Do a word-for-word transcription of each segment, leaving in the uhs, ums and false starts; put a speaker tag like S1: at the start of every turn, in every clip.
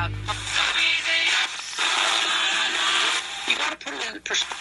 S1: about. You gotta put it in perspective.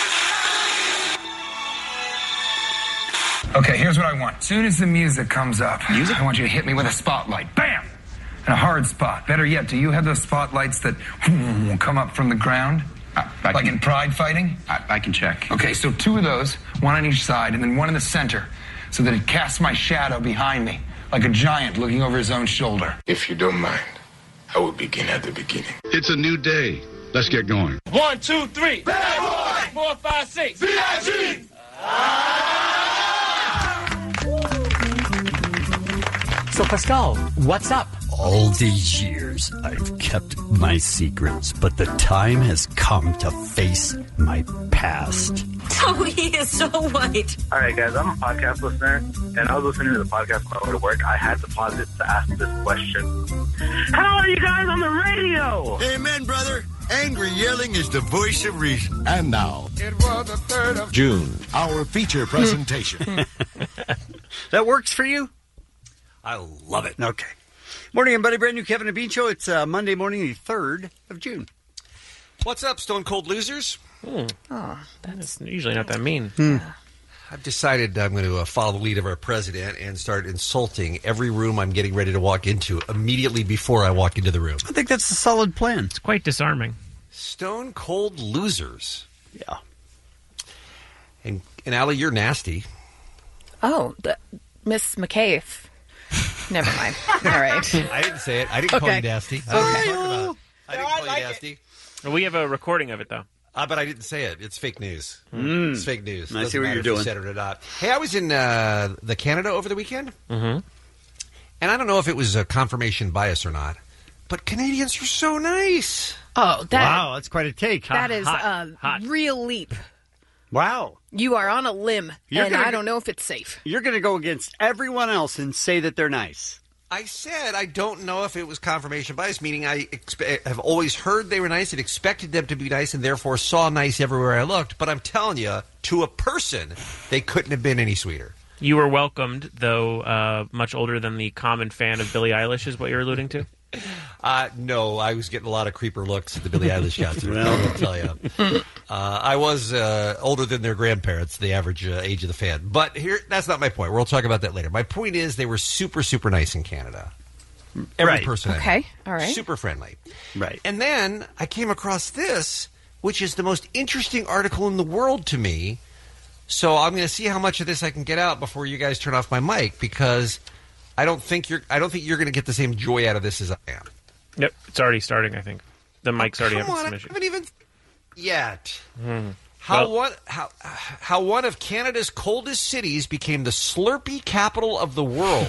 S2: Okay, here's what I want. As soon as the music comes up, music? I want you to hit me with a spotlight. Bam! And a hard spot. Better yet, do you have those spotlights that come up from the ground?
S3: I, I
S2: like
S3: can,
S2: in pride fighting?
S3: I, I can check.
S2: Okay, so two of those, one on each side, and then one in the center, so that it casts my shadow behind me, like a giant looking over his own shoulder.
S4: If you don't mind, I will begin at the beginning.
S5: It's a new day. Let's get going.
S6: One, two, three. Bad boy. Four, five, six. V I G.
S7: So, Pascal, what's up?
S8: All these years, I've kept my secrets, but the time has come to face my past.
S9: Oh, he is so white.
S10: All right, guys, I'm a podcast listener, and I was listening to the podcast on my way to work. I had to pause it to ask this question. How are you guys on the radio?
S11: Amen, brother. Angry yelling is the voice of reason.
S5: And now,
S11: it was the third of
S5: June, our feature presentation.
S7: That works for you?
S8: I love it.
S7: Okay. Morning, everybody. Brand new Kevin and Bean Show. It's uh, Monday morning, the third of June.
S12: What's up, Stone Cold Losers?
S13: Hmm. Oh, that's usually not that mean.
S7: Hmm.
S12: I've decided I'm going to uh, follow the lead of our president and start insulting every room I'm getting ready to walk into immediately before I walk into the room.
S7: I think that's a solid plan.
S13: It's quite disarming.
S12: Stone Cold Losers.
S7: Yeah.
S12: And, and Allie, you're nasty.
S14: Oh, the, Miss McCafe. Never mind. All right.
S12: I didn't say it. I didn't
S14: okay.
S12: call you nasty. I, about. I didn't
S13: I
S12: call
S13: like
S12: you nasty.
S13: Well, we have a recording of it, though.
S12: Uh, but I didn't say it. It's fake news.
S7: Mm.
S12: It's fake news.
S7: I
S12: Doesn't
S7: see what
S12: matter
S7: you're
S12: if you
S7: doing.
S12: said it or not. Hey, I was in uh, the Canada over the weekend.
S13: Mm-hmm.
S12: And I don't know if it was a confirmation bias or not, but Canadians are so nice.
S14: Oh, that,
S7: wow, that's quite a take.
S14: That is
S13: hot,
S14: a
S13: hot.
S14: real leap.
S7: Wow.
S14: You are on a limb,
S7: You're
S14: and
S7: gonna
S14: I
S7: go-
S14: don't know if it's safe.
S7: You're going to go against everyone else and say that they're nice.
S12: I said I don't know if it was confirmation bias, meaning I expe- have always heard they were nice and expected them to be nice and therefore saw nice everywhere I looked. But I'm telling you, to a person, they couldn't have been any sweeter.
S13: You were welcomed, though uh, much older than the common fan of Billie Eilish is what you're alluding to?
S12: Uh, no, I was getting a lot of creeper looks at the Billie Eilish concert. well, I'll tell you. Uh, I was uh, older than their grandparents, the average uh, age of the fan. But here, that's not my point. We'll talk about that later. My point is they were super, super nice in Canada. Every
S7: right.
S12: person I
S14: Okay,
S12: met.
S14: all right.
S12: Super friendly.
S7: Right.
S12: And then I came across this, which is the most interesting article in the world to me. So I'm going to see how much of this I can get out before you guys turn off my mic, because I don't think you're. I don't think you're going to get the same joy out of this as I am.
S13: Yep, it's already starting. I think the mic's
S12: oh,
S13: already
S12: come
S13: having
S12: on,
S13: some
S12: I
S13: issues.
S12: haven't even yet.
S13: Mm.
S12: How
S13: Well-
S12: one how how one of Canada's coldest cities became the Slurpee capital of the world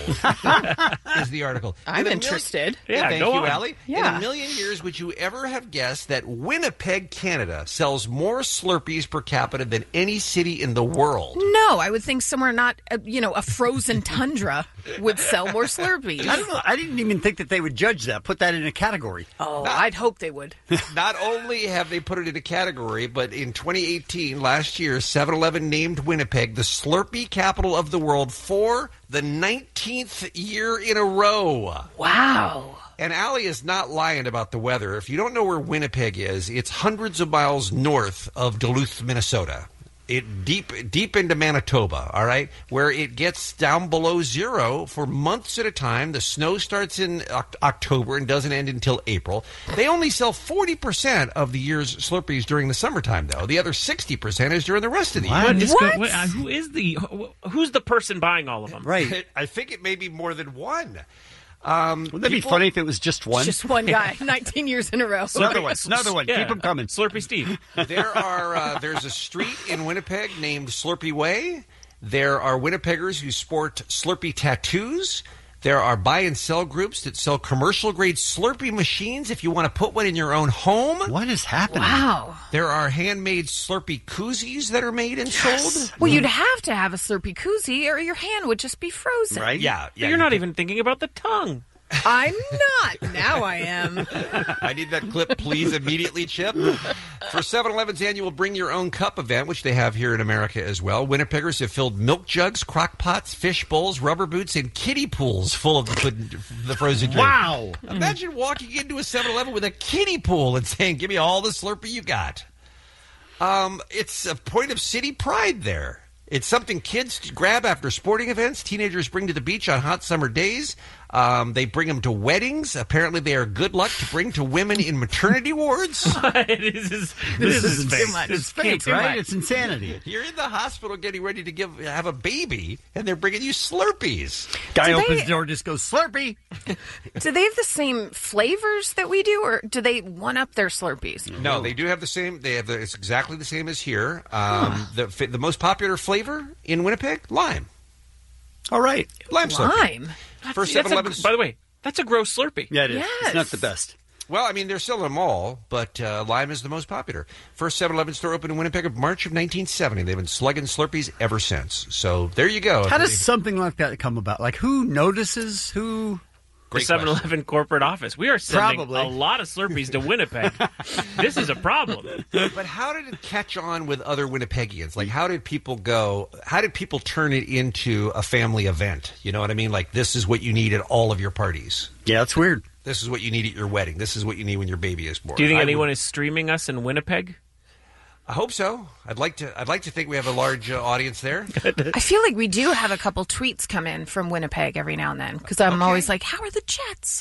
S12: is the article.
S14: I'm
S12: In a
S14: interested.
S12: Million,
S13: Yeah,
S12: thank
S13: go
S12: you,
S13: on.
S12: Allie.
S14: Yeah.
S12: In a million years, would you ever have guessed that Winnipeg, Canada, sells more Slurpees per capita than any city in the world?
S14: No, I would think somewhere not, uh, you know, a frozen tundra would sell more Slurpees.
S7: I don't know. I didn't even think that they would judge that, put that in a category.
S14: Oh, I'd hope they would.
S12: Not only have they put it in a category, but in twenty eighteen, last year, seven eleven named Winnipeg the Slurpee capital of the world for the nineteenth year in a row.
S14: Wow.
S12: And Allie is not lying about the weather. If you don't know where Winnipeg is, it's hundreds of miles north of Duluth, Minnesota. It deep deep into Manitoba, all right, where it gets down below zero for months at a time. The snow starts in Oct- October and doesn't end until April. They only sell forty percent of the year's Slurpees during the summertime, though. The other sixty percent is during the rest of the year.
S13: What is
S14: What?
S13: go- what, uh, who is the wh- who's the person buying all of them?
S7: Right.
S12: I think it may be more than one. Um,
S7: Wouldn't that
S12: people-
S7: be funny if it was just one?
S14: Just one guy, nineteen years in a row.
S7: Another one. Another one.
S13: Yeah.
S7: Keep them coming.
S13: Slurpee Steve.
S12: There are uh, there's a street in Winnipeg named Slurpee Way. There are Winnipeggers who sport Slurpee tattoos. There are buy and sell groups that sell commercial grade Slurpee machines if you want to put one in your own home.
S7: What is happening?
S14: Wow.
S12: There are handmade Slurpee koozies that are made and sold.
S14: Well, you'd have to have a Slurpee koozie or your hand would just be frozen.
S7: Right?
S12: Yeah, yeah.
S13: You're not even thinking about the tongue.
S14: I'm not. Now Now I am.
S12: I need that clip, please, immediately, Chip. For seven eleven's annual Bring Your Own Cup event, which they have here in America as well, Winnipeggers have filled milk jugs, crock pots, fish bowls, rubber boots, and kiddie pools full of the, the frozen drink.
S7: Wow.
S12: Imagine walking into a seven eleven with a kiddie pool and saying, give me all the Slurpee you got. Um, it's a point of city pride there. It's something kids grab after sporting events. Teenagers bring to the beach on hot summer days. Um, they bring them to weddings. Apparently, they are good luck to bring to women in maternity wards.
S13: it is, this,
S7: This
S13: is
S7: is
S13: fake.
S7: too much.
S13: This
S7: It's
S13: can't
S7: fake,
S13: be
S7: right?
S13: right.
S7: It's insanity.
S12: You're in the hospital getting ready to give have a baby, and they're bringing you Slurpees.
S7: Guy
S14: Do
S7: opens
S14: they-
S7: the door, just goes, Slurpee.
S14: Do they have the same flavors that we do, or do they one up their Slurpees?
S12: No, they do have the same. They have the, it's exactly the same as here. Um, the fi- the most popular flavor in Winnipeg, lime.
S7: All right.
S12: Lime Slurpee.
S14: Lime.
S12: First
S13: That's a-
S12: seven eleven.
S13: by the way, that's a gross Slurpee.
S7: Yeah, it is.
S14: Yes.
S7: It's not the best.
S12: Well, I mean, they're selling them all, but uh, lime is the most popular. First seven eleven store opened in Winnipeg of March of nineteen seventy. They've been slugging Slurpees ever since. So there you go.
S7: How does something like that come about? Like, who notices? Who?
S13: The
S12: Great
S13: seven eleven corporate office. We are sending
S7: Probably.
S13: a lot of Slurpees to Winnipeg. This is a problem.
S12: But how did it catch on with other Winnipegians? Like, how did people go? How did people turn it into a family event? You know what I mean? Like, this is what you need at all of your parties.
S7: Yeah, it's weird.
S12: This is what you need at your wedding. This is what you need when your baby is born.
S13: Do you think
S12: I
S13: anyone
S12: would-
S13: is streaming us in Winnipeg?
S12: I hope so. I'd like to. I'd like to think we have a large uh, audience there.
S14: I feel like we do have a couple tweets come in from Winnipeg every now and then because I'm always like, "How are the Jets?"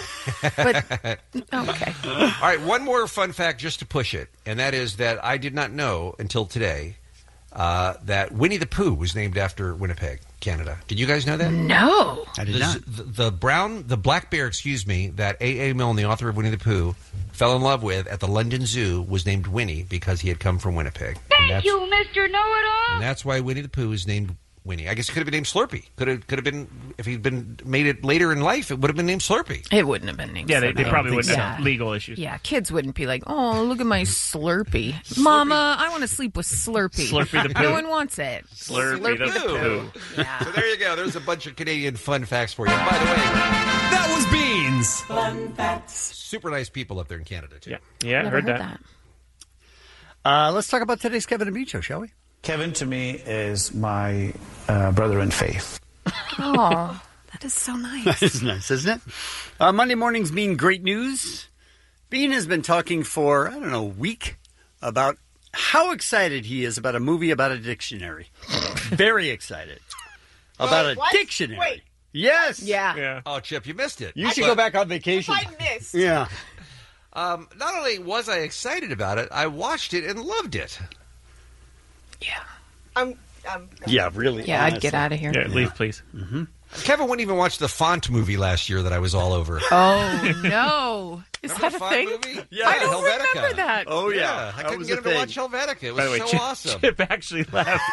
S14: But okay,
S12: All right, one more fun fact just to push it, and that is that I did not know until today uh, that Winnie the Pooh was named after Winnipeg, Canada. Did you guys know that?
S14: no.
S7: I did
S12: the,
S7: not.
S12: The, the brown, the black bear, excuse me, that A A. Milne, the author of Winnie the Pooh, fell in love with at the London Zoo was named Winnie because he had come from Winnipeg.
S3: Thank you, Mister Know-It-All.
S12: And that's why Winnie the Pooh is named Winnie. I guess it could have been named Slurpee. Could have could have been if he'd been made it later in life. It would have been named Slurpee.
S14: It wouldn't have been named.
S13: Yeah, they, they
S14: Slurpee.
S13: probably
S7: think
S13: wouldn't
S14: so.
S13: have legal issues.
S14: Yeah, kids wouldn't be like, "Oh, look at my Slurpee, Mama. I want to sleep with Slurpee.
S13: Slurpee the Pooh.
S14: No one wants it.
S13: Slurpee, the
S12: Pooh.
S13: Pooh.
S14: Yeah.
S12: So there you go. There's a bunch of Canadian fun facts for you. By the way,
S8: That was Beans.
S9: Fun facts.
S12: super nice people up there in Canada too.
S13: Yeah, yeah,
S14: Never
S13: heard,
S14: heard
S13: that.
S14: that.
S7: Uh, let's talk about today's Kevin and Bean show, shall we?
S15: Kevin, to me, is my uh, brother in faith.
S14: Oh, that is so
S7: That
S14: nice.
S7: is nice, isn't it? Uh, Monday mornings mean great news. Bean has been talking for, I don't know, a week about how excited he is about a movie about a dictionary. Very excited. About
S16: Wait,
S7: a
S16: what?
S7: dictionary.
S16: Wait.
S7: Yes.
S14: Yeah.
S13: Yeah.
S12: Oh, Chip, you missed it.
S7: You should go back on vacation.
S16: I missed.
S7: Yeah.
S12: Um, not only was I excited about it, I watched it and loved it.
S16: I'm, I'm,
S7: Yeah, really.
S14: Yeah, I'd
S7: honestly.
S14: get out of here.
S13: Yeah, leave, please.
S12: Kevin wouldn't even watch the Font movie last year that I was all over.
S14: Oh no, is
S12: Remember
S14: that a
S12: Font
S14: thing?
S12: movie?
S7: Yeah.
S14: I don't
S12: Helvetica.
S14: remember that.
S7: Oh, yeah.
S12: Yeah, I
S7: That
S12: couldn't
S7: was
S12: get
S7: a
S12: him to
S7: thing.
S12: watch Helvetica. It was
S13: By the way,
S12: so
S13: Chip,
S12: awesome.
S13: Chip actually left.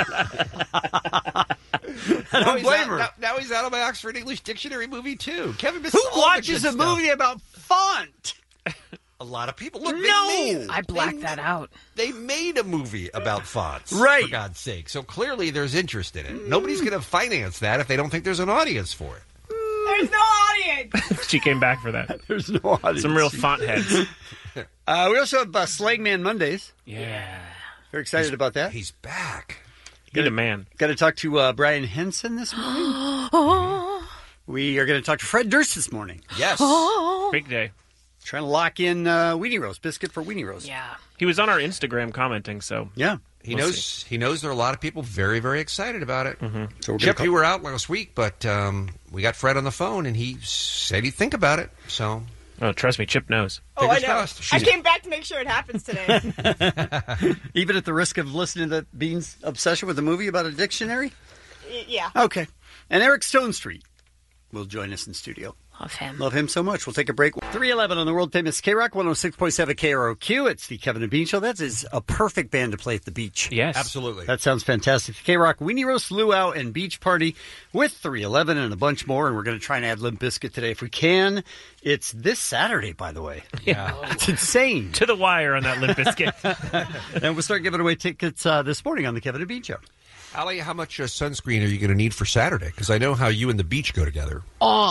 S7: I
S12: now,
S7: don't
S12: he's
S7: blame
S12: out,
S7: her.
S12: now, now he's out of my Oxford English Dictionary movie, too. Kevin misses
S7: Who
S12: all the
S7: watches
S12: good
S7: a
S12: stuff.
S7: movie about font?
S12: A lot of people. Look,
S7: No!
S12: they made,
S14: I blacked
S12: they,
S14: that out.
S12: They made a movie about fonts.
S7: Right.
S12: For God's sake. So clearly there's interest in it. Nobody's going to finance that if they don't think there's an audience for it.
S16: there's no audience.
S13: She came back for that.
S7: There's no audience.
S13: Some real font heads.
S7: Uh, we also have uh, Slangman Mondays.
S13: Yeah.
S7: Very excited about that.
S12: He's back.
S13: Need a man.
S7: Got to talk to uh, Brian Henson this morning. We are going to talk to Fred Durst this morning.
S12: Yes.
S13: Big day.
S7: Trying to lock in uh, Weenie Roast, biscuit for Weenie Roast.
S14: Yeah.
S13: He was on our Instagram commenting, so
S7: Yeah.
S12: He
S13: We'll
S12: knows he knows there are a lot of people very, very excited about it.
S7: So we're gonna
S12: Chip,
S7: call-
S12: you were out last week, but um, we got Fred on the phone, and he said he'd think about it. So,
S13: oh, trust me, Chip knows.
S16: Oh, I
S12: fingers
S16: know.
S12: crossed.
S16: I came back to make sure it happens today.
S7: Even at the risk of listening to Bean's obsession with a movie about a dictionary?
S16: Y- yeah.
S7: Okay. And Eric Stone Street will join us in studio.
S14: Love him.
S7: Love him so much. We'll take a break. three eleven on the world-famous K-Rock, one oh six point seven K R O Q. It's the Kevin and Bean Show. That is a perfect band to play at the beach.
S13: Yes.
S12: absolutely.
S7: That sounds fantastic. K-Rock, Weenie Roast, Luau, and Beach Party with three eleven and a bunch more. And we're going to try and add Limp Bizkit today if we can. It's this Saturday, by the way.
S13: Yeah.
S7: It's insane.
S13: To the wire on that Limp Bizkit.
S7: And we'll start giving away tickets uh, this morning on the Kevin and Bean Show.
S12: Allie, how much uh, sunscreen are you going to need for Saturday? Because I know how you and the beach go together.
S14: All.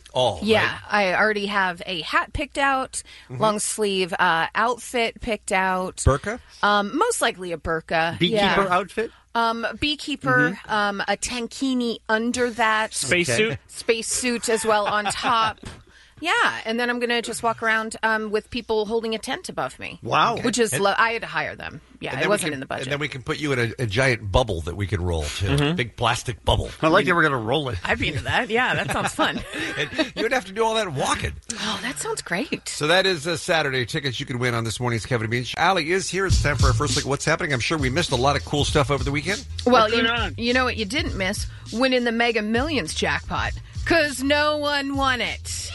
S12: all.
S14: Yeah,
S12: right?
S14: I already have a hat picked out,
S12: Mhm.
S14: long sleeve uh, outfit picked out.
S12: Burqa?
S14: Um, most likely a burqa.
S7: Beekeeper
S14: yeah.
S7: outfit?
S14: Um, beekeeper,
S12: Mm-hmm.
S14: um, a tankini under that.
S13: Spacesuit?
S14: Okay. Spacesuit as well on top. Yeah, and then I'm going to just walk around um, with people holding a tent above me.
S12: Wow. Okay.
S14: Which is,
S12: And-
S14: lo- I had to hire them. Yeah,
S12: And
S14: it
S12: then we
S14: wasn't
S12: can-
S14: in the budget.
S12: And then we can put you in a, a giant bubble that we can roll to. Big plastic bubble.
S7: I like that we're going to roll it.
S14: I'd be into that. Yeah, that sounds fun.
S12: And you would have to do all that walking.
S14: Oh, that sounds great.
S12: So that is uh, Saturday tickets you can win on this morning's Kevin and Bean Show. Allie is here. It's time for our first look at what's happening. I'm sure we missed a lot of cool stuff over the weekend.
S14: Well, you, you know what you didn't miss? Winning the Mega Millions jackpot. Because no one won it.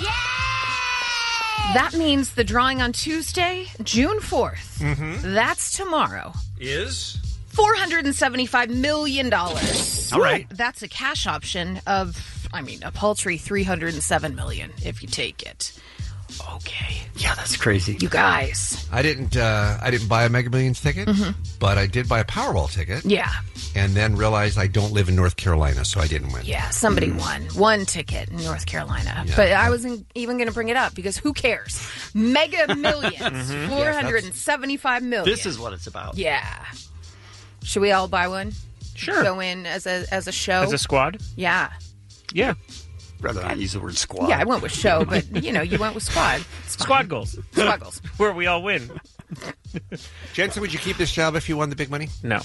S14: That means the drawing on Tuesday, June fourth.
S12: Mm-hmm.
S14: That's tomorrow.
S12: Is?
S14: four hundred seventy-five million dollars.
S7: All right.
S14: That's a cash option of, I mean, a paltry three hundred seven million dollars if you take it. Okay.
S7: Yeah, that's crazy.
S14: You guys.
S12: I didn't. Uh, I didn't buy a Mega Millions ticket,
S14: Mhm.
S12: but I did buy a Powerball ticket.
S14: Yeah.
S12: And then realized I don't live in North Carolina, so I didn't win.
S14: Yeah, somebody won one ticket in North Carolina.
S12: Yeah.
S14: But I wasn't even going to bring it up because who cares? Mega Millions.
S7: Mhm.
S14: four hundred seventy-five million dollars.
S7: This is what it's about.
S14: Yeah. Should we all buy one?
S13: Sure.
S14: Go in as a as a show?
S13: As a squad?
S14: Yeah.
S13: Yeah.
S7: Rather not use the word squad.
S14: Yeah, I went with show, but, you know, you went with squad.
S13: Squad goals.
S14: Squad goals.
S13: Where we all win.
S12: Jensen, would you keep this job if you won the big money?
S13: No.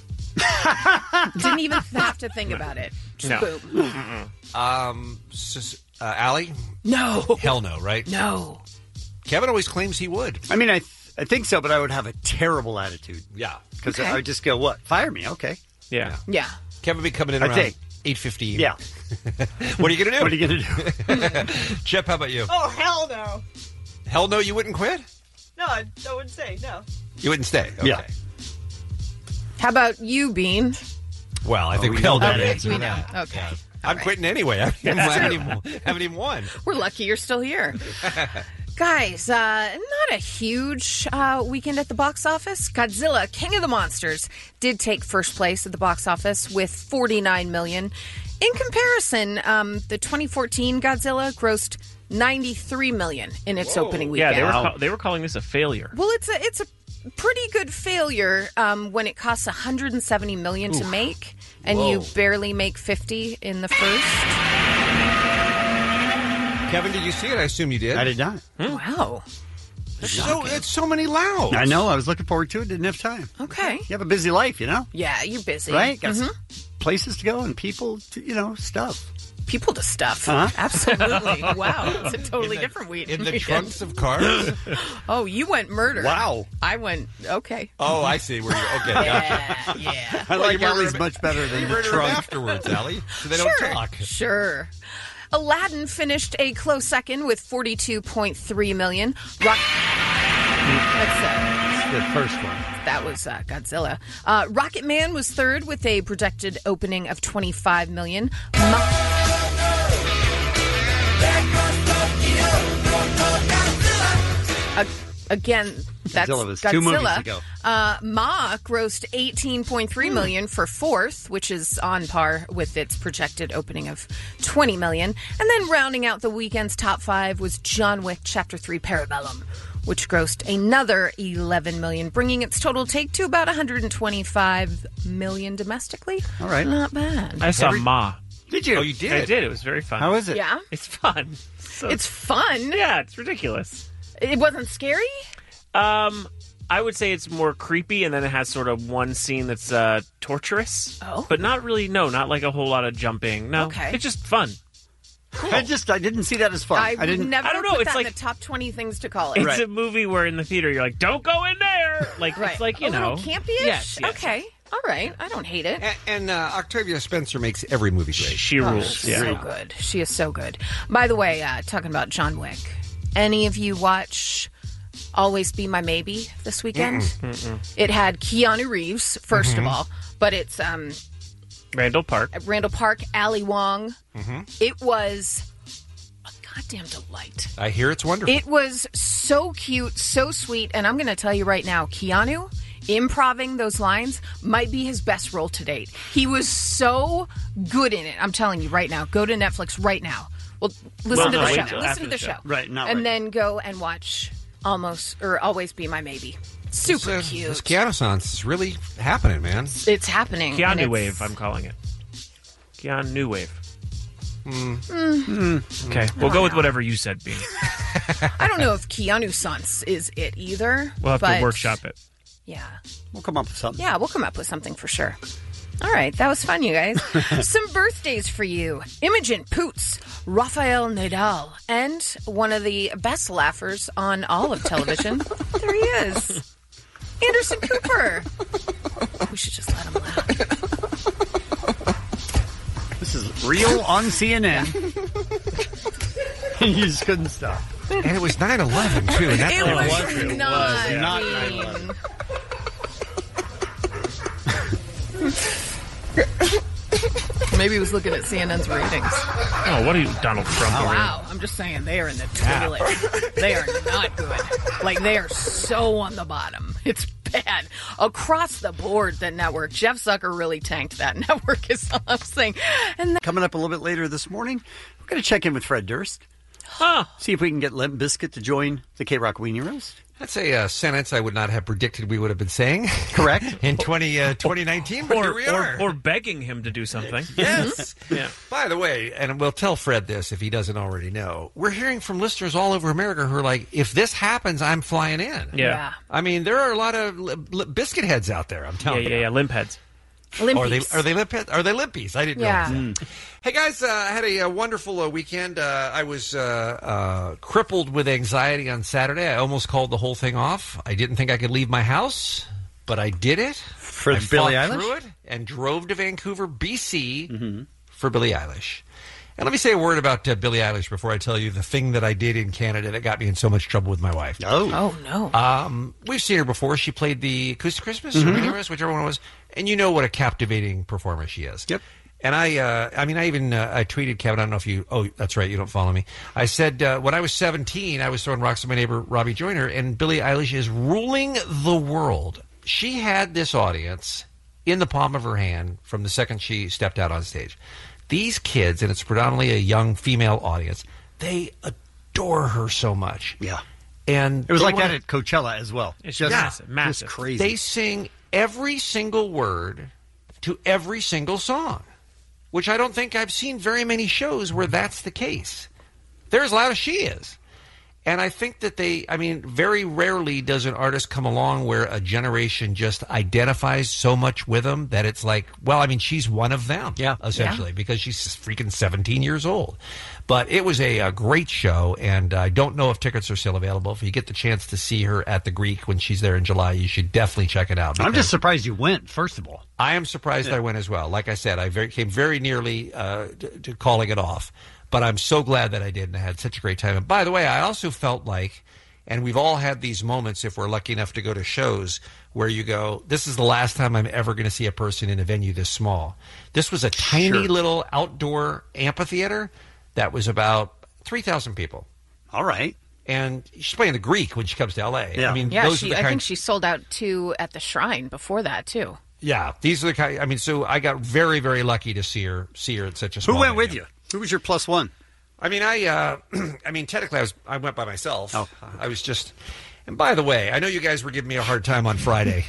S14: Didn't even have to think about it. Just
S12: No.
S14: boom.
S12: Um, s- uh, Allie?
S14: No.
S12: Hell no, right?
S14: No.
S12: Kevin always claims he would.
S7: I mean, I th- I think so, but I would have a terrible attitude.
S12: Yeah.
S7: Because
S14: Okay.
S7: I would just go, what? Fire me? Okay.
S13: Yeah.
S14: Yeah.
S12: Kevin be coming in
S7: I
S12: around
S7: think.
S12: eight fifteen.
S7: Yeah.
S12: What are you going to do?
S7: What are you going to do?
S12: Chip, how about you?
S16: Oh, hell no.
S12: Hell no, you wouldn't quit?
S16: No, I, I wouldn't say no.
S12: You wouldn't stay? Okay.
S7: Yeah.
S14: How about you, Bean?
S12: Well, I think
S7: we
S12: we
S7: know
S12: held that
S7: that
S12: answer.
S14: We know.
S12: Yeah.
S14: Okay.
S12: Yeah.
S14: All
S12: I'm
S14: right.
S12: quitting anyway. I haven't,
S14: That's
S12: haven't,
S14: true.
S12: even, haven't even won.
S14: We're lucky you're still here. Guys, uh, not a huge uh, weekend at the box office. Godzilla, King of the Monsters, did take first place at the box office with forty-nine million dollars. In comparison, um, the twenty fourteen Godzilla grossed ninety-three million dollars in its opening
S13: Yeah,
S14: weekend.
S13: they were ca- they were calling this a failure.
S14: Well, it's a it's a pretty good failure um, when it costs one hundred seventy million dollars to
S12: Oof.
S14: make, and
S12: Whoa.
S14: you barely make fifty in the first.
S12: Kevin, did you see it? I assume you did.
S7: I did not.
S14: Wow.
S12: There's so, it's so many louds.
S7: I know. I was looking forward to it. Didn't have time.
S14: Okay.
S7: You have a busy life, you know?
S14: Yeah, you're busy.
S7: Right? Got
S14: Mhm.
S7: places to go and people, to, you know, stuff.
S14: People to stuff.
S7: Uh-huh.
S14: Absolutely. Wow. It's a totally
S12: In the-
S14: different week.
S12: In the trunks of cars?
S14: Oh, you went murder.
S7: Wow.
S14: I went, okay.
S12: Oh, I see where you're. Okay. gotcha.
S14: Yeah, yeah.
S7: I
S12: Well,
S7: like
S12: you murder
S7: Allie's
S12: him-
S7: much better than
S12: You
S7: the
S12: murder him
S7: trunk.
S12: afterwards, Allie, so they
S14: Sure.
S12: don't talk.
S14: Sure. Aladdin finished a close second with forty-two point three million. Rock. That's uh,
S7: The first one.
S14: that was uh, Godzilla. Uh, Rocket Man was third with a projected opening of twenty-five million. Ma- Uh, again, that's
S7: Godzilla was
S14: Godzilla.
S7: two movies ago.
S14: Uh, Ma grossed eighteen point three million for fourth, which is on par with its projected opening of twenty million. And then rounding out the weekend's top five was John Wick Chapter Three: Parabellum, which grossed another eleven million, bringing its total take to about one hundred twenty-five million domestically.
S7: All right.
S14: Not bad.
S13: I saw
S12: Every-
S13: Ma.
S7: Did you?
S12: Oh, you did?
S13: I did. It was very fun.
S7: How is it?
S14: Yeah,
S13: It's fun. So,
S14: it's fun.
S13: yeah, it's ridiculous.
S14: It wasn't scary.
S13: Um, I would say it's more creepy, and then it has sort of one scene that's uh, torturous.
S14: Oh.
S13: But not really, no, not like a whole lot of jumping. No.
S14: Okay.
S13: It's just fun.
S7: I just I didn't see that as fun.
S14: I,
S7: I didn't.
S14: never
S13: I don't know,
S14: put
S13: it's
S14: that
S13: like-
S14: in the top twenty things to call it.
S13: It's
S7: Right.
S13: a movie where in the theater you're like, don't go in there! Like,
S14: Right.
S13: it's like, you
S14: a
S13: know.
S14: little campy-ish?
S13: Yes, yes.
S14: Okay. All right. I don't hate it.
S12: And, and uh, Octavia Spencer makes every movie great.
S13: She
S14: Oh,
S13: rules.
S14: she's
S13: Yeah.
S14: so good. She is so good. By the way, uh, talking about John Wick, any of you watch Always Be My Maybe this weekend?
S13: Mm-mm.
S14: It had Keanu Reeves, 1st
S13: Mm-hmm.
S14: of all, but it's um,
S13: Randall Park.
S14: Randall Park, Ali Wong.
S12: Mm-hmm.
S14: It was a goddamn delight.
S12: I hear it's wonderful.
S14: It was so cute, so sweet, and I'm going to tell you right now, Keanu improving those lines might be his best role to date. He was so good in it. I'm telling you right now. Go to Netflix right now. Well, listen
S7: Well,
S14: to
S7: no,
S14: the
S7: wait
S14: show.
S7: till
S14: Listen
S7: after
S14: to
S7: the
S14: the
S7: show.
S14: show.
S7: Right, not
S14: and
S7: right
S14: then go and watch Almost or Always Be My Maybe. Super
S12: This, uh,
S14: cute.
S12: This Keanu-sance is really happening, man.
S14: It's happening. and
S13: Keanu
S14: it's-
S13: Wave, I'm calling it. Keanu Wave.
S12: Mm.
S14: Mm.
S13: Okay, we'll go with whatever you said, Bean.
S14: I don't know if Keanu Sans is it either.
S13: We'll have
S14: but
S13: to workshop it.
S14: Yeah.
S7: We'll come up with something.
S14: Yeah, we'll come up with something for sure. All right, that was fun, you guys. Some birthdays for you. Imogen Poots, Rafael Nadal, and one of the best laughers on all of television. There he is. Anderson Cooper. We should just let him laugh.
S7: This is real on C N N. You just couldn't stop.
S12: And it was nine eleven, too. And that's
S14: It
S12: what
S14: was
S12: it was.
S14: not,
S7: yeah. Not
S14: Bean.
S7: nine eleven.
S14: Maybe he was looking at C N N's ratings.
S13: Oh, what are you, Donald Trump?
S14: Oh,
S13: over
S14: wow. I'm just saying, they are in the toilet. They are not good. Like, they are so on the bottom. It's bad. Across the board, the network. Jeff Zucker really tanked that network, is all I'm saying. And
S7: Coming up a little bit later this morning, we're going to check in with Fred Durst.
S13: Huh.
S7: See if we can get Limp Bizkit to join the K-Rock Weenie Roast.
S12: That's a uh, sentence I would not have predicted we would have been saying.
S7: Correct.
S12: In twenty, uh, twenty nineteen, but
S13: or,
S12: here we are.
S13: or, or begging him to do something.
S12: Yes.
S13: Yeah.
S12: By the way, and we'll tell Fred this if he doesn't already know, we're hearing from listeners all over America who are like, if this happens, I'm flying in.
S13: Yeah. Yeah.
S12: I mean, there are a lot of li- li- biscuit heads out there, I'm
S13: Yeah,
S12: telling
S13: yeah,
S12: you.
S13: yeah, limp heads.
S12: Are they, are they limp heads? Are they limpies? I didn't
S14: Yeah.
S12: know. that. Hey, guys, uh, I had a, uh wonderful uh, weekend. Uh, I was uh, uh, crippled with anxiety on Saturday. I almost called the whole thing off. I didn't think I could leave my house, but I did it.
S7: For
S12: I
S7: Billie
S12: fought
S7: Eilish?
S12: through it and drove to Vancouver, B C for Billie Eilish. And let me say a word about uh, Billie Eilish before I tell you the thing that I did in Canada that got me in so much trouble with my wife.
S7: Oh.
S14: Oh, no.
S12: Um, we've seen her before. She played the Acoustic Christmas,
S7: Mhm.
S12: or Weenie Roast, whichever one it was. And you know what a captivating performer she is.
S7: Yep.
S12: And I, uh, I mean, I even uh, I tweeted Kevin. I don't know if you. Oh, that's right. You don't follow me. I said uh, when I was seventeen, I was throwing rocks at my neighbor Robbie Joyner, and Billie Eilish is ruling the world. She had this audience in the palm of her hand from the second she stepped out on stage. These kids, and it's predominantly a young female audience, they adore her so much.
S7: Yeah.
S12: And
S7: It was
S12: they
S7: like
S12: wanna-
S7: that at Coachella as well.
S13: It's
S7: Just-
S13: massive, massive.
S7: Just crazy.
S12: They sing every single word to every single song, which I don't think I've seen very many shows where that's the case. They're as loud as she is. And I think that they, I mean, very rarely does an artist come along where a generation just identifies so much with them that it's like, well, I mean, she's one of them, yeah, essentially,
S7: Yeah.
S12: because she's freaking seventeen years old. But it was a, a great show, and I don't know if tickets are still available. If you get the chance to see her at the Greek when she's there in July, you should definitely check it out.
S7: I'm
S12: because
S7: just surprised you went, first of all.
S12: I am surprised
S7: Yeah.
S12: I went as well. Like I said, I very, came very nearly uh, to, to calling it off. But I'm so glad that I did, and I had such a great time. And by the way, I also felt like, and we've all had these moments if we're lucky enough to go to shows where you go, this is the last time I'm ever going to see a person in a venue this small. This was a tiny
S7: Sure.
S12: little outdoor amphitheater that was about three thousand people.
S7: All right.
S12: And she's playing the Greek when she comes to L A.
S7: Yeah.
S12: I mean,
S14: Yeah,
S12: those
S14: she,
S12: are the
S14: I
S12: kind
S14: think she sold out two at the Shrine before that, too.
S12: Yeah, these are the kind. I mean, so I got very, very lucky to see her. See her at such a
S7: Who
S12: small.
S7: went
S12: venue.
S7: with you? Who was your plus one?
S12: I mean, I. Uh, I mean, technically, I was. I went by myself.
S7: Oh.
S12: I was just. And by the way, I know you guys were giving me a hard time on Friday.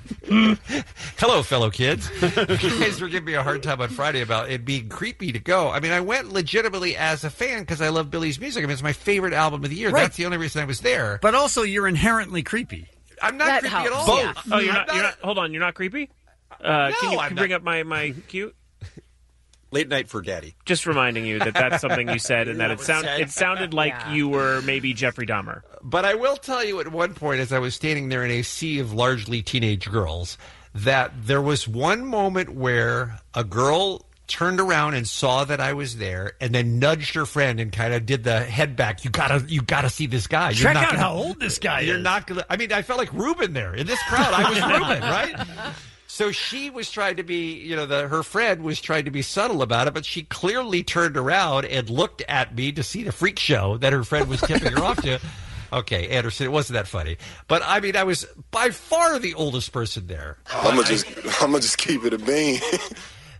S12: Hello, fellow kids. You guys were giving me a hard time on Friday about it being creepy to go. I mean, I went legitimately as a fan because I love Billie's music. I mean, it's my favorite album of the year.
S7: Right.
S12: That's the only reason I was there.
S7: But also, you're inherently creepy.
S12: I'm not
S14: That
S12: creepy at
S14: helps,
S12: all.
S14: yeah.
S13: Oh, you're
S12: I'm
S13: not, you're not. Hold on, you're not creepy. Uh,
S12: No,
S13: can you
S12: I'm
S13: can
S12: not.
S13: bring up my my cute?
S17: Late night for daddy.
S13: Just reminding you that that's something you said, and that it sound
S17: said.
S13: it sounded like
S14: Yeah.
S13: you were maybe Jeffrey Dahmer.
S12: But I will tell you at one point, as I was standing there in a sea of largely teenage girls, that there was one moment where a girl turned around and saw that I was there, and then nudged her friend and kind of did the head back. You gotta, you gotta see this guy. You're
S7: Check
S12: not
S7: out
S12: gonna-
S7: how old this guy
S12: You're
S7: is.
S12: not gonna. I mean, I felt like Ruben there in this crowd. I was Ruben, right? So she was trying to be, you know, the her friend was trying to be subtle about it, but she clearly turned around and looked at me to see the freak show that her friend was tipping her off to. Okay, Anderson, it wasn't that funny, but I mean, I was by far the oldest person there.
S4: I'm gonna just, I'm gonna just keep it a bean.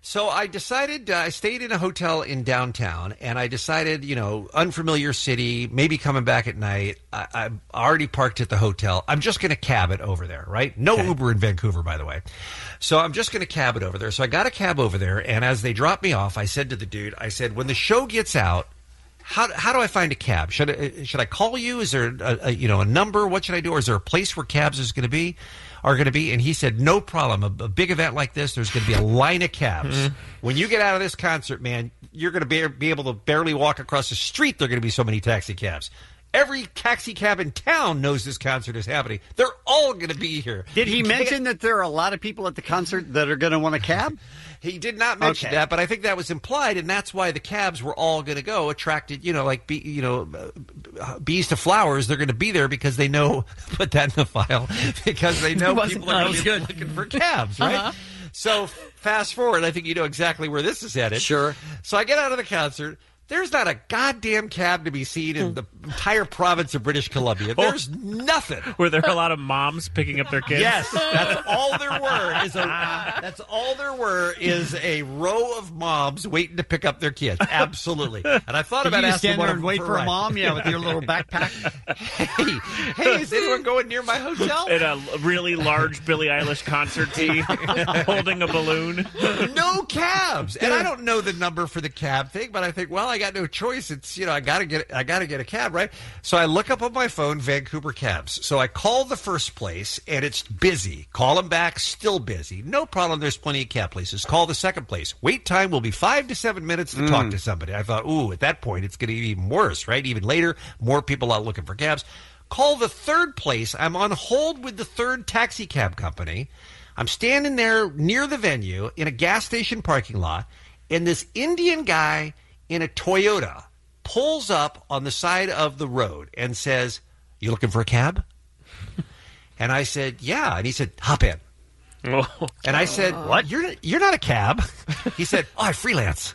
S12: So I decided, uh, I stayed in a hotel in downtown, and I decided, you know, unfamiliar city, maybe coming back at night. I, I'm already parked at the hotel. I'm just going to cab it over there, right? No okay. Uber in Vancouver, by the way. So I'm just going to cab it over there. So I got a cab over there, and as they dropped me off, I said to the dude, I said, when the show gets out, how how do I find a cab? Should I, should I call you? Is there a, a you know a number? What should I do? Or is there a place where cabs is going to be? Are going to be? And he said, no problem. A, a big event like this, there's going to be a line of cabs. Mm-hmm. When you get out of this concert, man, you're going to be, be able to barely walk across the street. There are going to be so many taxi cabs. Every taxi cab in town knows this concert is happening. They're all going to be here.
S7: Did he mention that there are a lot of people at the concert that are going to want a cab?
S12: He did not mention okay. that, but I think that was implied, and that's why the cabs were all going to go. Attracted, you know, like bee, you know, uh, bees to flowers. They're going to be there because they know. Put that in the file because they know people are going to be looking for cabs, right? Uh-huh. So fast forward, I think you know exactly where this is headed.
S7: Sure.
S12: So I get out of the concert. There's not a goddamn cab to be seen in the entire province of British Columbia. There's oh. nothing.
S13: Were there a lot of moms picking up their kids?
S12: Yes, that's all there were. Is a that's all there were is a row of moms waiting to pick up their kids. Absolutely. And I thought
S7: Did
S12: about
S7: you
S12: asking
S7: stand there and wait for a,
S12: a
S7: mom, yeah, with your little backpack.
S12: hey, hey, is anyone going near my hotel?
S13: In a really large Billie Eilish concert tee, holding a balloon.
S12: No cabs, and I don't know the number for the cab thing, but I think, well, I I got no choice. It's, you know, I gotta get I gotta get a cab, right? So I look up on my phone Vancouver cabs. So I call the first place and it's busy. Call them back, still busy. No problem, there's plenty of cab places. Call the second place. Wait time will be five to seven minutes to mm. talk to somebody. I thought, ooh, at that point it's gonna be even worse, right? Even later, more people out looking for cabs. Call the third place. I'm on hold with the third taxi cab company. I'm standing there near the venue in a gas station parking lot, and this Indian guy in a Toyota pulls up on the side of the road and says, "You looking for a cab?" And I said, "Yeah." And he said, "Hop in." Oh. And I said, "What? You're you're not a cab?" He said, "Oh, I freelance."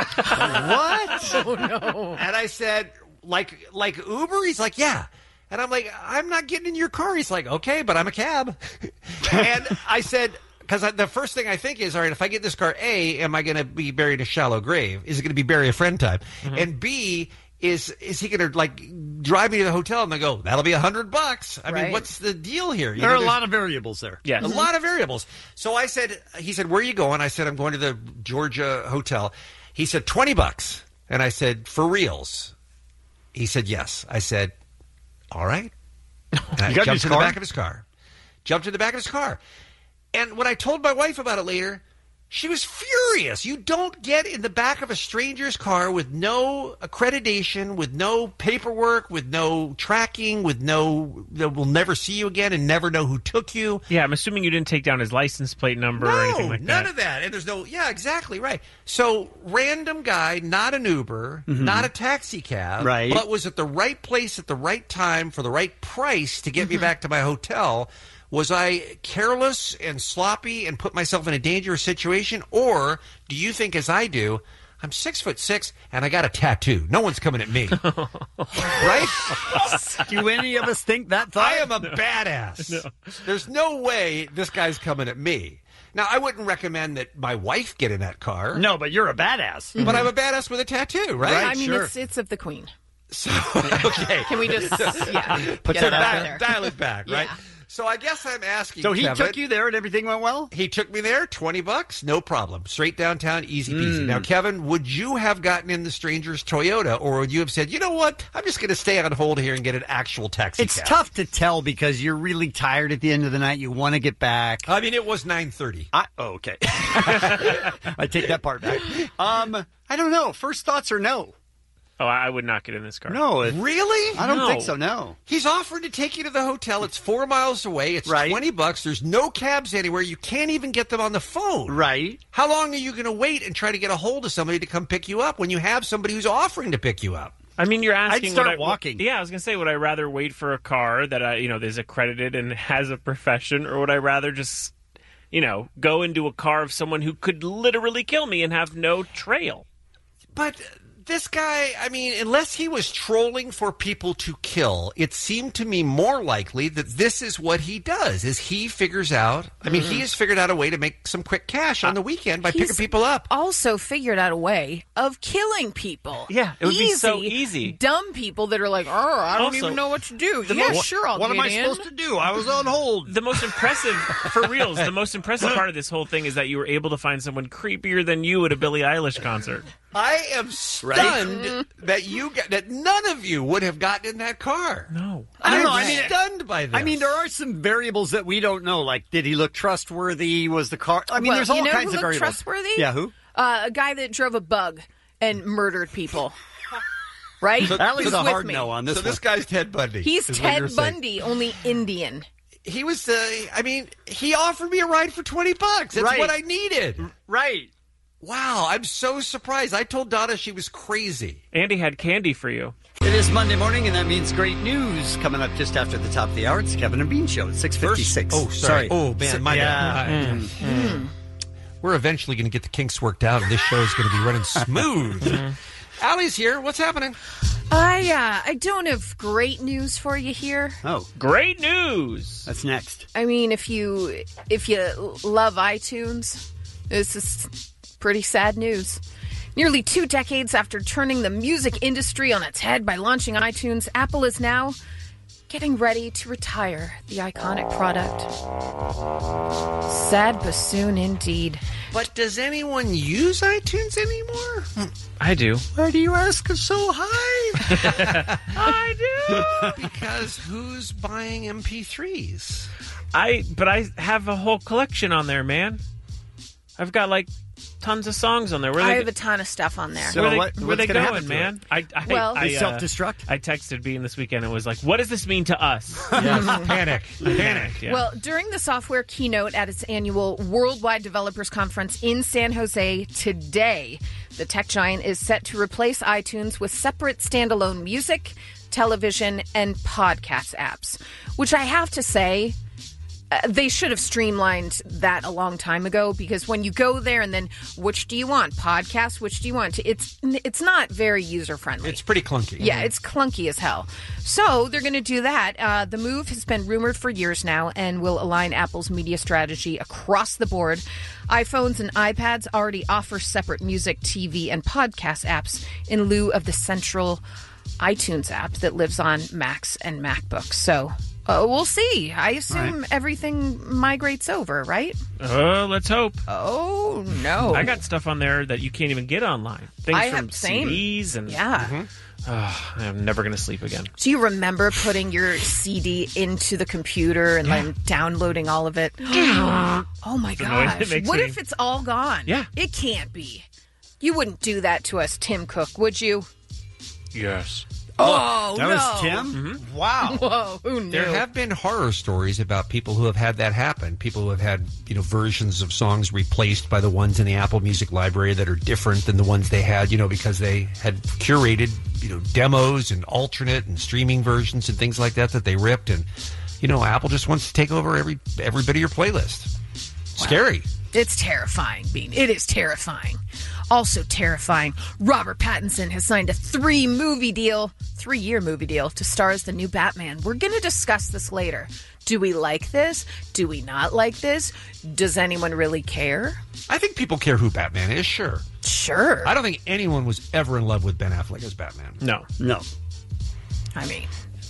S12: What?
S14: Oh no.
S12: And I said, "Like like Uber?" He's like, "Yeah." And I'm like, "I'm not getting in your car." He's like, "Okay, but I'm a cab." And I said, because the first thing I think is, all right, if I get this car, A, am I going to be buried in a shallow grave? Is it going to be bury a friend time? Mm-hmm. And B, is is he going to, like, drive me to the hotel and they go, that'll be a hundred bucks? I
S14: right.
S12: mean, what's the deal here? You
S7: there
S12: know,
S7: are a lot of variables there.
S12: Yeah, mm-hmm. a lot of variables. So I said, he said, "Where are you going?" I said, "I'm going to the Georgia hotel." He said, twenty bucks. And I said, "For reals?" He said, "Yes." I said, "All right." And I jumped to the back of his car. Jumped to the back of his car. And when I told my wife about it later, she was furious. You don't get in the back of a stranger's car with no accreditation, with no paperwork, with no tracking, with no, that will never see you again and never know who took you.
S13: Yeah, I'm assuming you didn't take down his license plate number
S12: no,
S13: or anything like that.
S12: None of that. And there's no, yeah, exactly, right. So, random guy, not an Uber, mm-hmm. not a taxi cab,
S7: right.
S12: but was at the right place at the right time for the right price to get mm-hmm. me back to my hotel. Was I careless and sloppy and put myself in a dangerous situation? Or do you think, as I do, I'm six foot six and I got a tattoo. No one's coming at me. Right?
S7: Do any of us think that thought?
S12: I am a no. badass. No. There's no way this guy's coming at me. Now, I wouldn't recommend that my wife get in that car.
S7: No, but you're a badass.
S12: Mm-hmm. But I'm a badass with a tattoo, right?
S14: right I mean,
S12: sure.
S14: it's, it's of the Queen.
S12: So, okay.
S14: Can we just, yeah,
S12: Put
S14: get
S12: it
S14: it
S12: back,
S14: there.
S12: dial it back, right?
S14: Yeah.
S12: So I guess I'm asking.
S7: So he
S12: Kevin,
S7: took you there and everything went well?
S12: He took me there, twenty bucks, no problem. Straight downtown, easy peasy.
S7: Mm.
S12: Now, Kevin, would you have gotten in the stranger's Toyota, or would you have said, you know what, I'm just going to stay on hold here and get an actual taxi
S7: It's
S12: cab?
S7: tough to tell because you're really tired at the end of the night. You want to get back.
S12: I mean, it was nine thirty.
S7: I, oh, okay. I take that part back. Um, I don't know. First thoughts are no.
S13: Oh, I would not get in this car.
S7: No. It,
S12: really?
S7: I don't
S13: no.
S7: think so, no.
S12: He's offered to take you to the hotel. It's four miles away. It's
S7: right.
S12: twenty bucks. There's no cabs anywhere. You can't even get them on the phone.
S7: Right.
S12: How long are you going to wait and try to get a hold of somebody to come pick you up when you have somebody who's offering to pick you up?
S13: I mean, you're asking.
S7: I'd start
S13: would I,
S7: walking.
S13: Yeah, I was gonna say, would I rather wait for a car that I, you know, is accredited and has a profession, or would I rather just, you know, go into a car of someone who could literally kill me and have no trail?
S12: But This guy, I mean, unless he was trolling for people to kill, it seemed to me more likely that this is what he does, is he figures out, I mean, he has figured out a way to make some quick cash on the weekend by
S14: He's
S12: picking people up.
S14: Also figured out a way of killing people.
S13: Yeah, it would be so easy.
S14: Dumb people that are like, oh, I don't
S13: Also,
S14: even know what to do.
S13: the
S14: Yeah,
S13: mo-
S14: sure, I'll
S7: what
S14: get
S7: am I
S14: in.
S7: supposed to do? I was on hold.
S13: The most impressive, for reals, the most impressive part of this whole thing is that you were able to find someone creepier than you at a Billie Eilish concert.
S12: I am stunned that you got, that none of you would have gotten in that car.
S13: No.
S7: I don't
S12: I'm
S7: know. I mean,
S12: stunned by this.
S7: I mean, there are some variables that we don't know. Like, did he look trustworthy? Was the car? I mean,
S14: Well,
S7: there's all
S14: you know
S7: kinds
S14: who
S7: of
S14: looked
S7: variables.
S14: trustworthy?
S7: Yeah, who?
S14: Uh, a guy that drove a bug and murdered people. Right?
S7: So Allie's
S14: Who's
S7: a
S14: with
S7: hard
S14: me.
S7: no on this
S12: so
S7: one.
S12: this guy's Ted Bundy.
S14: He's
S12: is what you're
S14: Ted
S12: saying.
S14: Bundy, only Indian.
S12: He was, uh, I mean, he offered me a ride for twenty bucks. That's
S7: Right.
S12: what I needed.
S7: Right.
S12: Wow, I'm so surprised. I told Donna she was crazy.
S13: Andy had candy for you.
S7: It is Monday morning, and that means great news coming up just after the top of the hour. It's Kevin and Bean Show at six fifty-six.
S12: Oh, sorry. Oh, man,
S7: So-
S12: my
S7: yeah.
S12: bad.
S7: Mm.
S14: Mm.
S12: We're eventually going to get the kinks worked out, and this show is going to be running smooth. Allie's here. What's happening?
S14: I uh, I don't have great news for you here.
S7: Oh,
S13: Great news.
S7: that's next.
S14: I mean, if you if you love iTunes, this is pretty sad news. Nearly two decades after turning the music industry on its head by launching iTunes, Apple is now getting ready to retire the iconic product. Sad bassoon indeed.
S12: But does anyone use iTunes anymore?
S13: I do.
S7: Why do you ask us so high?
S13: I do.
S12: Because who's buying M P threes?
S13: I but I have a whole collection on there, man. I've got like tons of songs on there. Where
S14: I
S13: they,
S14: have a ton of stuff on there.
S7: So
S13: where they,
S7: what-
S13: where
S7: what's
S13: they
S7: gonna
S13: going,
S7: happen to
S13: man? I, I,
S14: Well-
S13: I,
S7: They
S13: uh,
S7: self-destruct?
S13: I texted Bean this weekend and was like, "What does this mean to us?"
S12: Yes, panic, panic.
S13: Yeah.
S14: Well, during the software keynote at its annual Worldwide Developers Conference in San Jose today, the tech giant is set to replace iTunes with separate standalone music, television, and podcast apps, which I have to say, uh, they should have streamlined that a long time ago, because when you go there and then which do you want, podcast, which do you want, it's it's not very user friendly.
S12: It's pretty clunky.
S14: Yeah, it's clunky as hell. So they're going to do that. Uh, the move has been rumored for years now and will align Apple's media strategy across the board. iPhones and iPads already offer separate music, T V, and podcast apps in lieu of the central iTunes app that lives on Macs and MacBooks. So uh, we'll see. I assume
S7: right.
S14: everything migrates over, right?
S13: Uh, let's hope.
S14: Oh, no.
S13: I got stuff on there that you can't even get online. Things
S14: I
S13: from
S14: have- same.
S13: C Ds and
S14: Yeah.
S13: Oh, I'm never going to sleep again.
S14: Do you remember putting your C D into the computer and then downloading all of it? Oh my
S13: The noise it
S14: gosh.
S13: makes
S14: What
S13: me-
S14: if it's all gone?
S13: Yeah.
S14: It can't be. You wouldn't do that to us, Tim Cook, would you?
S13: Yes.
S14: Oh,
S7: that
S14: no.
S7: was Tim? Wow.
S14: Whoa, who knew?
S12: There have been horror stories about people who have had that happen. People who have had, you know, versions of songs replaced by the ones in the Apple Music library that are different than the ones they had, you know, because they had curated, you know, demos and alternate and streaming versions and things like that that they ripped. And, you know, Apple just wants to take over every every bit of your playlist. Scary.
S14: It's terrifying, Bean. It is terrifying. Also terrifying, Robert Pattinson has signed a three-movie deal, three-year movie deal to star as the new Batman. We're going to discuss this later. Do we like this? Do we not like this? Does anyone really care?
S12: I think people care who Batman is, sure.
S14: Sure.
S12: I don't think anyone was ever in love with Ben Affleck as Batman.
S13: No.
S7: No.
S14: I mean,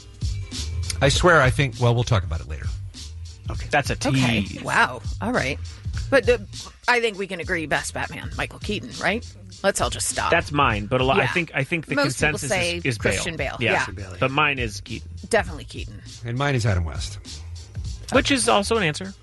S12: I swear, I think, well, we'll talk about it later.
S13: Okay. That's a tease.
S14: okay. Wow. All right. But uh, I think we can agree best Batman, Michael Keaton, right? Let's all just stop.
S13: That's mine, but a lot. I
S14: Yeah.
S13: think I think the
S14: Most people
S13: consensus
S14: say
S13: is, is
S14: Christian Bale.
S13: Yeah.
S14: Yeah.
S7: Bale, yeah.
S13: But mine is Keaton,
S14: Definitely Keaton.
S12: And mine is Adam West.
S13: which is also an answer.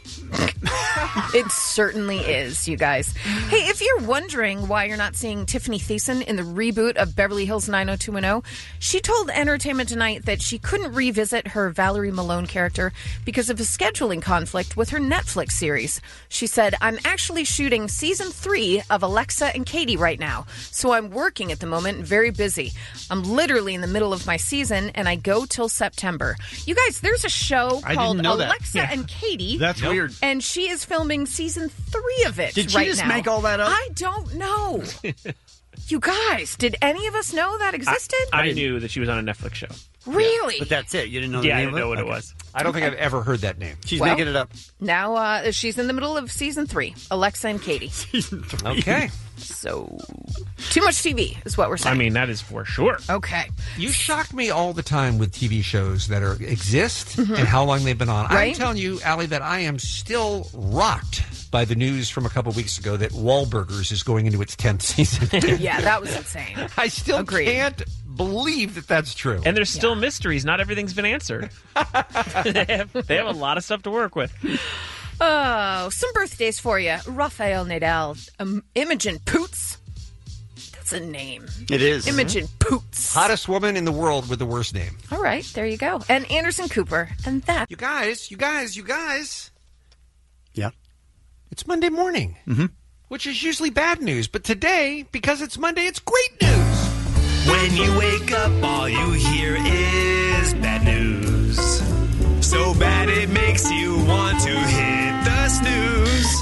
S14: It certainly is, you guys. Hey, if you're wondering why you're not seeing Tiffany Thiessen in the reboot of Beverly Hills nine oh two one oh, she told Entertainment Tonight that she couldn't revisit her Valerie Malone character because of a scheduling conflict with her Netflix series. She said, I'm actually shooting season three of Alexa and Katie right now, so I'm working at the moment, very busy. I'm literally in the middle of my season, and I go till September. You guys, there's a show
S7: I didn't
S14: called
S7: know that.
S14: Alexa
S7: Yeah.
S14: and Katie.
S7: That's
S14: Nope.
S7: weird.
S14: And she is filming season three of it
S7: Did she
S14: right
S7: just
S14: now.
S7: make all that up?
S14: I don't know. You guys, did any of us know that existed?
S13: I, I knew that she was on a Netflix show.
S14: Really?
S7: But that's it. You didn't know
S13: Yeah,
S7: the
S13: I
S7: name
S13: didn't know
S7: of
S13: what
S7: it?
S13: it was.
S12: I don't think I've ever heard that name.
S7: She's
S14: Well,
S7: making it up.
S14: Now uh, she's in the middle of season three, Alexa and Katie.
S7: Season three.
S12: Okay.
S14: So, too much T V is what we're saying.
S13: I mean, that is for sure.
S14: Okay.
S12: You shock me all the time with T V shows that are exist
S14: Mhm.
S12: and how long they've been on. I'm
S14: Right?
S12: telling you, Allie, that I am still rocked by the news from a couple weeks ago that Wahlburgers is going into its tenth season.
S14: Yeah, that was insane.
S12: I still
S14: Agreed.
S12: can't believe that that's true.
S13: And there's still mysteries. Not everything's been answered. they, have, they have a lot of stuff to work with.
S14: Oh, some birthdays for you. Rafael Nadal, um, Imogen Poots. That's a name.
S12: It is.
S14: Imogen Poots.
S12: Hottest woman in the world with the worst name.
S14: All right, there you go. And Anderson Cooper. And that.
S12: You guys, you guys, you guys.
S7: Yeah.
S12: It's Monday morning,
S7: mm-hmm.
S12: which is usually bad news. But today, because it's Monday, it's great news.
S18: When you wake up, all you hear is bad news. So bad it makes you want to hit the snooze.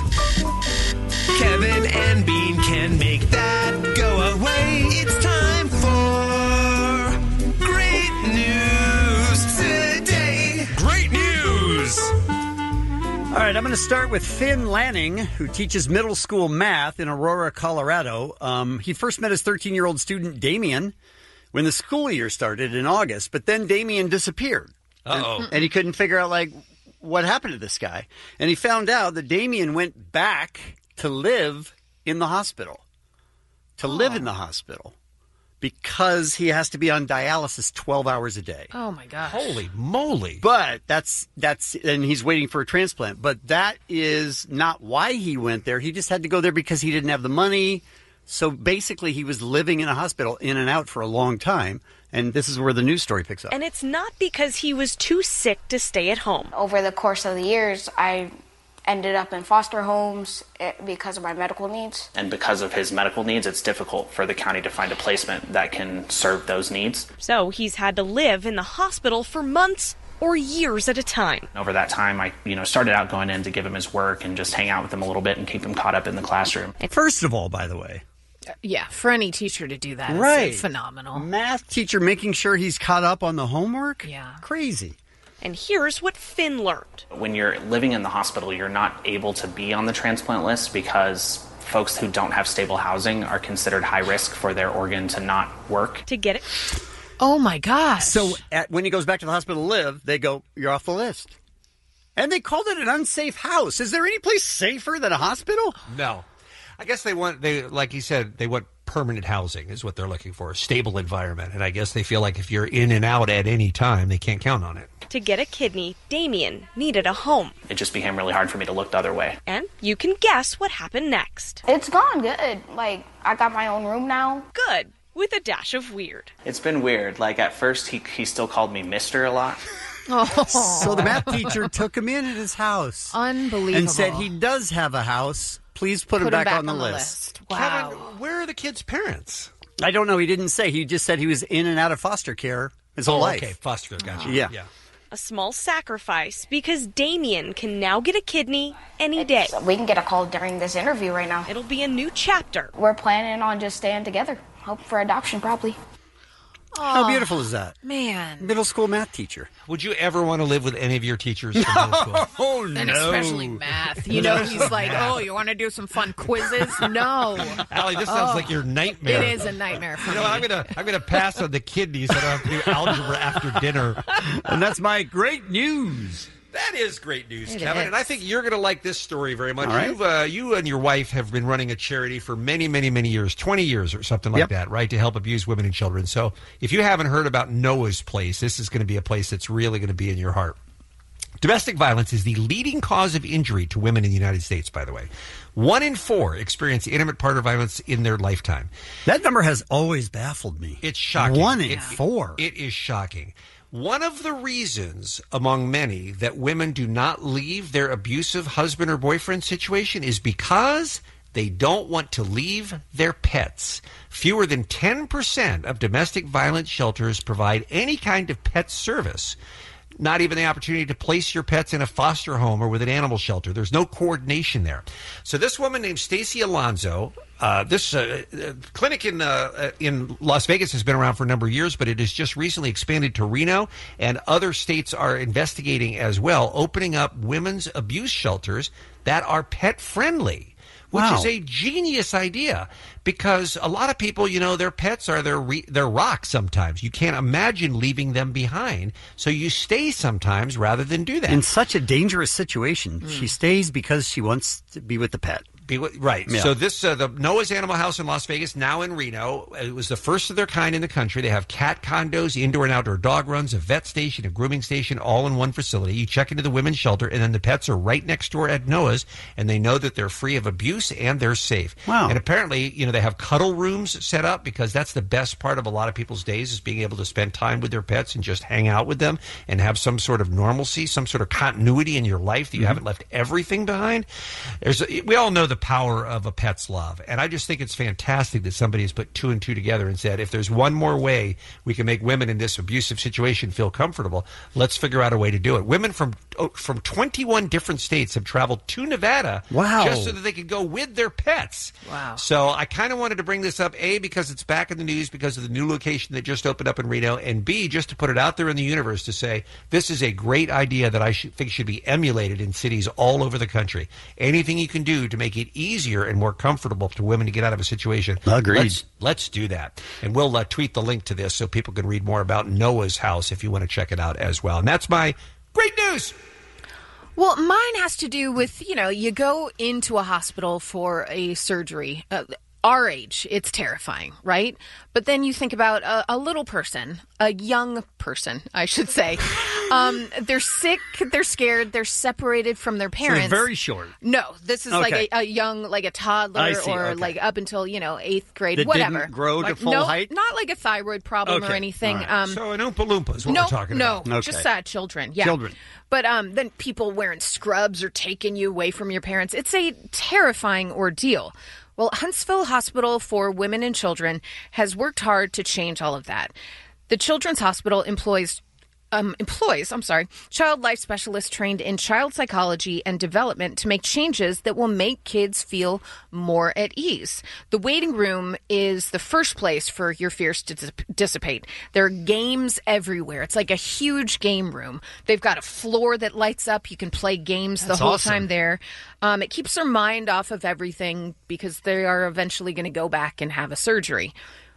S18: Kevin and Bean can make that go away. It's time for great news today. Great news!
S7: All right, I'm going to start with Finn Lanning, who teaches middle school math in Aurora, Colorado. Um, he first met his thirteen-year-old student, Damien, when the school year started in August, but then Damien disappeared.
S12: Uh-oh.
S7: And, and he couldn't figure out, like, what happened to this guy. And he found out that Damien went back to live in the hospital, to live in the hospital, because he has to be on dialysis twelve hours a day.
S14: Oh, my gosh.
S12: Holy moly.
S7: But that's, that's, and he's waiting for a transplant. But that is not why he went there. He just had to go there because he didn't have the money. So basically, he was living in a hospital in and out for a long time. And this is where the news story picks up.
S19: And it's not because he was too sick to stay at home.
S20: Over the course of the years, I ended up in foster homes because of my medical needs.
S21: And because of his medical needs, it's difficult for the county to find a placement that can serve those needs.
S19: So he's had to live in the hospital for months or years at a time.
S21: Over that time, I you know started out going in to give him his work and just hang out with him a little bit and keep him caught up in the classroom.
S7: First of all, by the way,
S14: Yeah, for any teacher to do that is
S7: Right.
S14: phenomenal.
S7: math teacher making sure he's caught up on the homework?
S14: Yeah.
S7: Crazy.
S19: And here's what Finn learned.
S21: When you're living in the hospital, you're not able to be on the transplant list because folks who don't have stable housing are considered high risk for their organ to not work.
S19: To get it.
S14: Oh, my gosh.
S7: So at, when he goes back to the hospital to live, they go, you're off the list. And they called it an unsafe house. Is there any place safer than a hospital?
S12: No. I guess they want, they like he said, they want permanent housing is what they're looking for, a stable environment. And I guess they feel like if you're in and out at any time, they can't count on it.
S19: To get a kidney, Damien needed a home.
S21: It just became really hard for me to look the other way.
S19: And you can guess what happened next.
S20: It's gone good. Like, I got my own room now.
S19: Good, with a dash of weird.
S21: It's been weird. Like, at first, he, he still called me Mister a lot.
S14: Oh.
S7: So the math teacher took him in at his house.
S14: Unbelievable.
S7: And said he does have a house. Please put, him, back on the list.
S14: Wow.
S12: Kevin, where are the kids' parents?
S7: I don't know. He didn't say. He just said he was in and out of foster care his whole
S12: Oh,
S7: life.
S12: okay, foster, gotcha.
S7: Yeah.
S12: yeah.
S19: A small sacrifice because Damien can now get a kidney any day.
S20: We can get a call during this interview right now.
S19: It'll be a new chapter.
S20: We're planning on just staying together. Hope for adoption, probably.
S7: How beautiful is that?
S14: Man.
S7: Middle school math teacher.
S12: Would you ever want to live with any of your teachers from middle school?
S7: Oh,
S14: And especially math. You know, he's like, oh, you want to do some fun quizzes? No.
S12: Allie, this sounds
S14: Oh.
S12: like your nightmare.
S14: It is a nightmare for
S12: You know,
S14: me.
S12: I'm gonna I'm gonna pass on the kidneys. I don't have to do algebra after dinner.
S7: And that's my great news.
S12: That is great news,
S14: It
S12: Kevin.
S14: is.
S12: And I think you're going to like this story very much.
S7: All right.
S12: You've, uh, you and your wife have been running a charity for many, many, many years, twenty years or something like
S7: Yep.
S12: that, right, to help abused women and children. So if you haven't heard about Noah's Place, this is going to be a place that's really going to be in your heart. Domestic violence is the leading cause of injury to women in the United States, by the way. One in four experience intimate partner violence in their lifetime.
S7: That number has always baffled me.
S12: It's shocking.
S7: One in
S12: It-
S7: four.
S12: It is shocking. One of the reasons, among many, that women do not leave their abusive husband or boyfriend situation is because they don't want to leave their pets. Fewer than ten percent of domestic violence shelters provide any kind of pet service. Not even the opportunity to place your pets in a foster home or with an animal shelter. There's no coordination there. So this woman named Stacey Alonso Uh, this uh, uh, clinic in uh, in Las Vegas has been around for a number of years, but it has just recently expanded to Reno, and other states are investigating as well, opening up women's abuse shelters that are pet friendly, which
S7: Wow.
S12: is a genius idea. Because a lot of people, you know, their pets are their re- their rock sometimes. You can't imagine leaving them behind, so you stay sometimes rather than do that.
S7: In such a dangerous situation, she stays because she wants to be with the pet.
S12: Be with, right.
S7: Yeah.
S12: So this uh, the Noah's Animal House in Las Vegas, now in Reno. It was the first of their kind in the country. They have cat condos, indoor and outdoor dog runs, a vet station, a grooming station, all in one facility. You check into the women's shelter, and then the pets are right next door at Noah's, and they know that they're free of abuse and they're safe.
S7: Wow.
S12: And apparently, you know, they have cuddle rooms set up because that's the best part of a lot of people's days is being able to spend time with their pets and just hang out with them and have some sort of normalcy, some sort of continuity in your life that you
S7: Mm-hmm.
S12: haven't left everything behind. There's a, we all know the power of a pet's love, and I just think it's fantastic that somebody has put two and two together and said, if there's one more way we can make women in this abusive situation feel comfortable, let's figure out a way to do it. Women from oh, from twenty-one different states have traveled to Nevada
S7: Wow.
S12: just so that they could go with their pets.
S14: Wow.
S12: So I kind of wanted to bring this up, A, because it's back in the news because of the new location that just opened up in Reno, and B, just to put it out there in the universe to say this is a great idea that I should, think should be emulated in cities all over the country. Anything you can do to make it easier and more comfortable to women to get out of a situation.
S7: Agreed.
S12: Let's, let's do that. And we'll uh, tweet the link to this so people can read more about Noah's House if you want to check it out as well. And that's my great news.
S14: Well, mine has to do with, you know, you go into a hospital for a surgery. Uh, our age, it's terrifying, right? But then you think about a, a little person, a young person, I should say. Um, they're sick, they're scared, they're separated from their
S7: So
S14: parents.
S7: they're very short.
S14: No, this is
S7: Okay.
S14: like a, a young, like a toddler
S7: I see,
S14: or
S7: okay.
S14: like up until, you know, eighth grade,
S7: That
S14: whatever.
S7: didn't grow to
S14: Like,
S7: full
S14: no,
S7: height?
S14: Not like a thyroid problem or
S7: Okay,
S14: anything.
S7: all right.
S14: Um,
S12: So an Oompa Loompa is what
S14: no,
S12: we're talking
S14: no,
S12: about.
S14: just
S7: Okay.
S14: uh, children. Yeah,
S7: Children.
S14: But um, then people wearing scrubs are taking you away from your parents. It's a terrifying ordeal. Well, Huntsville Hospital for Women and Children has worked hard to change all of that. The Children's Hospital employs Um, employs, I'm sorry, child life specialists trained in child psychology and development to make changes that will make kids feel more at ease. The waiting room is the first place for your fears to dis- dissipate. There are games everywhere. It's like a huge game room. They've got a floor that lights up. You can play games
S7: That's
S14: the whole
S7: awesome.
S14: time there. Um, it keeps their mind off of everything because they are eventually going to go back and have a surgery.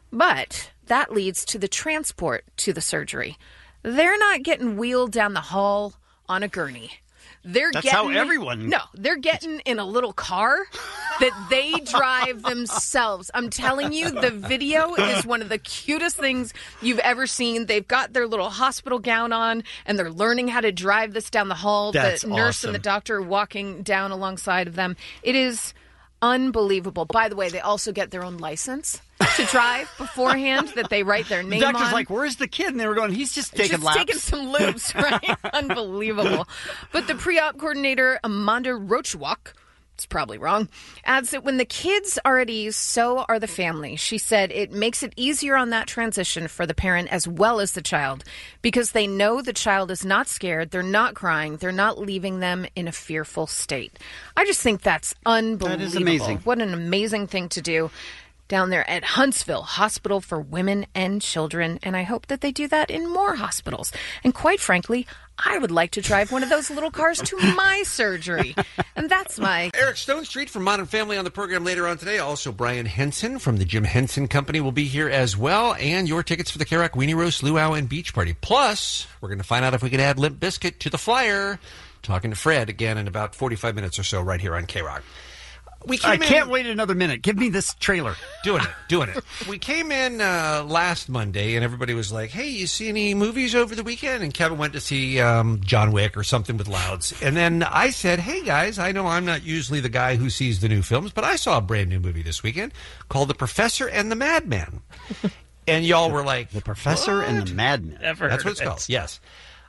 S14: But that leads to the transport to the surgery. They're not getting wheeled down the hall on a gurney. They're
S7: That's
S14: getting,
S7: how everyone-
S14: No, they're getting in a little car that they drive themselves. I'm telling you, the video is one of the cutest things you've ever seen. They've got their little hospital gown on, and they're learning how to drive this down the hall.
S7: That's
S14: the nurse
S7: awesome.
S14: and the doctor are walking down alongside of them. It is unbelievable. By the way, they also get their own license to drive beforehand that they write their
S7: The
S14: name
S7: doctor's
S14: on.
S7: like, where's the kid? And they were going, he's just taking
S14: Just
S7: laps.
S14: taking some loops, right? Unbelievable. But the pre-op coordinator, Amanda Rochwalk, it's probably wrong, adds that when the kids are at ease, so are the family. She said it makes it easier on that transition for the parent as well as the child because they know the child is not scared, they're not crying, they're not leaving them in a fearful state. I just think that's unbelievable.
S7: That is amazing.
S14: What an amazing thing to do down there at Huntsville Hospital for Women and Children, and I hope that they do that in more hospitals. And quite frankly, I would like to drive one of those little cars to my surgery. And that's my...
S12: Eric Stone Street from Modern Family on the program later on today. Also, Brian Henson from the Jim Henson Company will be here as well. And your tickets for the K-Rock Weenie Roast, Luau, and Beach Party. Plus, we're going to find out if we can add Limp Bizkit to the flyer. Talking to Fred again in about forty-five minutes or so right here on K-Rock. We
S7: I
S12: came in-
S7: can't wait another minute. Give me this trailer.
S12: Doing it, doing it. We came in uh, last Monday, and everybody was like, hey, you see any movies over the weekend? And Kevin went to see um, John Wick or something with Louds. And then I said, hey, guys, I know I'm not usually the guy who sees the new films, but I saw a brand new movie this weekend called The Professor and the Madman. And y'all were like...
S7: The Professor
S12: what?
S7: and the Madman.
S13: Never
S12: That's
S13: heard
S12: what it's
S13: of
S12: called,
S13: it.
S12: yes.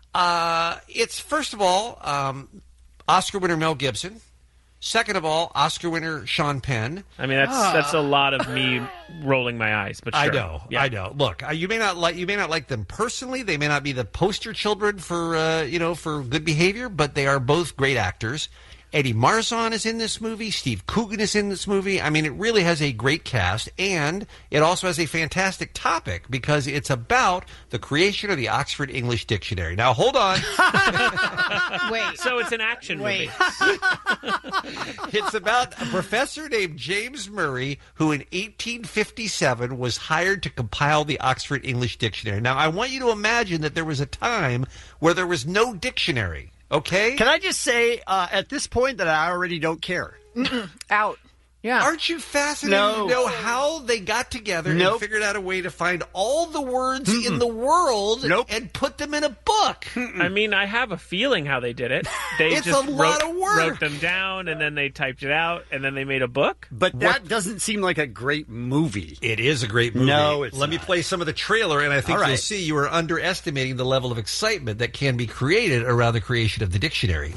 S12: Uh, it's, first of all, um, Oscar winner Mel Gibson. Second of all, Oscar winner Sean Penn.
S13: I mean, that's that's a lot of me rolling my eyes, but sure.
S12: I know,
S13: Yeah.
S12: I know. Look, uh, you may not like you may not like them personally. They may not be the poster children for uh, you know for good behavior, but they are both great actors. Eddie Marzon is in this movie. Steve Coogan is in this movie. I mean, it really has a great cast, and it also has a fantastic topic because it's about the creation of the Oxford English Dictionary. Now, hold on.
S14: Wait.
S13: So it's an action
S14: Wait.
S13: movie.
S12: It's about a professor named James Murray who in eighteen fifty-seven was hired to compile the Oxford English Dictionary. Now, I want you to imagine that there was a time where there was no dictionary, okay?
S7: Can I just say uh, at this point that I already don't care?
S14: Mm-mm. Out. Yeah.
S12: Aren't you fascinated
S7: No.
S12: to know how they got together
S7: Nope.
S12: and figured out a way to find all the words in the world
S7: Nope.
S12: and put them in a book?
S13: I mean, I have a feeling how they did it. They
S12: It's
S13: just
S12: a lot
S13: wrote,
S12: of work.
S13: wrote them down, and then they typed it out, and then they made a book.
S7: But that doesn't seem like a great movie.
S12: It is a great movie.
S7: No, it's
S12: Let me
S7: not.
S12: play some of the trailer, and I think
S7: All right.
S12: you'll see you are underestimating the level of excitement that can be created around the creation of the dictionary.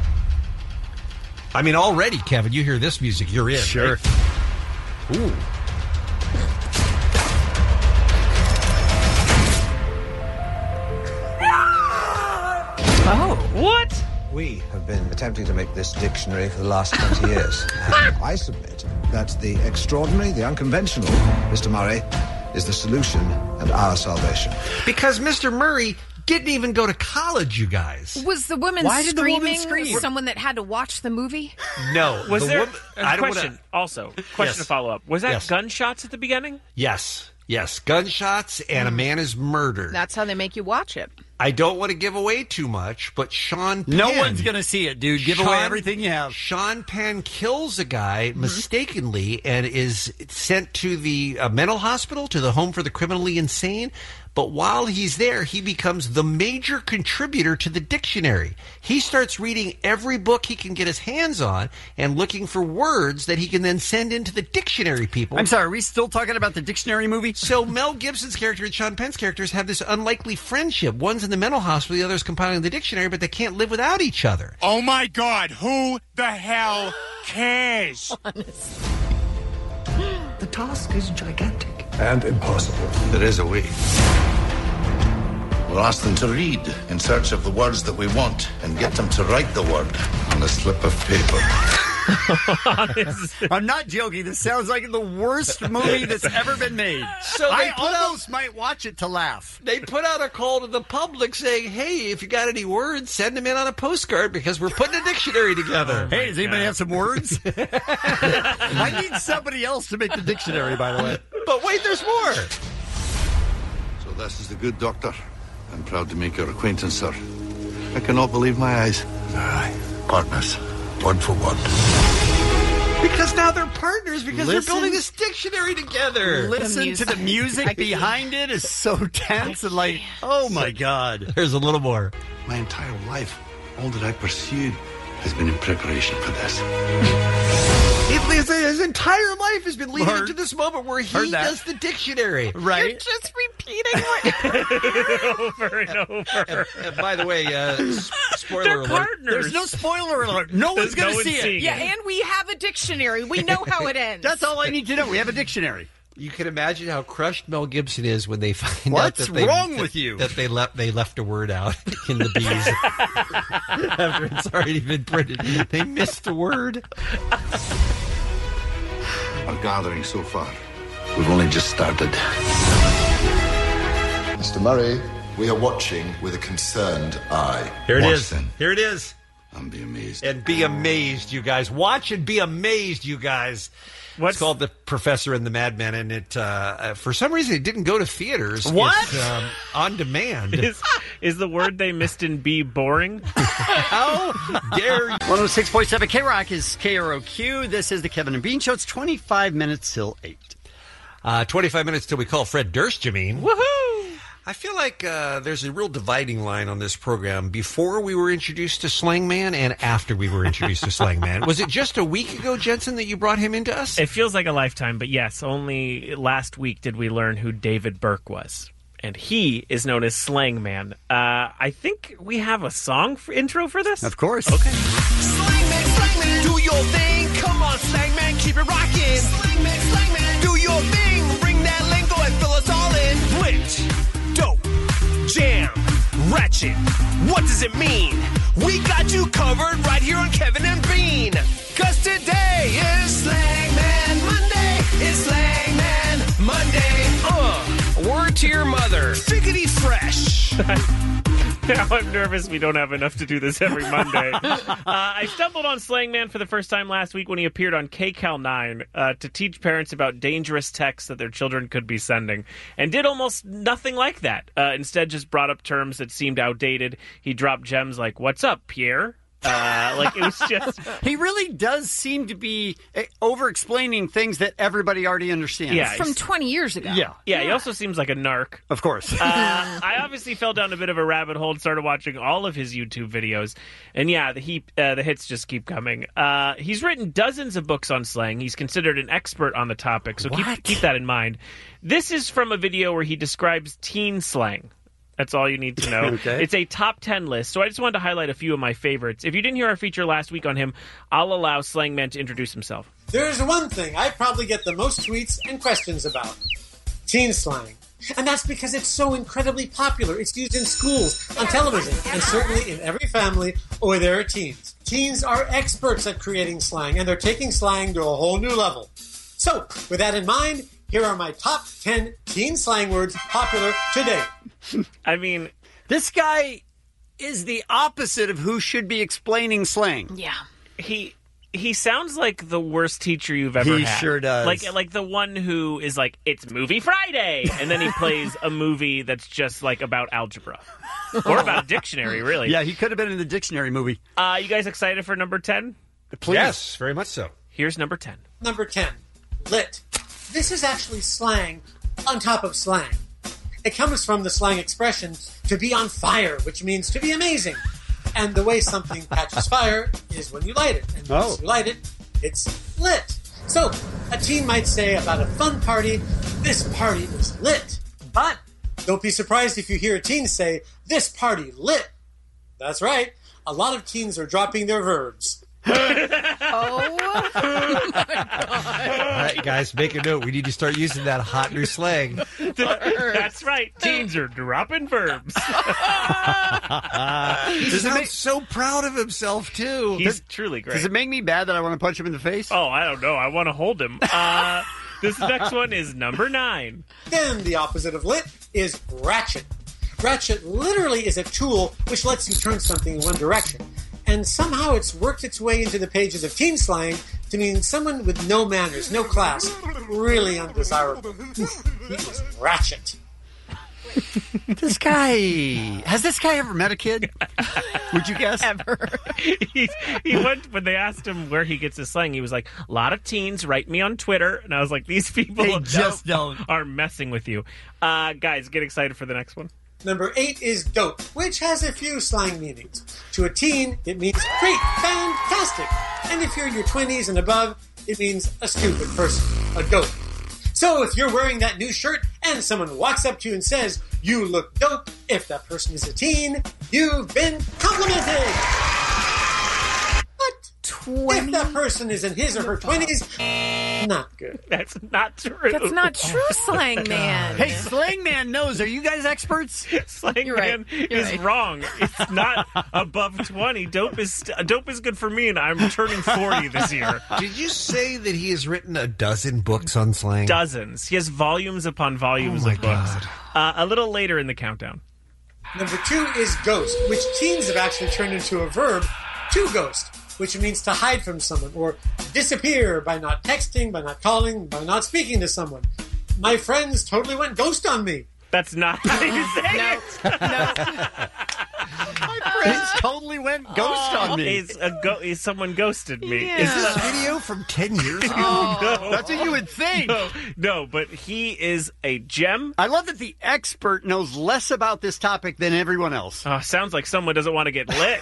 S12: I mean, already, Kevin, you hear this music, you're in.
S7: Sure.
S12: Right? Ooh.
S13: Oh, what?
S1: We have been attempting to make this dictionary for the last twenty years. And I submit that the extraordinary, the unconventional, Mister Murray, is the solution and our salvation.
S12: Because Mister Murray didn't even go to college, you guys.
S14: Was the woman
S7: Why did the
S14: screaming
S7: woman scream?
S14: someone that had to watch the movie?
S12: No.
S13: Was
S12: the
S13: there
S12: woman-
S13: a
S12: I don't
S13: question?
S12: wanna-
S13: Also, question
S12: Yes.
S13: to follow up. Was that
S12: Yes.
S13: gunshots at the beginning?
S12: Yes. Yes. Gunshots and a man is murdered.
S14: That's how they make you watch it.
S12: I don't want to give away too much, but Sean Penn...
S7: No one's going to see it, dude. Give away
S12: Sean-
S7: everything you have.
S12: Sean Penn kills a guy
S14: Mm-hmm.
S12: mistakenly and is sent to the uh, mental hospital, to the home for the criminally insane. But while he's there, he becomes the major contributor to the dictionary. He starts reading every book he can get his hands on and looking for words that he can then send into the dictionary people.
S7: I'm sorry, are we still talking about the dictionary movie?
S12: So Mel Gibson's character and Sean Penn's characters have this unlikely friendship. One's in the mental hospital, the other's compiling the dictionary, but they can't live without each other.
S6: Oh my God, who the hell cares?
S1: The task is gigantic. And impossible. There is a way.
S11: We'll ask them to read in search of the words that we want and get them to write the word on a slip of paper.
S7: I'm not joking. This sounds like the worst movie that's ever been made.
S12: So they
S7: I
S12: put out-
S7: almost might watch it to laugh.
S12: They put out a call to the public saying, hey, if you got any words, send them in on a postcard because we're putting a dictionary together.
S7: Hey, does anybody have some words? I need somebody else to make the dictionary, by the way.
S12: But wait, there's more.
S11: So this is the good doctor. I'm proud to make your acquaintance, sir. I cannot believe my eyes. Aye, partners, word for word.
S12: Because now they're partners because
S7: Listen-
S12: they're building this dictionary together.
S7: Listen to the music behind it is so tense and like, oh my God.
S12: There's a little more.
S11: My entire life, all that I pursued has been in preparation for this.
S12: It, his, his entire life has been leading
S7: Heard-
S12: up to this moment where he
S7: heard that.
S12: does the dictionary.
S7: Right?
S14: You're just repeating what
S13: over and over.
S12: And by the way, uh, s- spoiler
S13: They're
S12: alert.
S13: partners.
S7: There's no spoiler alert. No one's
S13: No
S7: going to
S13: one's
S7: see
S13: seeing
S7: it.
S14: Yeah, and we have a dictionary. We know how it ends.
S7: That's all I need to know. We have a dictionary.
S12: You can imagine how crushed Mel Gibson is when they find
S7: What's
S12: out that they,
S7: wrong
S12: that-
S7: with you?
S12: that they left they left a word out in the bees after it's already been printed. They missed a word.
S11: Our gathering so far, we've only just started.
S22: Mister Murray, we are watching with a concerned eye.
S12: Here it
S11: Watch
S12: is.
S11: then.
S12: Here it is.
S11: And be amazed.
S12: And be amazed, you guys. Watch and be amazed, you guys.
S13: What's
S12: It's called The Professor and the Madman, and it uh, uh, for some reason it didn't go to theaters.
S7: What?
S12: It's, um, on demand.
S13: Is, is the word they missed in B boring?
S12: How dare you?
S7: one oh six point seven K Rock is K R O Q. This is the Kevin and Bean Show. It's twenty-five minutes till eight.
S12: Uh, twenty-five minutes till we call Fred Durst, Jameen.
S13: Woohoo!
S12: I feel like uh, there's a real dividing line on this program before we were introduced to Slang Man and after we were introduced to Slang Man. Was it just a week ago, Jensen, that you brought him into us?
S13: It feels like a lifetime, but yes, only last week did we learn who David Burke was. And he is known as Slang Man. Uh, I think we have a song for, intro for this?
S7: Of course.
S13: Okay.
S18: Slang man, slang man, do your thing. Come on, slang man, keep it rocking. Slang man, slang man, do your thing. Bring that lingo and fill us all in. Glitch, dope, jam, ratchet. What does it mean? We got you covered right here on Kevin and Bean. Cause today is Slang Man Monday. It's Slang Man Monday. Uh, word to your mother. Figgity fresh.
S13: Now I'm nervous we don't have enough to do this every Monday. uh, I stumbled on Slang Man for the first time last week when he appeared on K C A L nine uh, to teach parents about dangerous texts that their children could be sending, and did almost nothing like that. Uh, instead, just brought up terms that seemed outdated. He dropped gems like, "What's up, Pierre?" Uh, like, it was just...
S7: He really does seem to be uh, over-explaining things that everybody already understands.
S13: Yeah,
S14: From twenty years ago.
S7: Yeah.
S13: Yeah, he also seems like a narc.
S7: Of course.
S13: uh, I obviously fell down a bit of a rabbit hole and started watching all of his YouTube videos. And yeah, the, he, uh, the hits just keep coming. Uh, he's written dozens of books on slang. He's considered an expert on the topic, so keep, keep that in mind. This is from a video where he describes teen slang. That's all you need to know.
S7: Okay.
S13: It's a top ten list, so I just wanted to highlight a few of my favorites. If you didn't hear our feature last week on him, I'll allow Slang Man to introduce himself.
S2: There's one thing I probably get the most tweets and questions about. Teen slang. And that's because it's so incredibly popular. It's used in schools, on television, and certainly in every family where there are teens. Teens are experts at creating slang, and they're taking slang to a whole new level. So, with that in mind, here are my top ten teen slang words popular today.
S13: I mean,
S7: this guy is the opposite of who should be explaining slang.
S14: Yeah.
S13: He he sounds like the worst teacher you've ever
S7: He
S13: had.
S7: sure does.
S13: Like like the one who is like, it's Movie Friday, and then he plays a movie that's just like about algebra. Or about a dictionary, really.
S7: Yeah, he could have been in the dictionary movie.
S13: Uh, you guys excited for number ten?
S7: Please.
S12: Yes, very much so.
S13: Here's number ten.
S2: Number ten, lit. This is actually slang on top of slang. It comes from the slang expression to be on fire, which means to be amazing. And the way something catches fire is when you light it. And once
S7: Oh.
S2: you light it, it's lit. So, a teen might say about a fun party, this party is lit. But don't be surprised if you hear a teen say, this party lit. That's right. A lot of teens are dropping their verbs.
S14: Oh, my God.
S12: All right, guys, make a note. We need to start using that hot new slang.
S13: That's right. Teens are dropping verbs.
S12: He sounds so proud of himself, too.
S13: He's truly great.
S7: Does it make me bad that I want to punch him in the face?
S13: Oh, I don't know. I want to hold him. Uh, this next one is number nine.
S2: Then the opposite of lit is ratchet. Ratchet literally is a tool which lets you turn something in one direction. And somehow it's worked its way into the pages of teen slang to mean someone with no manners, no class, really undesirable. He is ratchet.
S7: This guy... Has this guy ever met a kid? Would you guess?
S14: Ever.
S13: he, he went, when they asked him where he gets his slang, he was like, a lot of teens write me on Twitter. And I was like, these people
S7: They just don't.
S13: are messing with you. Uh, guys, get excited for the next one.
S2: Number eight is dope, which has a few slang meanings. To a teen, it means great, fantastic. And if you're in your twenties and above, it means a stupid person, a dope. So if you're wearing that new shirt and someone walks up to you and says, you look dope, if that person is a teen, you've been complimented. But if that person is in his or her twenties, not good.
S13: That's not true.
S14: That's not true, Slang Man.
S7: Hey, Slang Man knows. Are you guys experts?
S13: Slang
S14: You're
S13: Man
S14: right. You're
S13: is
S14: right.
S13: wrong. It's not above twenty. Dope is dope is good for me, and I'm turning forty this year.
S12: Did you say that he has written a dozen books on slang?
S13: Dozens. He has volumes upon volumes
S12: Oh my
S13: of books. Uh, a little later in the countdown.
S2: Number two is ghost, which teens have actually turned into a verb, to ghost, which means to hide from someone or disappear by not texting, by not calling, by not speaking to someone. My friends totally went ghost on me.
S13: That's not how you say
S14: No.
S13: it.
S7: My friends totally went ghost on me.
S13: He's a go- he's someone ghosted me.
S14: Yeah.
S12: Is this video from ten years ago?
S13: No.
S7: That's what you would think.
S13: No, no, but he is a gem.
S7: I love that the expert knows less about this topic than everyone else.
S13: Oh, sounds like someone doesn't want to get lit.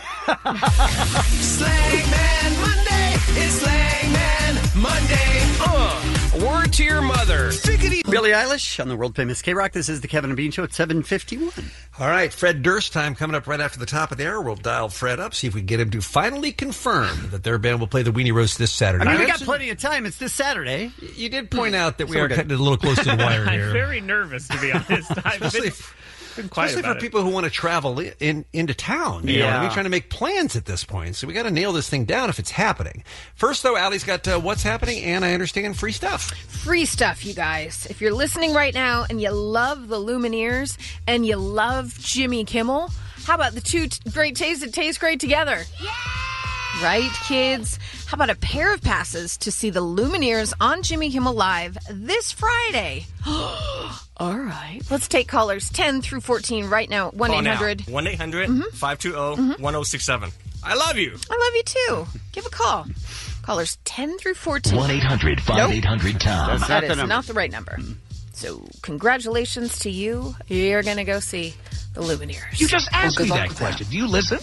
S18: Slang Man Monday. It's Slang Man Monday. Uh, word to your mother. Figgity.
S7: Billie Eilish on the world-famous K-Rock. This is the Kevin and Bean Show at seven fifty-one.
S12: All right, Fred Durst time coming up right after the top of the hour. We'll dial Fred up, see if we can get him to finally confirm that their band will play the Weenie Roast this Saturday.
S7: I mean, we got
S12: mentioned-
S7: plenty of time. It's this Saturday.
S12: You did point out that we
S7: So
S12: are
S7: we're good.
S12: cutting it a little close to the wire
S13: I'm
S12: here.
S13: very nervous to be on this time.
S12: Especially,
S13: Been quiet
S12: Especially
S13: about
S12: for
S13: it.
S12: people who want to travel in, in into town. You know what I
S13: Yeah.
S12: mean? Trying to make plans at this point. So we got to nail this thing down if it's happening. First, though, Allie's got uh, what's happening, and I understand free stuff.
S14: Free stuff, you guys. If you're listening right now and you love the Lumineers and you love Jimmy Kimmel, how about the two t- great tastes that taste great together? Yeah! Right, kids? How about a pair of passes to see the Lumineers on Jimmy Kimmel Live this Friday? All right. Let's take callers ten through fourteen right now. one eight hundred
S5: one eight hundred five two zero one zero six seven. I love you.
S14: I love you too. Give a call. Callers ten through fourteen.
S18: one eight hundred five eight hundred Tom.
S14: Nope. That is not the right number. So, congratulations to you. You're going to go see the Lumineers.
S18: You just asked
S14: Well,
S18: me
S14: good
S18: that
S14: luck with
S18: question. Do you listen?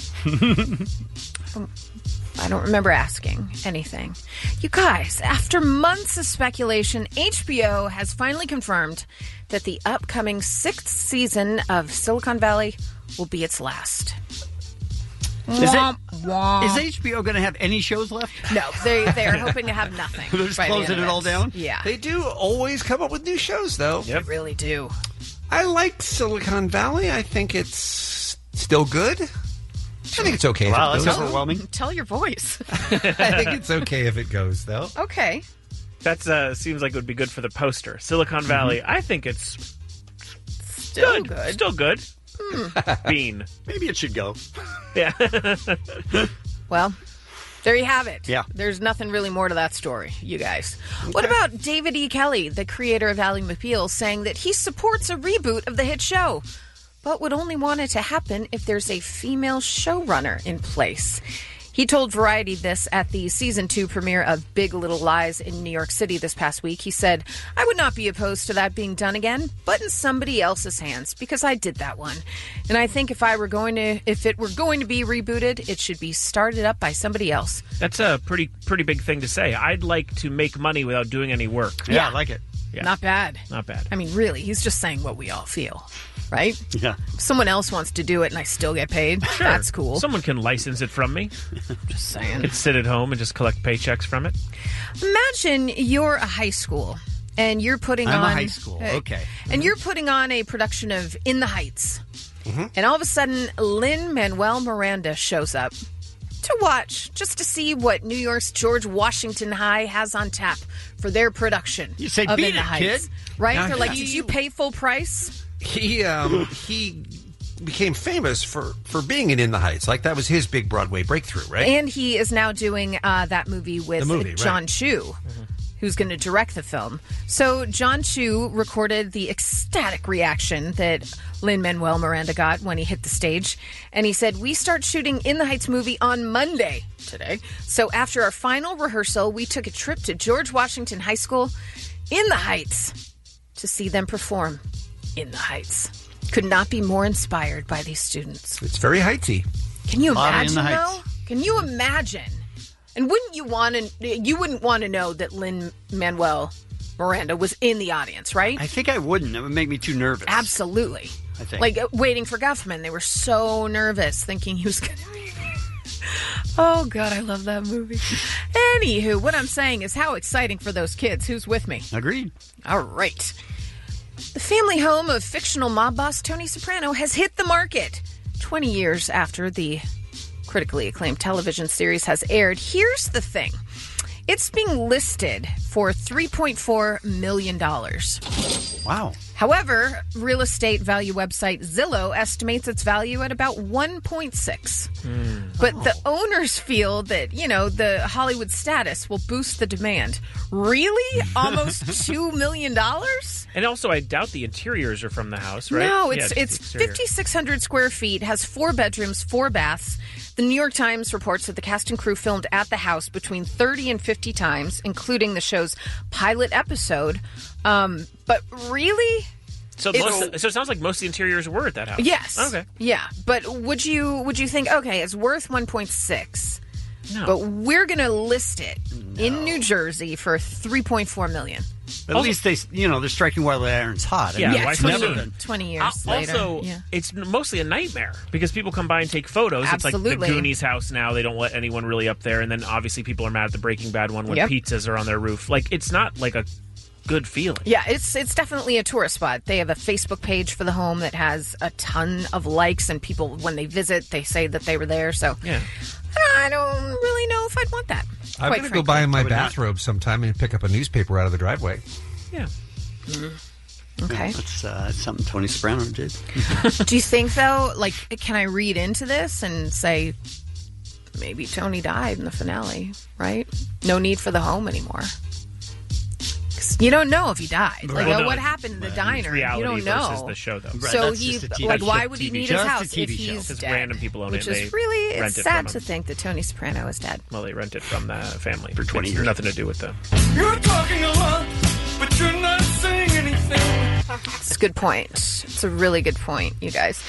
S14: I don't remember asking anything. You guys, after months of speculation, H B O has finally confirmed that the upcoming sixth season of Silicon Valley will be its last.
S7: Is, it,
S14: Womp, womp.
S7: is H B O going to have any shows left?
S14: No, they they are hoping to have nothing.
S7: They're just
S14: by the
S7: closing
S14: end of
S7: it all down?
S14: Yeah.
S12: They do always come up with new shows, though.
S14: They really do.
S12: I like Silicon Valley. I think it's still good. I think it's okay if
S7: Wow,
S12: it
S7: that's
S12: goes.
S7: overwhelming.
S14: Tell your voice.
S12: I think it's okay if it goes, though.
S14: Okay.
S13: That uh, seems like it would be good for the poster. Silicon Valley, I think it's
S14: Still
S13: good.
S14: good.
S13: Still good. Bean.
S7: Maybe it should go.
S13: Yeah.
S14: Well, there you have it.
S7: Yeah.
S14: There's nothing really more to that story, you guys. What about David E. Kelly, the creator of Ally McBeal, saying that he supports a reboot of the hit show, but would only want it to happen if there's a female showrunner in place? He told Variety this at the season two premiere of Big Little Lies in New York City this past week. He said, I would not be opposed to that being done again, but in somebody else's hands, because I did that one. And I think if I were going to, if it were going to be rebooted, it should be started up by somebody else.
S13: That's a pretty pretty big thing to say. I'd like to make money without doing any work.
S7: Yeah, I like it.
S13: Yeah.
S14: Not bad.
S13: Not bad.
S14: I mean, really, he's just saying what we all feel, right?
S7: Yeah.
S14: If someone else wants to do it and I still get paid,
S13: Sure.
S14: that's cool.
S13: Someone can license it from me.
S14: Just saying.
S13: Could sit at home and just collect paychecks from it.
S14: Imagine you're a high school and you're putting
S7: I'm a
S14: on
S7: high school.
S14: Hey,
S7: Okay.
S14: and you're putting on a production of In the Heights, and all of a sudden Lin-Manuel Miranda shows up to watch, just to see what New York's George Washington High has on tap for their production.
S7: You say,
S14: of
S7: "Beat
S14: In the
S7: it,
S14: Heights,"
S7: kid.
S14: right?
S12: Now,
S14: They're like,
S12: he-
S14: "Did you pay full price?"
S12: He um, he became famous for, for being in In the Heights. Like, that was his big Broadway breakthrough, right?
S14: And he is now doing uh, that movie with
S12: The movie,
S14: John
S12: right.
S14: Chu, who's going to direct the film. So John Chu recorded the ecstatic reaction that Lin-Manuel Miranda got when he hit the stage. And he said, we start shooting In the Heights movie on Monday today. So after our final rehearsal, we took a trip to George Washington High School in the Heights to see them perform In the Heights. Could not be more inspired by these students.
S12: It's very Heightsy.
S14: Can you
S7: Body in
S14: imagine,
S7: the
S14: though?
S7: Heights.
S14: Can you imagine? And wouldn't you want to? You wouldn't want to know that Lin-Manuel Miranda was in the audience, right?
S7: I think I wouldn't. It would make me too nervous.
S14: Absolutely.
S7: I think.
S14: Like uh, Waiting for Guffman, they were so nervous, thinking he was going to be. Oh God, I love that movie. Anywho, what I'm saying is, how exciting for those kids. Who's with me?
S7: Agreed.
S14: All right. The family home of fictional mob boss Tony Soprano has hit the market twenty years after the critically acclaimed television series has aired. Here's the thing. It's being listed for three point four million dollars.
S7: Wow.
S14: However, real estate value website Zillow estimates its value at about one point six.
S13: Mm.
S14: But the owners feel that, you know, the Hollywood status will boost the demand. Really? Almost two million dollars?
S13: And also, I doubt the interiors are from the house, right?
S14: No,
S13: Yeah,
S14: it's
S13: just
S14: it's
S13: the exterior.
S14: fifty-six hundred square feet, has four bedrooms, four baths. The New York Times reports that the cast and crew filmed at the house between thirty and fifty times, including the show's pilot episode. Um, but really?
S13: So,
S14: It's-
S13: most, so it sounds like most of the interiors were at that house.
S14: Yes.
S13: Okay.
S14: Yeah, but would you would you think, okay, it's worth one point six,
S13: No.
S14: but we're going to list it in New Jersey for three point four million.
S7: At least they, you know, they're striking while the iron's hot. I
S13: Yeah,
S7: mean,
S13: why
S7: it's
S13: so
S7: never
S13: soon?
S7: been.
S14: twenty years
S13: Uh,
S14: later.
S13: Also,
S14: yeah.
S13: it's mostly a nightmare because people come by and take photos. It's
S14: Absolutely.
S13: like the Goonies house now. They don't let anyone really up there. And then obviously people are mad at the Breaking Bad one when
S14: Yep.
S13: pizzas are on their roof. Like, it's not like a good feeling.
S14: Yeah, it's it's definitely a tourist spot. They have a Facebook page for the home that has a ton of likes, and people, when they visit, they say that they were there. So
S13: yeah.
S14: I don't really know if I'd want that.
S12: I'm going to go buy in my bathrobe sometime and pick up a newspaper out of the driveway.
S13: Yeah.
S14: Mm-hmm. Okay.
S7: That's uh, something Tony Soprano did.
S14: Do you think, though, like, can I read into this and say maybe Tony died in the finale, right? No need for the home anymore. 'Cause you don't know if he died. Like,
S13: Well,
S14: uh,
S13: no,
S14: what happened in the diner? You
S13: reality
S14: don't know.
S13: versus the show, though.
S7: Right,
S14: so
S7: that's
S14: he,
S7: just a T V
S14: like,
S7: show.
S14: why would he
S7: T V
S14: need
S7: show.
S14: his
S7: Just a
S14: house
S7: T
S14: if
S7: V
S14: he's
S7: show.
S13: Because
S14: dead?
S13: random people own
S14: Which
S13: it.
S14: is
S13: They
S14: really
S13: rent it
S14: sad
S13: from
S14: to
S13: him.
S14: think that Tony Soprano is dead.
S13: Well, they rent it from the family
S7: For twenty
S13: It's
S7: years.
S13: Nothing to do with them.
S6: You're talking a lot, but you're not saying anything.
S14: It's a good point. It's a really good point, you guys.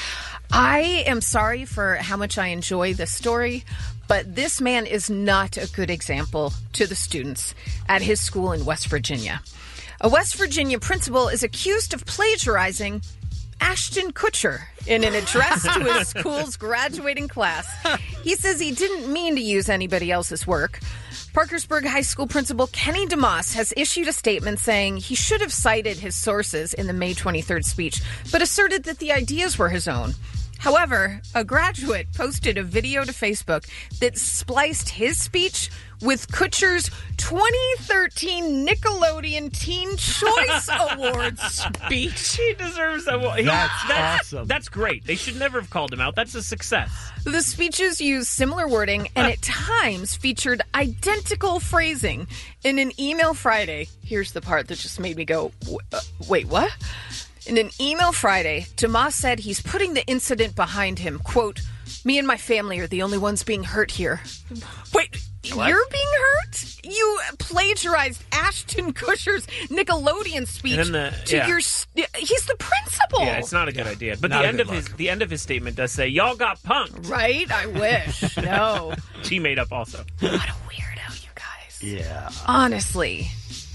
S14: I am sorry for how much I enjoy this story, but this man is not a good example to the students at his school in West Virginia. A West Virginia principal is accused of plagiarizing Ashton Kutcher in an address to his school's graduating class. He says he didn't mean to use anybody else's work. Parkersburg High School principal Kenny DeMoss has issued a statement saying he should have cited his sources in the May twenty-third speech, but asserted that the ideas were his own. However, a graduate posted a video to Facebook that spliced his speech with Kutcher's twenty thirteen Nickelodeon Teen Choice Awards speech.
S13: He deserves that. He,
S7: That's
S13: that's
S7: awesome.
S13: That's great. They should never have called him out. That's a success.
S14: The speeches used similar wording and at times featured identical phrasing. In an email Friday, here's the part that just made me go, uh, wait, what? In an email Friday, DeMoss said he's putting the incident behind him. Quote, me and my family are the only ones being hurt here. Wait,
S7: What?
S14: you're being hurt? You plagiarized Ashton Kutcher's Nickelodeon speech
S13: And then the-
S14: to
S13: yeah.
S14: your... s- He's the principal.
S13: Yeah, it's not a good idea. But
S12: Not
S13: the
S12: a
S13: end
S12: good
S13: of his
S12: look.
S13: the end of his statement does say, "Y'all got punked."
S14: Right? I wish. No.
S13: She made up also.
S14: What a weirdo, you guys.
S7: Yeah.
S14: Honestly.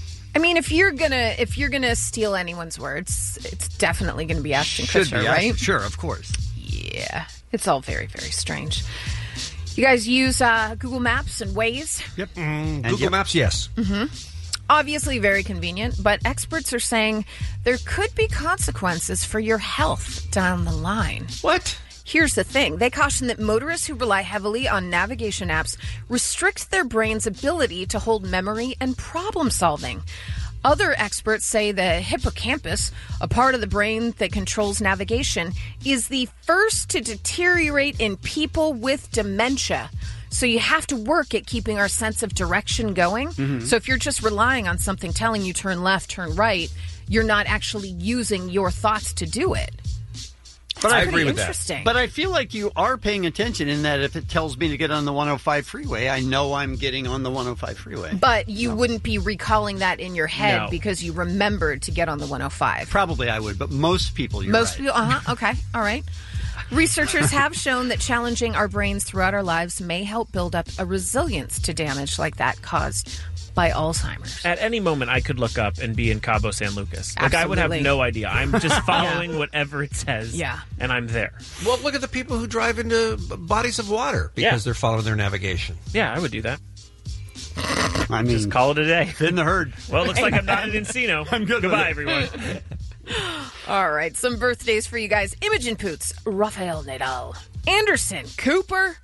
S14: I mean, if you're gonna if you're gonna steal anyone's words, it's definitely gonna be Ashton
S7: Should
S14: Kutcher,
S7: be,
S14: right?
S7: Ashton- Sure, of course.
S14: Yeah, it's all very very strange. You guys use uh, Google Maps and Waze?
S7: Yep.
S12: Mm,
S7: And
S12: Google
S7: yep.
S12: Maps, yes.
S14: Mm-hmm. Obviously very convenient, but experts are saying there could be consequences for your health down the line.
S12: What?
S14: Here's the thing. They caution that motorists who rely heavily on navigation apps restrict their brain's ability to hold memory and problem solving. Other experts say the hippocampus, a part of the brain that controls navigation, is the first to deteriorate in people with dementia. So you have to work at keeping our sense of direction going.
S7: Mhm.
S14: So if you're just relying on something telling you turn left, turn right, you're not actually using your thoughts to do it.
S7: But
S14: It's
S7: I
S14: pretty
S7: agree with
S14: interesting.
S7: that. But I feel like you are paying attention in that if it tells me to get on the one oh five freeway, I know I'm getting on the one oh five freeway.
S14: But you wouldn't be recalling that in your head
S7: No.
S14: because you remembered to get on the one oh five.
S7: Probably I would, but most people, you're
S14: Most
S7: right.
S14: people, uh huh. Okay, all right. Researchers have shown that challenging our brains throughout our lives may help build up a resilience to damage like that caused by Alzheimer's.
S13: At any moment, I could look up and be in Cabo San Lucas. Like, I would have
S14: Absolutely.
S13: no idea. I'm just following whatever it says.
S14: Yeah.
S13: And I'm there.
S12: Well, look at the people who drive into b- bodies of water because
S13: Yeah.
S12: they're following their navigation.
S13: Yeah, I would do that.
S7: I mean,
S13: just call it a day.
S7: In the herd.
S13: Well, it looks like I'm not in Encino.
S7: I'm good with
S13: Goodbye,
S7: it.
S13: everyone.
S14: All right, some birthdays for you guys. Imogen Poots, Rafael Nadal, Anderson Cooper.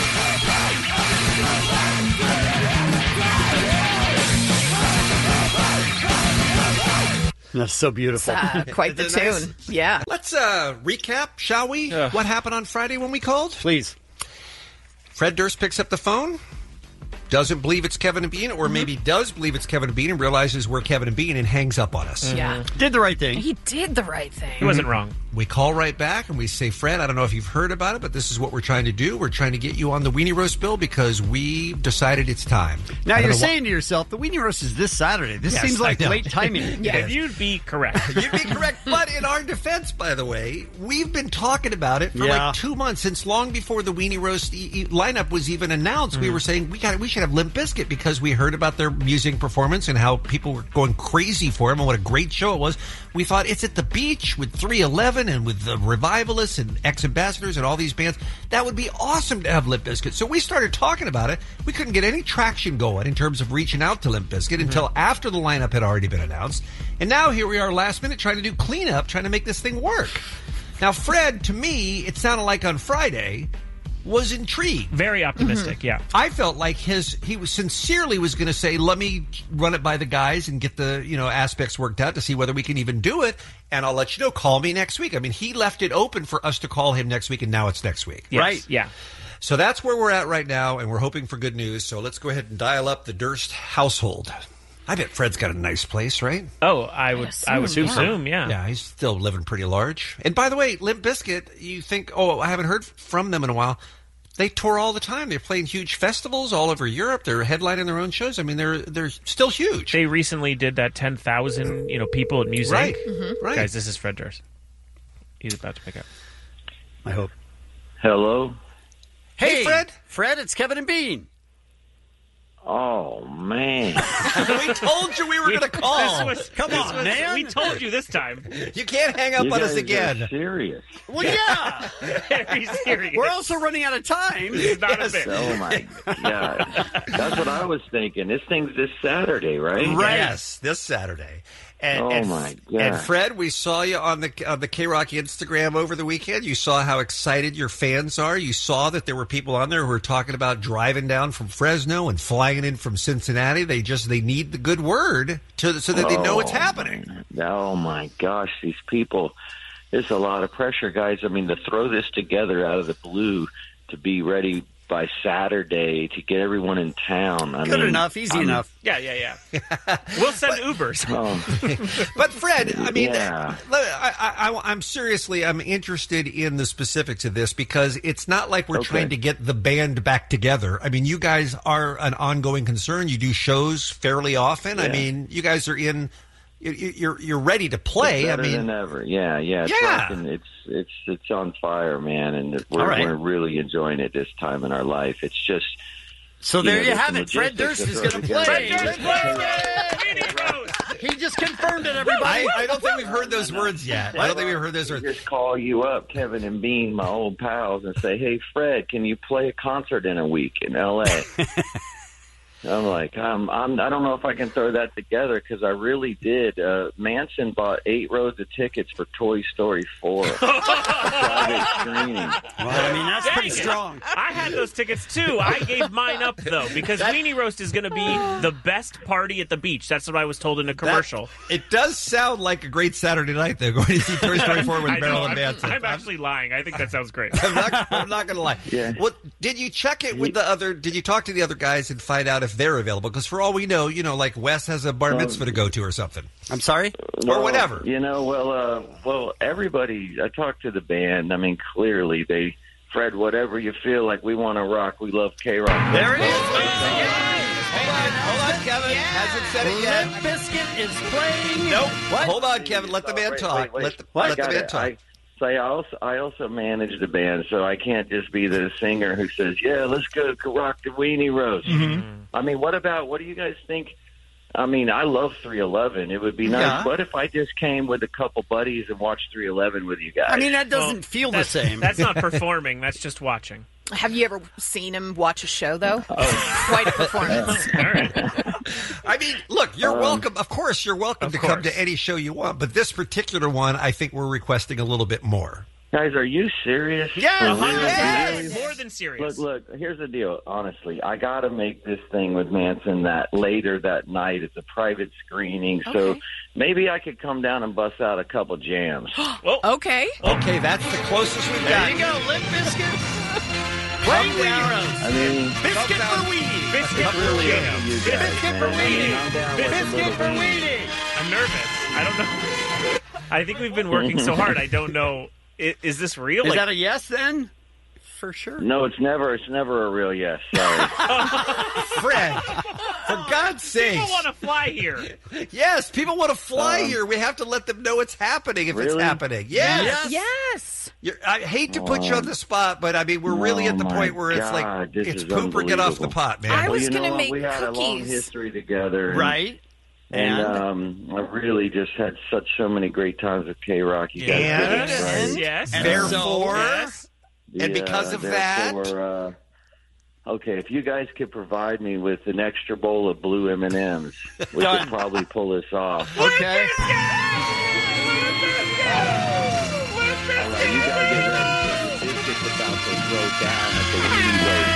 S7: That's so beautiful.
S14: It's, uh, quite the
S12: Isn't it nice?
S14: tune. Yeah.
S12: Let's uh, recap, shall we? What happened on Friday when we called?
S7: Please.
S12: Fred Durst picks up the phone, doesn't believe it's Kevin and Bean, or maybe does believe it's Kevin and Bean and realizes we're Kevin and Bean and hangs up on us.
S14: Yeah.
S7: Did the right thing.
S14: He did the right thing.
S13: He wasn't wrong.
S12: We call right back and we say, Fred, I don't know if you've heard about it, but this is what we're trying to do. We're trying to get you on the Weenie Roast bill because we've decided it's time.
S7: Now
S12: I don't
S7: you're
S12: know wh-
S7: saying to yourself, the Weenie Roast is this Saturday. This
S12: Yes,
S7: seems like
S12: I know.
S7: late timing.
S14: Yeah.
S13: You'd be correct.
S12: You'd be correct. But in our defense, by the way, we've been talking about it for
S7: Yeah.
S12: like two months, since long before the Weenie Roast e- e- lineup was even announced. We were saying we got we should should have Limp Bizkit because we heard about their music performance and how people were going crazy for him and what a great show it was. We thought it's at the beach with three eleven and with the Revivalists and Ex-Ambassadors and all these bands. That would be awesome to have Limp Bizkit. So we started talking about it. We couldn't get any traction going in terms of reaching out to Limp Bizkit mm-hmm. until after the lineup had already been announced. And now here we are last minute trying to do cleanup, trying to make this thing work. Now, Fred, to me, it sounded like on Friday, was intrigued.
S13: Very optimistic, mm-hmm. yeah.
S12: I felt like his he was sincerely was going to say, let me run it by the guys and get the you know aspects worked out to see whether we can even do it. And I'll let you know, call me next week. I mean, he left it open for us to call him next week, and now it's next week.
S13: Yes.
S12: Right?
S13: Yeah.
S12: So that's where we're at right now, and we're hoping for good news. So let's go ahead and dial up the Durst household. I bet Fred's got a nice place, right?
S13: Oh, I would assume, I would assume, yeah. assume, yeah.
S12: Yeah, he's still living pretty large. And by the way, Limp Bizkit, you think, oh, I haven't heard from them in a while. They tour all the time. They're playing huge festivals all over Europe. They're headlining their own shows. I mean, they're they're still huge.
S13: They recently did that ten thousand, you know, people at Music.
S12: Right. Mm-hmm. Right.
S13: Guys, this is Fred Durst. He's about to pick up.
S7: I hope.
S3: Hello.
S7: Hey, hey Fred. Fred, it's Kevin and Bean.
S3: Oh, man.
S12: We told you we were going to call.
S13: This was,
S7: Come
S13: this
S7: on,
S13: was,
S7: man.
S13: We told you this time.
S12: You can't hang up
S3: you
S12: on
S3: guys
S12: us again.
S3: Are serious.
S7: Well, yeah.
S13: Very serious.
S7: We're also running out of time.
S13: It's not
S12: yes.
S13: a bit.
S3: Oh, my God. That's what I was thinking. This thing's this Saturday, right?
S12: Right. Yes, this Saturday. And,
S3: oh,
S12: and,
S3: my God.
S12: And Fred, we saw you on the on the K-Rock Instagram over the weekend. You saw how excited your fans are. You saw that there were people on there who were talking about driving down from Fresno and flying in from Cincinnati. They just they need the good word to, so that
S3: oh,
S12: they know it's happening.
S3: Oh, my gosh. These people, it's a lot of pressure, guys. I mean, to throw this together out of the blue to be ready by Saturday to get everyone in town. I
S7: Good
S3: mean,
S7: enough, easy
S3: I'm,
S7: enough.
S13: Yeah, yeah, yeah. We'll send but, Ubers.
S3: Oh.
S12: But Fred, I mean,
S3: yeah.
S12: I, I, I'm seriously, I'm interested in the specifics of this because it's not like we're
S3: okay.
S12: trying to get the band back together. I mean, you guys are an ongoing concern. You do shows fairly often.
S3: Yeah.
S12: I mean, you guys are in. You're you're ready to play.
S3: It's better
S12: I mean,
S3: than ever. Yeah, yeah. It's
S12: yeah.
S3: rocking. It's it's it's on fire, man, and we're
S7: right.
S3: we're really enjoying it this time in our life. It's just.
S7: So
S3: you
S7: there
S3: know,
S7: you have it. Fred Durst is going to play.
S13: Fred Durst plays.
S7: He just confirmed it, everybody.
S12: I, I don't think we've heard those words yet. I don't think we've heard those words.
S3: Just call you up, Kevin and Bean, my old pals, and say, "Hey, Fred, can you play a concert in a week in L A?" I'm like, I'm, I'm, I don't know if I can throw that together because I really did. Uh, Manson bought eight rows of tickets for Toy Story four. Private screening.
S7: Well, I mean, that's
S13: Dang
S7: pretty
S13: it.
S7: strong.
S13: I had those tickets, too. I gave mine up, though, because Weenie Roast is going to be the best party at the beach. That's what I was told in a commercial.
S12: That, it does sound like a great Saturday night, though, going to see Toy Story four with
S13: I know,
S12: Marilyn
S13: I'm,
S12: Manson.
S13: I'm actually lying. I think that sounds great.
S12: I'm not, I'm not going to lie.
S3: Yeah.
S12: Well, did you check it with the other, did you talk to the other guys and find out if they're available? Because for all we know, you know, like Wes has a bar mitzvah to go to or something.
S7: I'm sorry?
S3: Well,
S12: or whatever.
S3: You know, well, uh, well, everybody, I talked to the band. I mean, clearly they, Fred, whatever you feel like, we want to rock. We love K-Rock.
S7: There it is.
S12: Hold on, hold on, Kevin.
S7: Yeah.
S12: Hasn't said it yet.
S7: Limp Bizkit is playing.
S12: Nope.
S7: What?
S12: Hold on, Kevin. Let the man
S3: Wait,
S12: talk.
S3: wait, wait.
S12: Let the,
S3: I
S12: let the
S3: got
S12: man
S3: it.
S12: talk.
S3: I, so I also, I also manage the band, so I can't just be the singer who says, yeah, let's go rock the Weenie Roast.
S12: Mm-hmm.
S3: I mean, what about, what do you guys think? I mean, I love three eleven. It would be nice.
S7: Yeah.
S3: What if I just came with a couple buddies and watched three eleven with you guys?
S7: I mean, that doesn't
S13: well,
S7: feel the same.
S13: That's not performing. That's just watching.
S14: Have you ever seen him watch a show, though?
S13: Oh.
S14: Quite a performance.
S13: All right.
S12: I mean, look, you're
S3: Um,
S12: welcome. Of course, you're welcome
S13: Of
S12: to
S13: course.
S12: come to any show you want. But this particular one, I think we're requesting a little bit more.
S3: Guys, are you serious?
S13: Yeah,
S3: For
S13: one
S3: real?
S13: hundred
S3: Really?
S13: percent. More than serious.
S3: Look, look, here's the deal. Honestly, I got to make this thing with Manson that later that night. It's a private screening, so
S14: Okay.
S3: maybe I could come down and bust out a couple jams.
S13: Well,
S14: Okay.
S12: Okay, that's the closest we've
S7: There
S12: got.
S7: you go, Limp Bizkit. Playing Weenie Roast.
S3: I mean,
S7: Biscuit for Weenie.
S13: Biscuit for
S3: really
S13: Weenie.
S3: up to you guys,
S13: Biscuit for
S3: man. I mean, I'm
S13: Weenie.
S3: down with a
S13: Biscuit
S3: little
S13: for
S3: weenie.
S13: Weenie. I'm nervous. I don't know. I think we've been working so hard. I don't know. Is, is this real?
S7: Is
S13: Like,
S7: that a yes, then? For sure.
S3: No, it's never. It's never a real yes. Sorry.
S12: Fred, for God's sake.
S13: people want to fly here.
S12: Yes, people want to fly
S3: Um,
S12: here. We have to let them know it's happening if it's
S3: really?
S12: happening. Yes.
S7: Yes.
S14: Yes.
S12: You're, I hate to put you on the spot, but I mean, we're really
S3: Oh,
S12: at the
S3: my
S12: point where it's
S3: God,
S12: like,
S3: this
S12: it's
S3: is
S12: poop or get off the
S3: unbelievable.
S12: pot, man.
S14: I was
S3: you know
S14: gonna
S3: what?
S14: make
S3: We had a long
S14: cookies.
S3: history together. And,
S7: Right.
S3: And,
S7: And?
S3: um, I really just had such so many great times with K-Rock. You guys
S12: And-
S3: did it right.
S13: Yes, yes.
S12: And therefore,
S13: Yes.
S12: and because of that,
S3: therefore, uh, okay, if you guys could provide me with an extra bowl of blue M and M's, we
S7: Done.
S3: could probably pull this off.
S7: Okay.
S3: All right, you gotta get ready. This is about to throw down at the weenie road.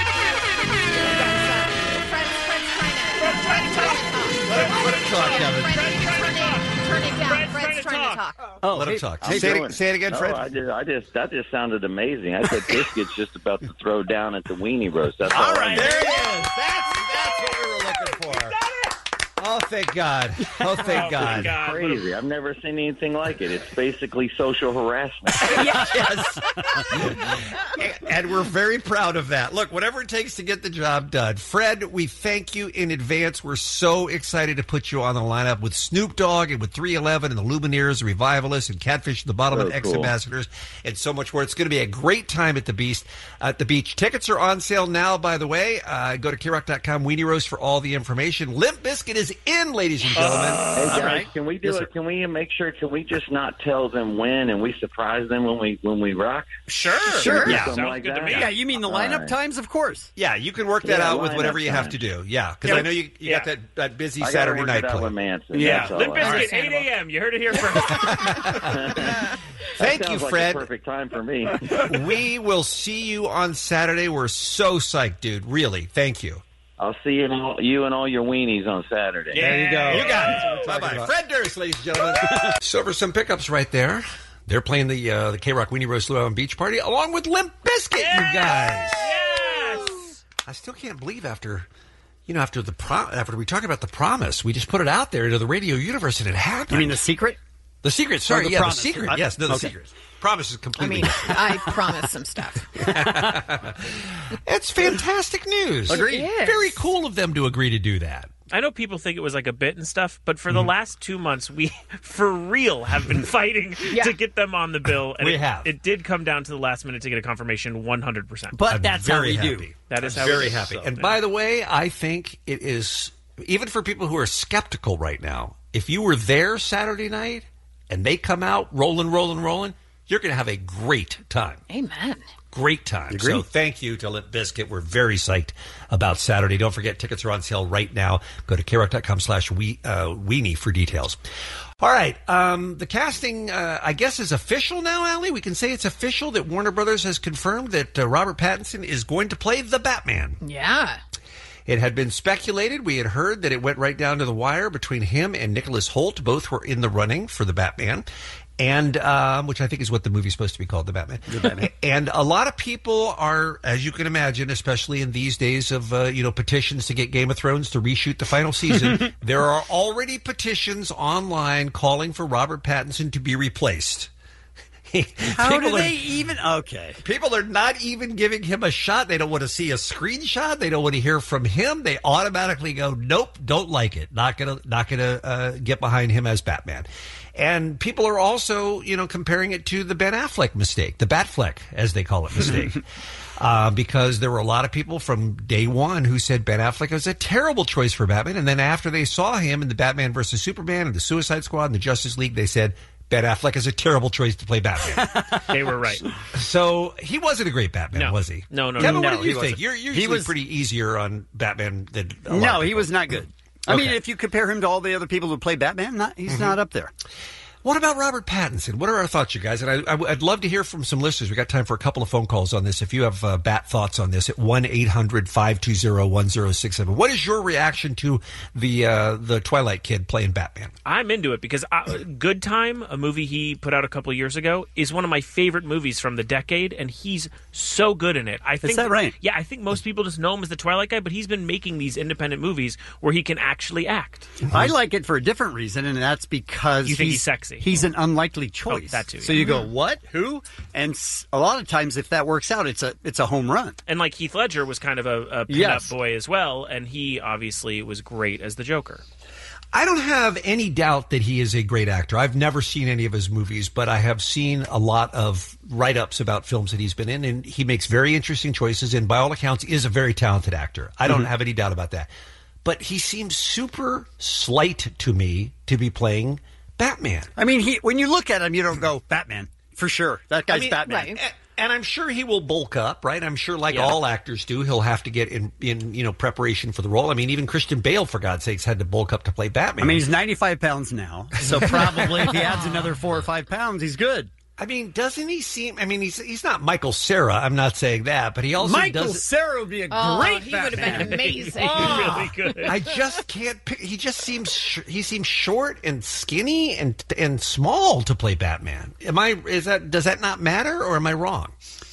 S14: Fred's, Fred's trying to, trying to talk.
S12: let him, let him talk, Kevin.
S14: Fred, turn it, turn it down.
S13: Fred's
S14: Fred's
S13: trying to
S14: trying to
S13: talk.
S14: talk.
S7: Oh,
S12: Let him
S7: hey,
S12: talk.
S7: hey,
S12: Say
S3: doing-
S12: it, say it again,
S3: No,
S12: Fred.
S3: I just, I just, that just sounded amazing. I said Biscuit's just about to throw down at the weenie roast. That's all,
S12: All
S3: I
S12: right,
S3: know.
S12: there he is. That's, that's what we were looking for. Oh, thank God. Oh, thank
S13: Oh,
S12: God.
S13: my God.
S3: Crazy. I've never seen anything like it. It's basically social harassment.
S12: Yes. And we're very proud of that. Look, whatever it takes to get the job done. Fred, we thank you in advance. We're so excited to put you on the lineup with Snoop Dogg and with three eleven and the Lumineers, the Revivalists, and Catfish, the Bottom
S3: So
S12: and X
S3: cool.
S12: Ambassadors, and so much more. It's going to be a great time at the Beast, at the beach. Tickets are on sale now, by the way. Uh, go to K rock dot com, Weenie Roast, for all the information. Limp Bizkit is in, ladies and gentlemen.
S3: Hey guys,
S12: All right.
S3: can we do
S12: Yes,
S3: it?
S12: sir.
S3: Can we make sure? Can we just not tell them when and we surprise them when we when we rock?
S13: Sure.
S7: Sure.
S3: Do
S12: Yeah.
S3: something
S13: Sounds
S3: like
S13: good to
S3: that?
S13: me.
S7: Yeah, you mean the
S3: All
S7: lineup
S3: right.
S7: times? Of course.
S12: Yeah, you can work that
S3: Yeah,
S12: out with
S3: lineup
S12: whatever you have
S3: time.
S12: to do. Yeah, because
S13: Yeah.
S12: I know you, you got
S13: Yeah.
S12: that, that busy
S3: I gotta
S12: Saturday
S3: work
S12: night
S3: it out
S12: play.
S3: with Manson.
S7: Yeah.
S3: That's all
S13: Limp
S3: I-
S13: Bizkit, eight a.m. You heard it here first.
S3: That
S12: Thank
S3: sounds
S12: you,
S3: like
S12: Fred.
S3: a perfect time for me.
S12: We will see you on Saturday. We're so psyched, dude. Really. Thank you.
S3: I'll see you and all, you and all your weenies on Saturday.
S13: There you go.
S12: You got it. Bye-bye. Fred Durst, ladies and gentlemen. So for some pickups right there. They're playing the uh, the K-Rock Weenie Roast Luau Beach Party along with Limp Bizkit, you guys.
S13: Yes.
S12: I still can't believe after, you know, after the pro- after we talked about the promise, we just put it out there into the radio universe and it happened.
S7: You mean the secret?
S12: The secret, sorry,
S7: the
S12: yeah,
S7: promise.
S12: the secret.
S7: I-
S12: Yes, no, the
S7: okay.
S12: secret. Promise is
S14: I
S12: completely
S14: mean,
S12: different.
S14: I promised some stuff.
S12: It's fantastic news.
S7: Agreed.
S14: It is.
S12: Very cool of them to agree to do that.
S13: I know people think it was like a bit and stuff, but for the
S12: Mm-hmm.
S13: last two months, we for real have been fighting
S14: Yeah.
S13: to get them on the bill. And
S12: We
S13: it,
S12: have.
S13: It did come down to the last minute to get a confirmation, one hundred percent.
S7: But
S12: I'm
S7: that's how
S12: very
S7: we
S12: happy.
S7: do.
S13: That is
S12: I'm
S13: how we
S12: very
S13: do,
S12: happy.
S13: so,
S12: and
S13: yeah.
S12: by the way, I think it is even for people who are skeptical right now. If you were there Saturday night and they come out rolling, rolling, rolling, you're going to have a great time.
S14: Amen.
S12: Great time.
S7: Agreed.
S12: So thank you to Limp Bizkit. We're very psyched about Saturday. Don't forget, tickets are on sale right now. Go to K rock dot com slash weenie for details. All right. Um, the casting, uh, I guess, is official now, Allie. We can say it's official that Warner Brothers has confirmed that uh, Robert Pattinson is going to play the Batman.
S14: Yeah.
S12: It had been speculated. We had heard that it went right down to the wire between him and Nicholas Hoult. Both were in the running for the Batman. And um, which I think is what the movie's supposed to be called, The Batman. The Batman. And a lot of people are, as you can imagine, especially in these days of uh, you know petitions to get Game of Thrones to reshoot the final season, there are already petitions online calling for Robert Pattinson to be replaced.
S7: How
S12: People
S7: do
S12: are-
S7: they even? Okay.
S12: People are not even giving him a shot. They don't want to see a screenshot. They don't want to hear from him. They automatically go, nope, don't like it. Not gonna, not gonna uh, get behind him as Batman. And people are also, you know, comparing it to the Ben Affleck mistake, the Batfleck, as they call it, mistake. Uh, because there were a lot of people from day one who said Ben Affleck was a terrible choice for Batman. And then after they saw him in the Batman versus Superman and the Suicide Squad and the Justice League, they said, Ben Affleck is a terrible choice to play Batman.
S13: They were right.
S12: So he wasn't a great Batman,
S13: No.
S12: was he?
S13: No, no,
S12: Kevin,
S13: no.
S12: what
S13: No,
S12: did you
S13: he
S12: think?
S13: wasn't.
S12: You're
S7: He
S12: usually
S7: was-
S12: pretty easier on Batman than a lot
S7: No,
S12: of
S7: he
S12: people.
S7: was not good. I
S12: Okay.
S7: mean, if you compare him to all the other people who play Batman, not, he's
S12: Mhm.
S7: not up there.
S12: What about Robert Pattinson? What are our thoughts, you guys? And I, I, I'd love to hear from some listeners. We got time for a couple of phone calls on this. If you have uh, Bat thoughts on this, at one eight hundred five two zero one zero six seven. What is your reaction to the uh, the Twilight kid playing Batman?
S13: I'm into it because uh, Good Time, a movie he put out a couple of years ago, is one of my favorite movies from the decade, and he's so good in it. I think
S7: that right?
S13: Yeah, I think most people just know him as the Twilight guy, but he's been making these independent movies where he can actually act.
S7: I like it for a different reason, and that's because
S13: You think he's sexy?
S7: He's an unlikely choice.
S13: Oh, that too,
S7: So
S13: yeah.
S7: you go, what? Who? And s- a lot of times, if that works out, it's a it's a home run.
S13: And like Heath Ledger was kind of a, a pinup
S7: Yes.
S13: boy as well, and he obviously was great as the Joker.
S12: I don't have any doubt that he is a great actor. I've never seen any of his movies, but I have seen a lot of write-ups about films that he's been in, and he makes very interesting choices, and by all accounts is a very talented actor. I don't
S7: Mhm.
S12: have any doubt about that. But he seems super slight to me to be playing Batman.
S7: I mean, he when you look at him, you don't go, Batman, for sure. That guy's
S12: I mean,
S7: Batman.
S12: a- And I'm sure he will bulk up, right? I'm sure, like
S7: Yeah.
S12: all actors do, he'll have to get in, in, you know, preparation for the role. I mean, even Christian Bale, for God's sakes, had to bulk up to play Batman.
S7: I mean, he's ninety-five pounds now, so probably if he adds another four or five pounds, he's good.
S12: I mean, doesn't he seem? I mean, he's he's not Michael Cera. I'm not saying that, but he also
S7: Michael
S12: does.
S7: Cera would be a
S14: Oh,
S7: great
S14: he would have
S7: Batman.
S14: been amazing.
S12: Oh,
S13: really good.
S12: I just can't. Pick, he just seems sh- he seems short and skinny and and small to play Batman. Am I? Is that does that not matter, or am I wrong?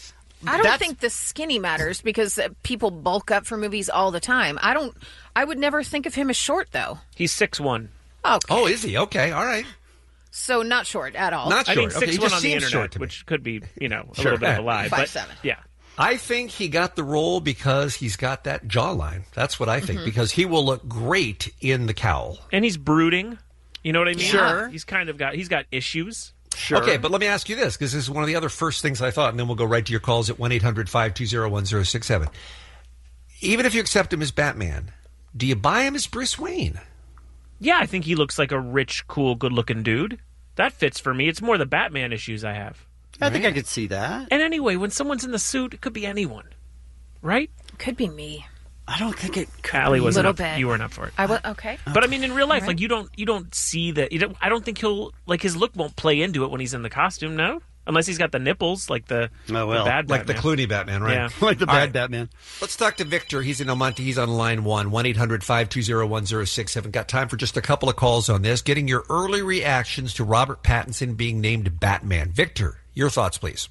S14: I don't think the skinny matters because uh, people bulk up for movies all the time. I don't. I would never think of him as short, though.
S13: He's six one.
S14: Okay.
S12: Oh, is he? Okay, all right.
S14: So not short at all.
S12: Not
S13: I mean,
S12: short. Okay,
S13: six
S12: he
S13: one
S12: just
S13: on the
S12: seems short
S13: internet,
S12: to me.
S13: which could be, you know, a
S12: Sure.
S13: little bit of a lie.
S14: Five
S13: but
S14: seven.
S13: yeah.
S12: I think he got the role because he's got that jawline. That's what I think,
S14: Mhm.
S12: because he will look great in the cowl.
S13: And he's brooding. You know what I mean?
S12: Sure.
S13: He's kind of got, he's got issues.
S12: Okay, but let me ask you this, because this is one of the other first things I thought, and then we'll go right to your calls at one eight hundred five two zero one zero six seven. Even if you accept him as Batman, do you buy him as Bruce Wayne?
S13: Yeah, I think he looks like a rich, cool, good-looking dude. That fits for me. It's more the Batman issues I have.
S7: I think I could see that.
S13: And anyway, when someone's in the suit, it could be anyone, right?
S14: Could be me.
S7: I don't think it could.
S13: Allie
S14: be.
S13: wasn't
S14: Little
S13: up.
S14: bit.
S13: You weren't up for it.
S14: I was okay.
S13: But I mean, in real life,
S14: All right.
S13: like you don't, you don't see that. You don't, I don't think he'll like his look won't play into it when he's in the costume. No, unless he's got the nipples, like the,
S7: Oh, well.
S13: the bad
S12: Like the
S13: Batman.
S12: Clooney Batman, right?
S13: Yeah.
S7: Like the
S12: All
S7: bad
S12: right.
S7: Batman.
S12: Let's talk to Victor. He's in El Monte. He's on line one. one eight hundred five two zero one zero six seven. Got time for just a couple of calls on this. Getting your early reactions to Robert Pattinson being named Batman. Victor, your thoughts, please.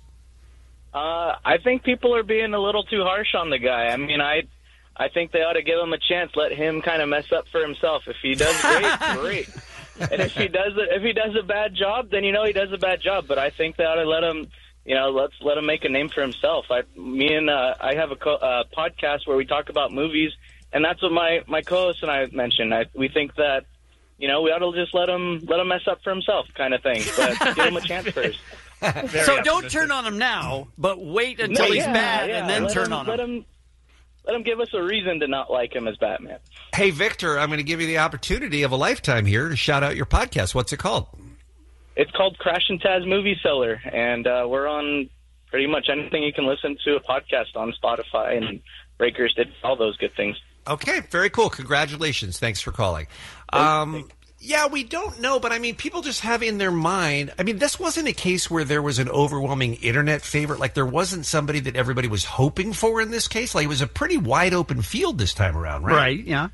S8: Uh, I think people are being a little too harsh on the guy. I mean, I I think they ought to give him a chance. Let him kind of mess up for himself. If he does great, great. And if he does it, if he does a bad job, then you know he does a bad job. But I think they ought to let him. You know, let's let him make a name for himself. I, me and uh, I have a co- uh, podcast where we talk about movies, and that's what my my co-host and I mentioned. I, we think that you know we ought to just let him let him mess up for himself, kind of thing. But give him a chance first.
S7: So don't turn on him now, but wait until
S8: No,
S7: he's
S8: yeah,
S7: bad
S8: yeah.
S7: and then
S8: Let
S7: turn
S8: him,
S7: on
S8: let
S7: him.
S8: him. Let him give us a reason to not like him as Batman.
S12: Hey, Victor, I'm going to give you the opportunity of a lifetime here to shout out your podcast. What's it called?
S8: It's called Crash and Taz Movie Seller, and uh, we're on pretty much anything you can listen to a podcast on, Spotify and Breakers, did all those good things.
S12: Okay, very cool. Congratulations. Thanks for calling. Um, yeah, we don't know, but I mean, people just have in their mind. I mean, this wasn't a case where there was an overwhelming internet favorite. Like, there wasn't somebody that everybody was hoping for in this case. Like, it was a pretty wide open field this time around, right?
S7: Right, yeah.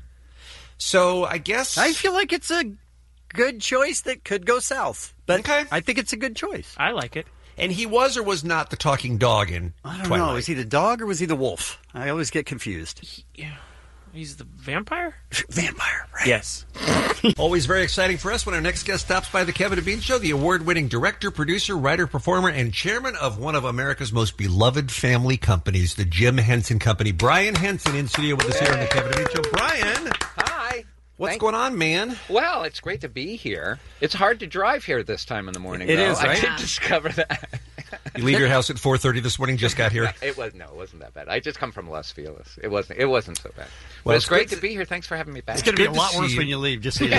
S12: So, I guess.
S7: I feel like it's a good choice that could go south. But
S12: Okay.
S7: I think it's a good choice.
S13: I like it.
S12: And he was or was not the talking dog in
S7: I don't
S12: Twilight?
S7: know. Is he the dog or was he the wolf? I always get confused.
S13: Yeah. He's the vampire?
S7: Vampire, right.
S13: Yes.
S12: Always very exciting for us when our next guest stops by the Kevin and Bean Show, the award-winning director, producer, writer, performer, and chairman of one of America's most beloved family companies, the Jim Henson Company. Brian Henson in studio with us here on the Kevin and Bean Show. Brian,
S10: Hi.
S12: what's
S10: Thank-
S12: going on, man?
S10: Well, it's great to be here. It's hard to drive here this time in the morning.
S12: It
S10: though.
S12: is,
S10: I
S12: right?
S10: did discover that.
S12: You leave your house at four thirty this morning, just got here.
S10: It was no, it wasn't that bad. I just come from Los Feliz. It wasn't. It wasn't so bad.
S12: Well,
S10: Well,
S12: it's
S10: it's great
S12: good
S10: to be here. Thanks for having me back.
S7: It's going to be a
S12: Good to
S7: lot
S12: see
S7: worse
S12: you.
S7: when you leave, just so you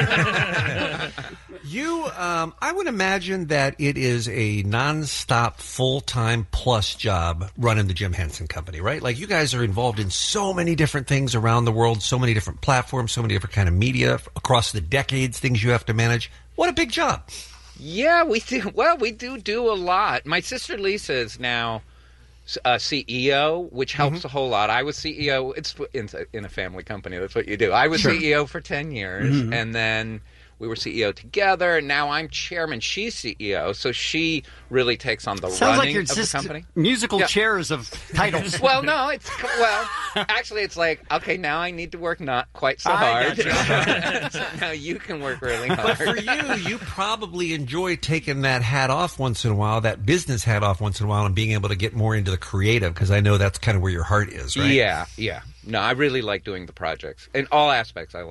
S7: know.
S12: You, um, I would imagine that it is a nonstop, full-time plus job running the Jim Henson Company, right? Like, you guys are involved in so many different things around the world, so many different platforms, so many different kind of media across the decades, things you have to manage. What a big job.
S10: Yeah, we do. Well, we do do a lot. My sister Lisa is now uh, C E O, which helps
S12: Mm-hmm.
S10: a whole lot. I was C E O. It's in, in a family company. That's what you do. I was
S12: Sure.
S10: C E O for ten years,
S12: Mhm.
S10: and then we were C E O together. And now I'm chairman. She's C E O, so she really takes on the
S7: Sounds like
S10: running
S7: you're
S10: of the
S7: just
S10: company.
S7: musical
S10: Yeah.
S7: chairs of titles.
S10: Well, no, it's well. Actually, it's like okay, now I need to work not quite so
S7: I
S10: hard.
S7: gotcha.
S10: So now you can work really
S12: But
S10: hard.
S12: for you, you probably enjoy taking that hat off once in a while, that business hat off once in a while, and being able to get more into the creative, because I know that's kind of where your heart is, right?
S10: Yeah, yeah. No, I really like doing the projects in all aspects. I like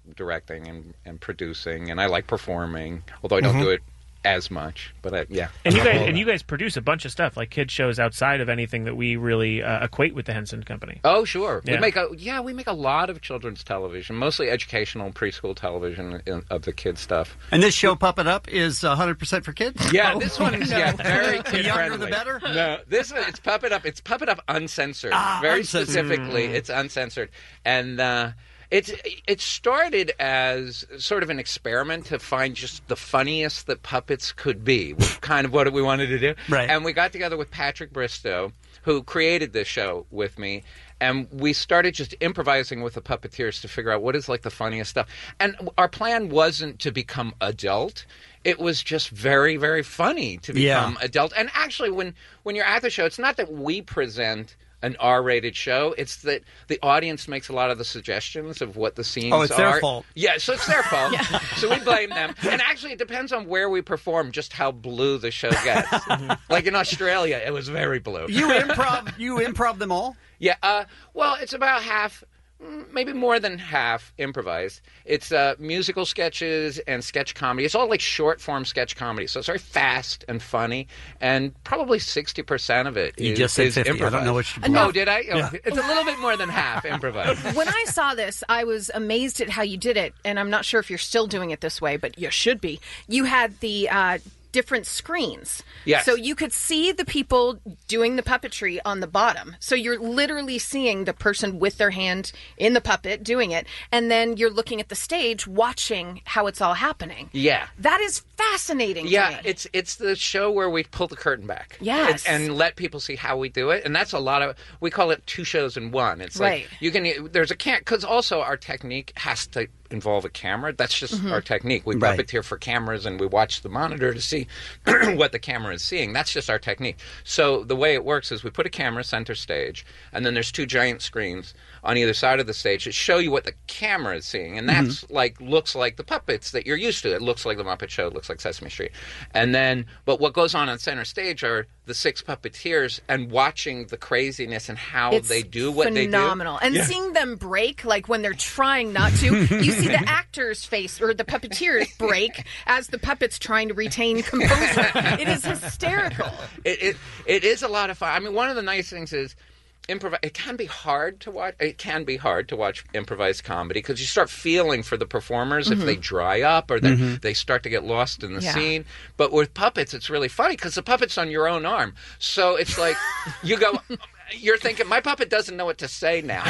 S10: directing and, and producing, and I like performing, although I don't
S13: Mhm.
S10: do it as much. But I, yeah,
S13: And you guys and you guys produce a bunch of stuff like kid shows outside of anything that we really uh, equate with the Henson Company.
S10: Oh, sure.
S13: Yeah.
S10: We make a yeah, we make a lot of children's television, mostly educational preschool television in, of the kid stuff.
S7: And this show, Puppet Up, is one hundred percent for kids?
S10: Yeah,
S7: Oh,
S10: this one is
S7: no.
S10: yeah, very
S7: The
S10: kid
S7: younger
S10: friendly.
S7: the better?
S10: No, this one it's Puppet Up. It's Puppet Up uncensored.
S7: Ah,
S10: very
S7: uncensored.
S10: specifically,
S7: Mm.
S10: it's uncensored, and uh, it's it started as sort of an experiment to find just the funniest that puppets could be. Was kind of what we wanted to do.
S7: Right.
S10: And we got together with Patrick Bristow, who created this show with me. And we started just improvising with the puppeteers to figure out what is like the funniest stuff. And our plan wasn't to become adult. It was just very, very funny to
S7: Yeah.
S10: become adult. And actually, when, when you're at the show, it's not that we present an R-rated show. It's that the audience makes a lot of the suggestions of what the scenes are.
S7: Oh, it's their fault.
S10: Yeah, so it's their fault. So we blame them. And actually, it depends on where we perform, just how blue the show gets. Like in Australia, it was very blue.
S7: You improv, you improv them all?
S10: Yeah, uh, well, it's about half, mm, maybe more than half improvised. It's uh, musical sketches and sketch comedy. It's all like short-form sketch comedy, so it's very fast and funny, and probably sixty percent of it
S7: You
S10: is,
S7: just said
S10: is
S7: fifty. I
S10: improvised.
S7: don't know what you
S10: Oh,
S7: believe.
S10: did I? Oh,
S7: Yeah.
S10: It's a little bit more than half improvised.
S14: When I saw this, I was amazed at how you did it, and I'm not sure if you're still doing it this way, but you should be. You had the uh, different screens.
S10: Yes.
S14: So you could see the people doing the puppetry on the bottom. So you're literally seeing the person with their hand in the puppet doing it, and then you're looking at the stage watching how it's all happening.
S10: Yeah.
S14: That is fascinating to
S10: Yeah,
S14: me.
S10: it's it's the show where we pull the curtain back.
S14: Yes.
S10: And, and let people see how we do it. And that's a lot of, we call it two shows in one. It's
S14: Right.
S10: like, you can, there's a can't, because also our technique has to involve a camera. That's just
S14: Mhm.
S10: our technique. We
S7: Right.
S10: puppeteer for cameras and we watch the monitor to see what the camera is seeing. That's just our technique. So the way it works is we put a camera center stage, and then there's two giant screens on either side of the stage that show you what the camera is seeing, and that's like looks like the puppets that you're used to. It looks like the Muppet Show, it looks like Sesame Street, and then but what goes on on center stage are the six puppeteers and watching the craziness and how
S14: It's
S10: they do what they do.
S14: phenomenal. And
S10: Yeah.
S14: seeing them break, like when they're trying not to, you see the actor's face or the puppeteers break as the puppet's trying to retain composure. It is hysterical.
S10: It, it it is a lot of fun. I mean, one of the nice things is improv. It can be hard to watch. It can be hard to watch improvised comedy because you start feeling for the performers if
S14: Mhm.
S10: they dry up or they
S14: Mhm.
S10: they start to get lost in the
S14: Yeah.
S10: scene. But with puppets, it's really funny because the puppet's on your own arm, so it's like you go. You're thinking my puppet doesn't know what to say now,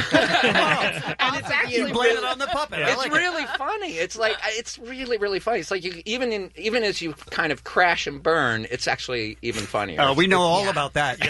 S10: and it's actually
S7: You blame
S10: really,
S7: it on the puppet. I
S10: It's
S7: like it.
S10: really funny. It's like it's really really funny. It's like you even in even as you kind of crash and burn, it's actually even funnier.
S7: Oh, we know all about that.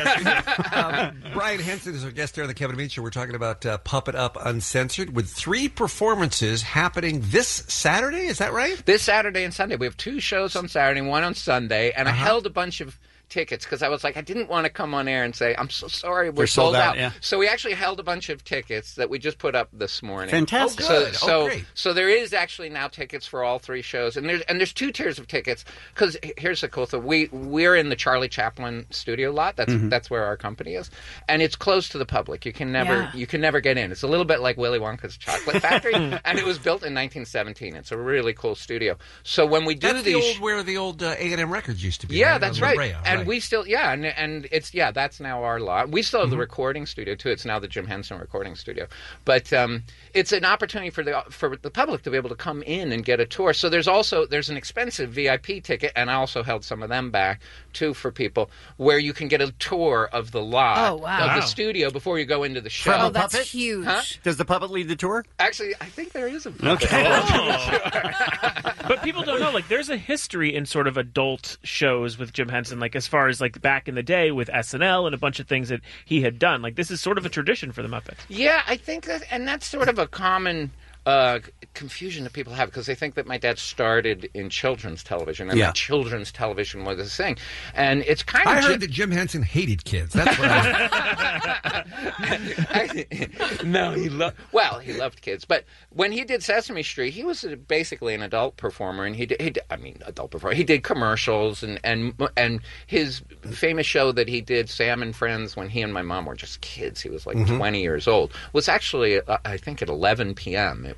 S12: um, Brian Henson is our guest here on the Kevin and Bean Show. We're talking about uh, Puppet Up Uncensored with three performances happening this Saturday. Is that right?
S10: This Saturday and Sunday. We have two shows on Saturday and one on Sunday, and I
S12: Uh-huh.
S10: held a bunch of tickets because I was like, I didn't want to come on air and say, I'm so sorry, we're
S7: They're sold
S10: sold
S7: out,
S10: out.
S7: yeah.
S10: So we actually held a bunch of tickets that we just put up this morning.
S7: Fantastic.
S10: So,
S7: Oh, good. Oh,
S10: so,
S7: great.
S10: so there is actually now tickets for all three shows, and there's and there's two tiers of tickets because here's the cool thing: we we're in the Charlie Chaplin studio lot. That's
S7: Mhm.
S10: that's where our company is, and it's closed to the public. You can never
S14: Yeah.
S10: you can never get in. It's a little bit like Willy Wonka's Chocolate Factory, and it was built in nineteen seventeen. It's a really cool studio. So when we do
S12: That's the
S10: these
S12: old where the old uh, A and M Records used to be.
S10: yeah,
S12: right?
S10: that's
S12: On
S10: right.
S12: La Brea,
S10: And
S12: right.
S10: we still, yeah, and, and it's, yeah, that's now our lot. We still have the
S12: Mhm.
S10: recording studio, too. It's now the Jim Henson recording studio. But um, it's an opportunity for the for the public to be able to come in and get a tour. So there's also, there's an expensive V I P ticket, and I also held some of them back, too, for people, where you can get a tour of the lot
S14: Oh, wow.
S10: of
S14: Wow.
S10: the studio before you go into the show.
S7: From a
S14: Oh, that's
S7: puppet?
S14: huge.
S10: Huh?
S7: Does the puppet lead the tour?
S10: Actually, I think there is a puppet.
S7: Okay.
S13: But people don't know, like, there's a history in sort of adult shows with Jim Henson, like, as far as, like, back in the day with S N L and a bunch of things that he had done. Like, this is sort of a tradition for the Muppets.
S10: Yeah, I think that, and that's sort of a common uh, confusion that people have because they think that my dad started in children's television and
S12: Yeah.
S10: that children's television was a thing, and it's kind of.
S12: I heard that Jim Henson hated kids. That's what I
S10: no, he loved. Well, he loved kids, but when he did Sesame Street, he was basically an adult performer, and he did. He did I mean, adult performer. He did commercials, and and and his famous show that he did, Sam and Friends, when he and my mom were just kids. He was like
S12: Mhm.
S10: twenty years old. Was actually, uh, I think, at eleven p.m. It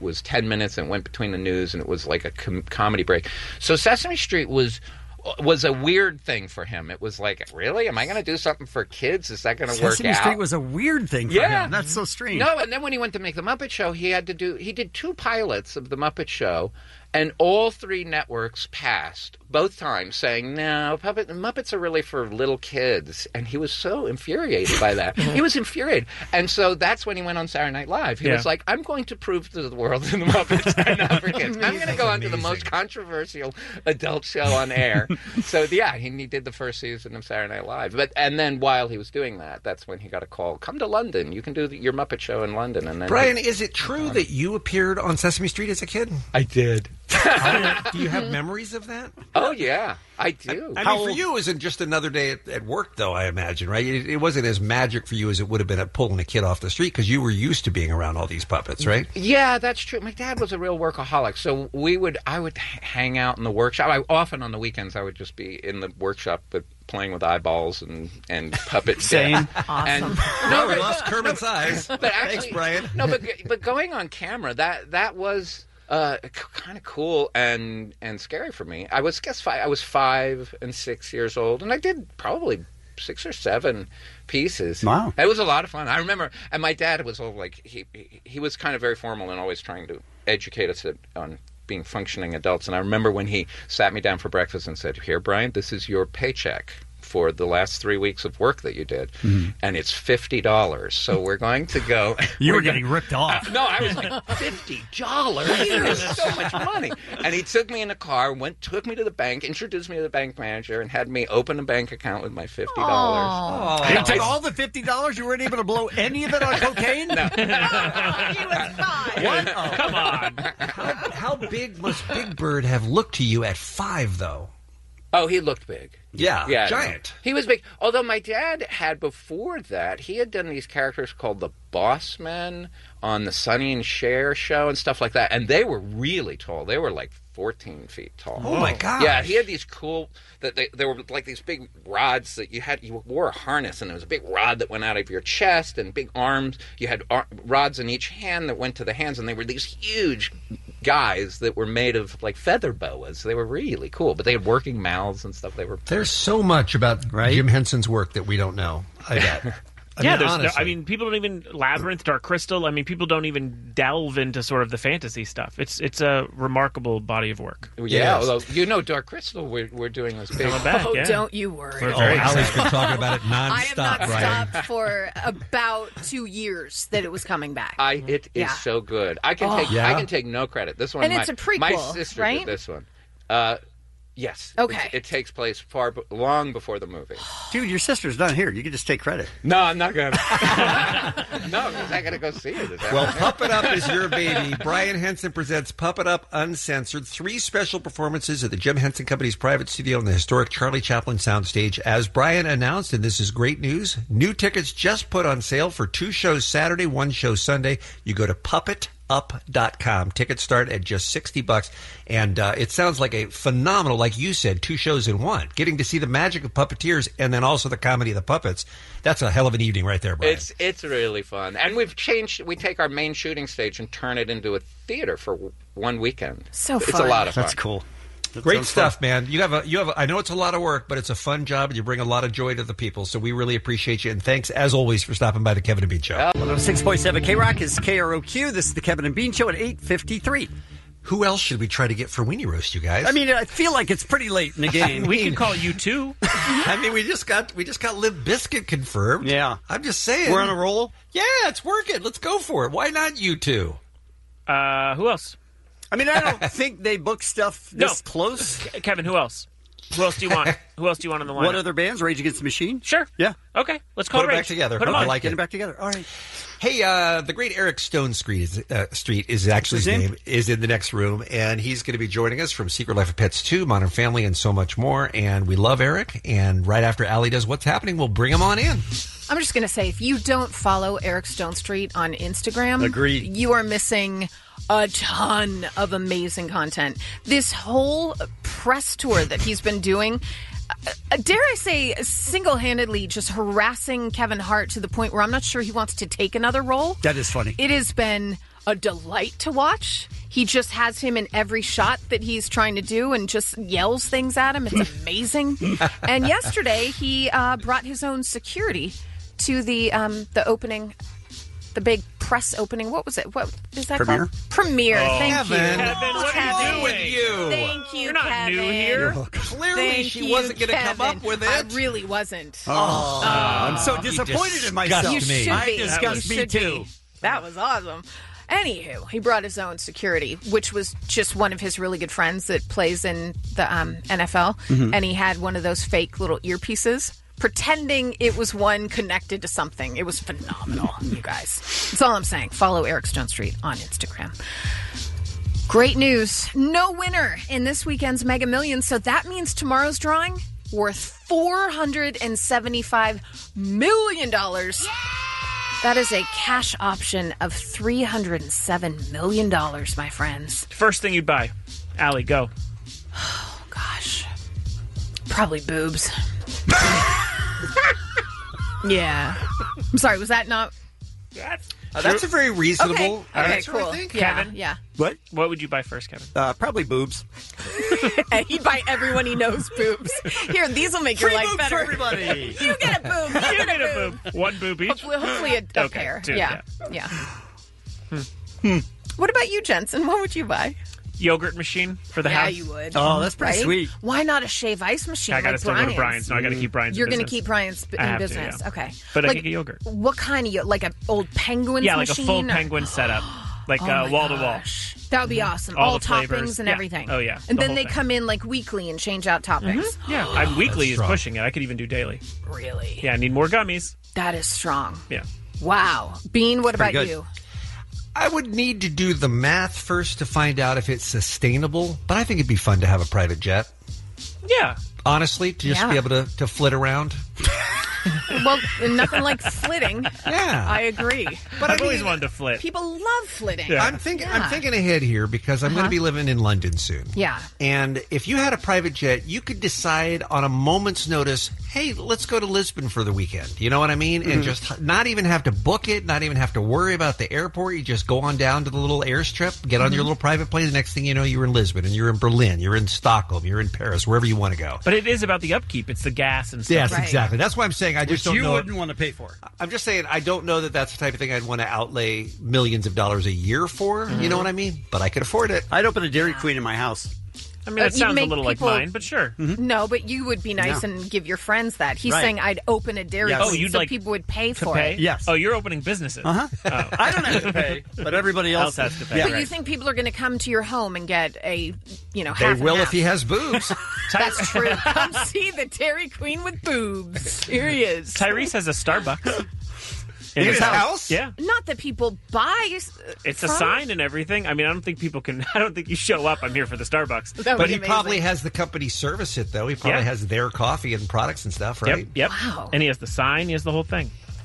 S10: it was ten minutes and it went between the news, and it was like a com- comedy break. So Sesame Street was was a weird thing for him. It was like, really? Am I going to do something for kids? Is that going to work out?
S7: Sesame Street was a weird thing for
S10: Yeah.
S7: him. That's so strange.
S10: No, and then when he went to make The Muppet Show, he had to do, he did two pilots of The Muppet Show, and all three networks passed, both times, saying, no, Puppet, Muppets are really for little kids. And he was so infuriated by that. He was infuriated. And so that's when he went on Saturday Night Live. He
S13: Yeah.
S10: was like, I'm going to prove to the world that the Muppets are not for kids. I'm going to go on to the most controversial adult show on air. So, yeah, he, he did the first season of Saturday Night Live. But And then while he was doing that, that's when he got a call, come to London. You can do the, your Muppet Show in London. And then
S12: Brian,
S10: he,
S12: is it true that you appeared on Sesame Street as a kid?
S10: I did.
S12: Do you have memories of that?
S10: Oh, yeah, I do.
S12: I mean, for you, it wasn't just another day at, at work, though, I imagine, right? It, it wasn't as magic for you as it would have been at pulling a kid off the street, because you were used to being around all these puppets, right?
S10: Yeah, that's true. My dad was a real workaholic, so we would, I would h- hang out in the workshop. I, often on the weekends, I would just be in the workshop with, playing with eyeballs and, and puppets.
S7: Same.
S10: And,
S12: Awesome.
S10: no,
S12: we
S10: but-
S12: lost Kermit's eyes.
S10: But actually,
S12: Thanks, Brian.
S10: No, but but going on camera, that that was uh, kind of cool and and scary for me. I was guess five, I was five and six years old, and I did probably six or seven pieces.
S7: Wow.
S10: It was a lot of fun. I remember, and my dad was all like, he he, he was kind of very formal and always trying to educate us at, on being functioning adults. And I remember when he sat me down for breakfast and said, "Here, Brian, this is your paycheck for the last three weeks of work that you did,
S7: Mhm.
S10: and it's fifty dollars. So we're going to go."
S7: You
S10: we're
S7: were getting
S10: gonna-
S7: ripped off.
S10: Uh, no, I was like, fifty dollars? That's so much money. And he took me in a car, went, took me to the bank, introduced me to the bank manager, and had me open a bank account with my fifty dollars.
S7: He took all the fifty dollars. You weren't able to blow any of it on cocaine.
S10: No.
S7: What? Oh.
S13: Come on.
S12: How, how big must Big Bird have looked to you at five, though?
S10: Oh, he looked big.
S12: Yeah,
S10: Yeah,
S12: giant.
S10: He was big. Although my dad had before that, he had done these characters called the Boss Men on the Sonny and Cher show and stuff like that, and they were really tall. They were like fourteen feet tall.
S12: Oh, my gosh.
S10: Yeah, he had these cool. That they, they were like these big rods that you had. You wore a harness, and there was a big rod that went out of your chest, and big arms. You had ar- rods in each hand that went to the hands, and they were these huge guys that were made of like feather boas. They were really cool, but they had working mouths and stuff. They were.
S12: There's so much about Jim Henson's work that we don't know, I bet. I
S13: yeah,
S12: mean,
S13: there's no,
S12: honestly.
S13: I mean, people don't even Labyrinth, Dark Crystal. I mean, people don't even delve into sort of the fantasy stuff. It's it's a remarkable body of work.
S10: Yeah, although you know, Dark Crystal, we're we're doing this big.
S13: Coming back,
S14: Oh,
S13: yeah.
S14: don't you worry.
S13: We're
S12: Oh,
S13: very
S12: Allie's
S13: excited.
S12: been talking about it
S14: I have
S12: nonstop,
S14: not
S12: Brian.
S14: stopped for about two years that it was coming back.
S10: I it is
S14: Yeah.
S10: so good. I can
S14: Oh.
S10: take
S14: Yeah?
S10: I can take no credit. This one,
S14: And
S10: my,
S14: it's a prequel,
S10: my sister
S14: right?
S10: did this one. Uh, yes.
S14: Okay.
S10: It, it takes place far b- long before the movie.
S7: Dude, your sister's not here. You can just take credit.
S10: No, I'm not gonna. No, because I gotta go see it.
S12: Well, Puppet Up is your baby. Brian Henson presents Puppet Up Uncensored. Three special performances at the Jim Henson Company's private studio on the historic Charlie Chaplin soundstage. As Brian announced, and this is great news, new tickets just put on sale for two shows Saturday, one show Sunday. You go to puppet up dot com. Tickets start at just sixty bucks. And uh, it sounds like a phenomenal, like you said, two shows in one. Getting to see the magic of puppeteers and then also the comedy of the puppets. That's a hell of an evening right there, Brian.
S10: It's it's really fun, and we've changed. We take our main shooting stage and turn it into a theater for w- one weekend.
S14: So
S10: It's
S14: fun.
S10: a lot of fun.
S7: That's cool. That
S12: Great
S7: sounds
S12: stuff,
S7: fun.
S12: man. You have a you have. A, I know it's a lot of work, but it's a fun job, and you bring a lot of joy to the people. So we really appreciate you, and thanks as always for stopping by the Kevin and Bean Show.
S7: one oh six point seven K Rock is K R O Q. This is the Kevin and Bean Show at eight fifty-three.
S12: Who else should we try to get for Weenie Roast, you guys?
S7: I mean, I feel like it's pretty late in the game.
S13: We can call you two.
S12: I mean, we just got we just got Limp Bizkit confirmed.
S7: Yeah.
S12: I'm just saying
S7: We're on a roll.
S12: Yeah, it's working. Let's go for it. Why not you two?
S13: Uh, who else?
S7: I mean, I don't think they book stuff this
S13: No.
S7: close.
S13: Ke- Kevin, who else? Who else do you want? Who else do you want on the line?
S7: What other bands? Rage Against the Machine?
S13: Sure.
S7: Yeah.
S13: Okay, let's call
S12: Put it
S13: Rage.
S12: back together.
S13: Put 'em
S12: I
S13: on.
S12: like
S7: Get
S12: it.
S7: them back together. All right.
S12: Hey, uh, the great Eric Stone Street is, uh, Street is actually his
S7: his
S12: name.
S7: name?
S12: is in the next room, and he's going to be joining us from Secret Life of Pets two, Modern Family, and so much more. And we love Eric. And right after Allie does What's Happening, we'll bring him on in.
S14: I'm just going to say, if you don't follow Eric Stone Street on Instagram,
S7: Agreed.
S14: you are missing a ton of amazing content. This whole press tour that he's been doing, uh, dare I say, single-handedly just harassing Kevin Hart to the point where I'm not sure he wants to take another role.
S7: That is funny.
S14: It has been a delight to watch. He just has him in every shot that he's trying to do and just yells things at him. It's amazing. And yesterday, he uh, brought his own security to the um, the opening, the big press opening. What was it? What is that
S7: Premiere?
S14: called? Premiere.
S12: Oh,
S14: Thank
S12: Kevin.
S14: you.
S12: Kevin,
S13: what are you doing with
S12: you?
S14: Thank you,
S13: You're not
S14: Kevin.
S13: new here.
S12: Clearly,
S14: Thank
S12: she
S14: you,
S12: wasn't going to come
S14: Kevin.
S12: up with it.
S14: I really wasn't.
S7: Oh,
S14: Oh.
S7: I'm so disappointed in myself.
S14: You should
S7: I
S14: be.
S7: disgust
S14: You
S7: me
S14: should
S7: too.
S14: be. That was awesome. Anywho, he brought his own security, which was just one of his really good friends that plays in the um, N F L.
S7: Mhm.
S14: And he had one of those fake little earpieces, pretending it was one connected to something. It was phenomenal, you guys. That's all I'm saying. Follow Eric Stone Street on Instagram. Great news. No winner in this weekend's Mega Millions. So that means tomorrow's drawing worth four hundred seventy-five million dollars. That is a cash option of three hundred seven million dollars, my friends.
S13: First thing you'd buy. Allie, go.
S14: Oh, gosh. Probably boobs. Yeah. I'm sorry, was that not...
S12: Uh, that's a very reasonable
S14: Okay, okay,
S12: answer,
S14: cool.
S12: I think.
S14: Yeah,
S13: Kevin?
S14: yeah.
S7: What?
S13: What would you buy first, Kevin?
S7: Uh, probably boobs.
S14: And he'd buy everyone he knows boobs. Here, these will make
S7: Free
S14: your life
S7: boobs
S14: better.
S7: for everybody.
S14: You get a boob. You,
S13: You
S14: get,
S13: get
S14: a
S13: a
S14: boob.
S13: boob. One boob each?
S14: Hopefully, hopefully a, a
S13: Okay,
S14: pair.
S13: two,
S14: yeah. Yeah.
S7: Hmm.
S14: What about you, Jensen? What would you buy?
S13: Yogurt machine for the
S14: yeah,
S13: house.
S14: you would.
S7: Oh, that's pretty
S14: Right?
S7: sweet.
S14: Why not a shave ice machine
S13: I got to
S14: like
S13: still go
S14: Brian's?
S13: to Brian's. No, I got to keep Brian's
S14: You're
S13: going
S14: to keep Brian's b-
S13: I
S14: in
S13: have to,
S14: business.
S13: yeah.
S14: Okay.
S13: But I
S14: like,
S13: could get yogurt.
S14: What kind of yogurt? Like an old Penguins
S13: Yeah, like
S14: machine?
S13: a full penguin setup. Like
S14: Oh
S13: uh,
S14: my
S13: wall to wall.
S14: That would be awesome.
S13: All
S14: All,
S13: the flavors.
S14: toppings and
S13: Yeah.
S14: everything.
S13: Oh, yeah.
S14: And
S13: The
S14: then
S13: whole
S14: they
S13: thing.
S14: come in like weekly and change out toppings.
S13: Yeah, I'm weekly is
S12: strong.
S13: pushing it. I could even do daily.
S14: Really?
S13: Yeah, I need more gummies.
S14: That is strong.
S13: Yeah.
S14: Wow. Bean, what about
S12: Pretty good.
S14: you?
S12: I would need to do the math first to find out if it's sustainable, but I think it'd be fun to have a private jet.
S13: Yeah.
S12: Honestly, to just
S14: Yeah.
S12: be able to, to flit around.
S14: Well, nothing like flitting.
S12: Yeah.
S14: I agree.
S12: But
S13: I've
S12: I
S13: always
S12: mean,
S13: wanted to flit.
S14: People love flitting.
S13: Yeah.
S12: I'm thinking.
S14: Yeah.
S12: I'm thinking ahead here because I'm going
S14: Uh-huh.
S12: to be living in London soon.
S14: Yeah.
S12: And if you had a private jet, you could decide on a moment's notice, hey, let's go to Lisbon for the weekend. You know what I mean?
S14: Mm-hmm.
S12: And just not even have to book it, not even have to worry about the airport. You just go on down to the little airstrip, get on
S14: Mm-hmm.
S12: your little private plane. The next thing you know, you're in Lisbon and you're in Berlin, you're in Stockholm, you're in Paris, wherever you want to go.
S13: But it is about the upkeep. It's the gas and stuff.
S12: Yes,
S14: Right.
S12: exactly. That's why I'm saying I just
S7: Which
S12: don't
S7: you
S12: know.
S7: wouldn't want to pay for.
S12: I'm just saying I don't know that that's the type of thing I'd want to outlay millions of dollars a year for. You know what I mean? But I could afford it.
S7: I'd open a Dairy Queen in my house.
S13: I mean,
S14: Uh,
S13: that
S14: you'd
S13: sounds a
S14: make
S13: little
S14: people-
S13: like mine, but sure.
S14: No, but you would be nice
S7: No.
S14: and give your friends that. He's
S7: Right.
S14: saying I'd open a Dairy
S7: Yes.
S14: Queen
S13: Oh, you'd
S14: so
S13: like
S14: people would pay
S13: To
S14: for
S13: pay?
S14: it.
S7: Yes.
S13: Oh, you're opening businesses.
S7: Uh-huh.
S13: Oh.
S7: I don't have to pay, but everybody else,
S13: Else has to pay.
S7: Yeah.
S14: But you
S13: Right.
S14: think people are going to come to your home and get a, you know,
S12: They
S14: half and
S12: will
S14: half.
S12: if he has boobs.
S14: That's true. Come see the Dairy Queen with boobs. Here he is.
S13: Tyrese has a Starbucks.
S12: In his house?
S13: Yeah.
S14: Not that people buy. uh,
S13: It's a
S14: from.
S13: sign and everything. I mean, I don't think people can. I don't think you show up. I'm here for the Starbucks.
S14: That would
S12: But
S14: be
S12: he
S14: amazing.
S12: probably has the company service it, though. He probably
S13: Yeah.
S12: has their coffee and products and stuff, right?
S13: Yep. Yep.
S14: Wow.
S13: And he has the sign. He has the whole thing.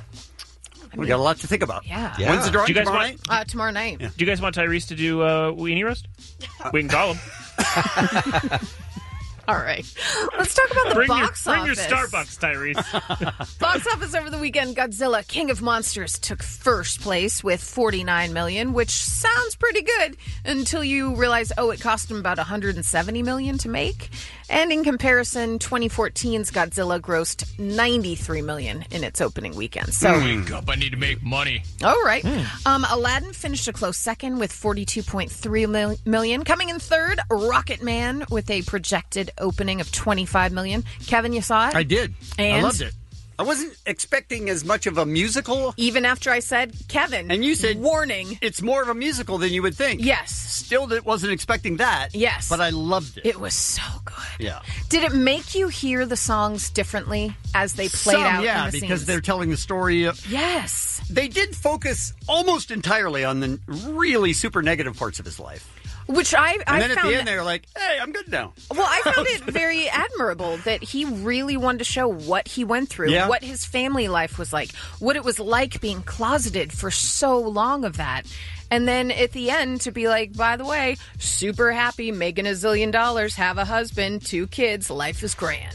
S7: We got a lot to think about.
S14: Yeah.
S12: Yeah.
S7: When's the drawing
S13: Do you guys
S7: tomorrow
S13: want-
S7: night?
S14: Uh, tomorrow night.
S13: Do you guys want Tyrese to do uh, weenie roast? We can call him.
S14: All right. Let's talk about the
S13: bring
S14: box
S13: your, bring
S14: office.
S13: your Starbucks, Tyrese.
S14: Box office over the weekend, Godzilla King of Monsters took first place with forty-nine million, which sounds pretty good until you realize, oh, it cost him about one hundred seventy million to make. And in comparison, twenty fourteen's Godzilla grossed ninety-three million in its opening weekend. So,
S6: Wake up, I need to make money.
S14: all right. Um, Aladdin finished a close second with forty-two point three mil- million. Coming in third, Rocket Man with a projected opening of twenty-five million. Kevin, you saw it?
S7: I did. I
S14: And?
S7: loved it. I wasn't expecting as much of a musical.
S14: Even after I said, Kevin,
S7: And you said-
S14: warning.
S7: It's more of a musical than you would think.
S14: Yes.
S7: Still that wasn't expecting that.
S14: Yes.
S7: But I loved it.
S14: It was so good.
S7: Yeah.
S14: Did it make you hear the songs differently as they played
S7: Some,
S14: out
S7: yeah,
S14: in the
S7: because
S14: scenes?
S7: they're telling the story. Of,
S14: Yes.
S7: they did focus almost entirely on the really super negative parts of his life.
S14: Which I,
S7: And
S14: I
S7: then at
S14: found...
S7: the end, they're like, hey, I'm good now.
S14: Well, I found it very admirable that he really wanted to show what he went through,
S7: Yeah.
S14: what his family life was like, what it was like being closeted for so long of that. And then at the end to be like, by the way, super happy, making a zillion dollars, have a husband, two kids, life is grand.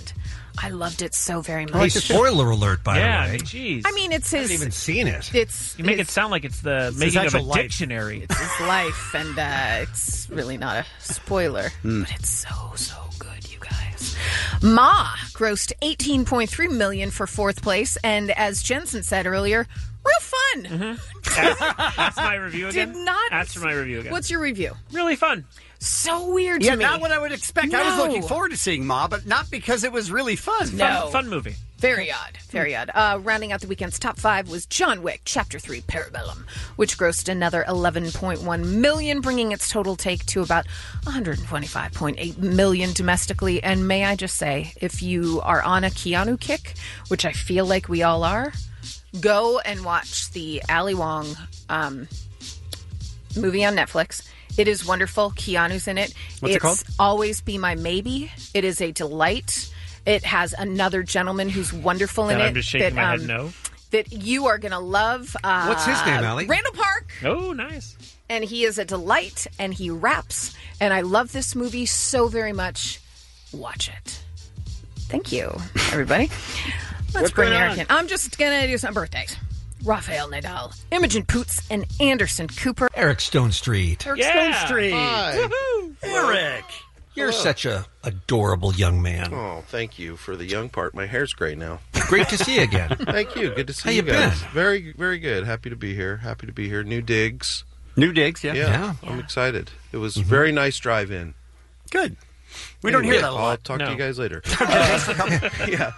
S14: I loved it so very much.
S12: Hey, spoiler alert, by
S13: yeah,
S12: the way.
S13: Jeez.
S14: I mean, it's his.
S12: I haven't even seen it.
S14: It's
S13: You make
S14: it's,
S13: it sound like it's the
S7: It's
S13: making
S7: his
S13: of a
S7: actual life.
S13: dictionary.
S14: It's his life, and uh, it's really not a spoiler,
S7: Mm.
S14: but it's so so good, you guys. Ma grossed eighteen point three million dollars for fourth place, and as Jensen said earlier, real fun.
S13: That's, that's my review again.
S14: Did not.
S13: That's for my review again.
S14: What's your review?
S13: Really fun.
S14: So weird
S7: Yeah,
S14: to me.
S7: not what I would expect. I was
S14: No.
S7: looking forward to seeing Ma, but not because it was really fun.
S14: No.
S13: Fun, fun movie.
S14: Very odd. Very odd. Uh, rounding out the weekend's top five was John Wick Chapter three Parabellum, which grossed another eleven point one million dollars, bringing its total take to about one hundred twenty-five point eight million dollars domestically. And may I just say, if you are on a Keanu kick, which I feel like we all are, go and watch the Ali Wong um, movie on Netflix. It is wonderful. Keanu's in it.
S7: What's it
S14: it's
S7: called?
S14: Always Be My Maybe. It is a delight. It has another gentleman who's wonderful in
S13: And
S14: it.
S13: I'm just shaking
S14: that,
S13: my
S14: um,
S13: head no.
S14: That you are going to love. Uh,
S12: What's his name, Allie?
S14: Randall Park.
S13: Oh, nice.
S14: And he is a delight, and he raps. And I love this movie so very much. Watch it. Thank you, everybody. Let's
S13: What's
S14: bring
S13: going
S14: Eric
S13: on?
S14: in. I'm just going to do some birthdays. Rafael Nadal, Imogen Poots, and Anderson Cooper.
S12: Eric Stone Street.
S14: Eric
S13: Yeah.
S14: Stone Street.
S17: Hi.
S14: Woohoo.
S12: Eric, you're
S17: Hello.
S12: such a adorable young man.
S17: Oh, thank you for the young part. My hair's gray now.
S12: Great to see you again.
S17: Thank you. Good to see
S12: How
S17: you
S12: you
S17: guys.
S12: been?
S17: Very, very good. Happy to be here. Happy to be here. New digs.
S7: New digs, yeah.
S17: Yeah,
S12: Yeah.
S17: I'm excited. It was a very nice drive-in.
S7: Good. We don't hear
S17: Anyway,
S7: that a
S17: I'll
S7: lot.
S17: talk
S13: No.
S17: to you guys later.
S12: yeah.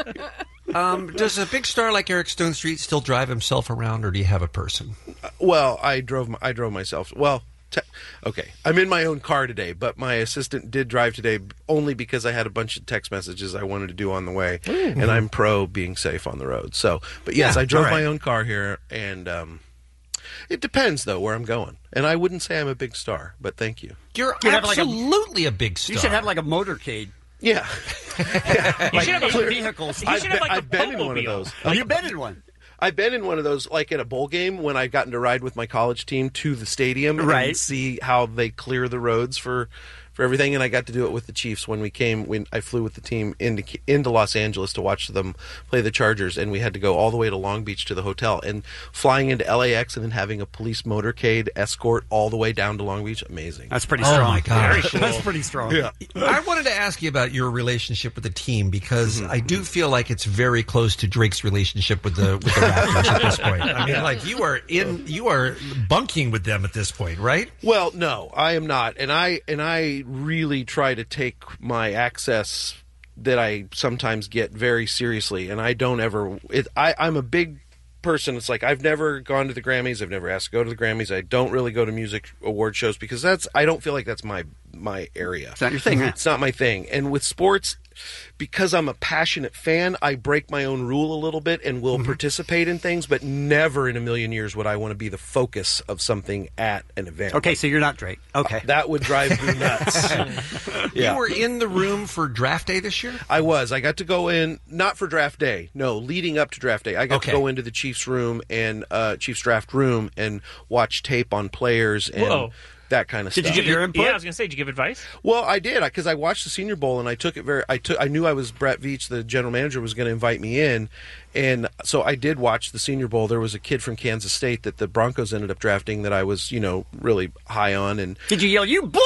S12: Um, does a big star like Eric Stone Street still drive himself around, or do you have a person?
S17: Well, I drove. I drove myself. Well, te- okay. I'm in my own car today, but my assistant did drive today only because I had a bunch of text messages I wanted to do on the way, and I'm pro being safe on the road. So, but yes,
S12: Yeah,
S17: I drove
S12: all right.
S17: my own car here, and um, it depends though where I'm going. And I wouldn't say I'm a big star, but thank you.
S12: You're
S7: You'd have like a-
S12: absolutely a, big star.
S7: You should have like a motorcade.
S17: Yeah,
S13: You should have
S7: Eight
S13: a
S7: vehicles.
S13: You
S17: I've
S13: should
S17: been,
S13: have like a
S17: I've been in one of
S13: Pope-mobile.
S17: those.
S7: Oh, you've been in one.
S17: I've been in one of those, like at a bowl game, when I've gotten to ride with my college team to the stadium
S7: Right.
S17: and see how they clear the roads for, for everything. And I got to do it with the Chiefs when we came, when I flew with the team into into Los Angeles to watch them play the Chargers. And we had to go all the way to Long Beach to the hotel. And flying into L A X and then having a police motorcade escort all the way down to Long Beach, amazing.
S7: That's pretty
S12: Oh,
S7: strong.
S12: my gosh.
S13: Very cool.
S7: That's pretty strong.
S17: Yeah.
S12: I wanted to ask you about your relationship with the team because I do feel like it's very close to Drake's relationship with the with the Raptors at this point. I mean, like you are in, you are bunking with them at this point, right?
S17: Well, no, I am not, and I and I really try to take my access that I sometimes get very seriously, and I don't ever. It, I I'm a big person. It's like I've never gone to the Grammys. I've never asked to go to the Grammys. I don't really go to music award shows because that's. I don't feel like that's my my area.
S7: It's not your thing, huh?
S17: It's not my thing. And with sports, because I'm a passionate fan, I break my own rule a little bit and will participate in things, but never in a million years would I want to be the focus of something at an event.
S7: Okay, so you're not Drake. Okay.
S17: That would drive me nuts. Yeah.
S12: You were in the room for draft day this year?
S17: I was. I got to go in, not for draft day. No, leading up to draft day. I got
S12: Okay.
S17: to go into the Chiefs room and uh, Chiefs draft room and watch tape on players and
S13: Whoa.
S17: that kind of
S7: Did you
S17: stuff.
S7: give your input?
S13: Yeah, I was gonna say, did you give advice?
S17: Well, I did because I watched the Senior Bowl and I took it very. I took. I knew I was Brett Veach, the general manager, was going to invite me in, and so I did watch the Senior Bowl. There was a kid from Kansas State that the Broncos ended up drafting that I was, you know, really high on. And
S7: Did you yell, "You blew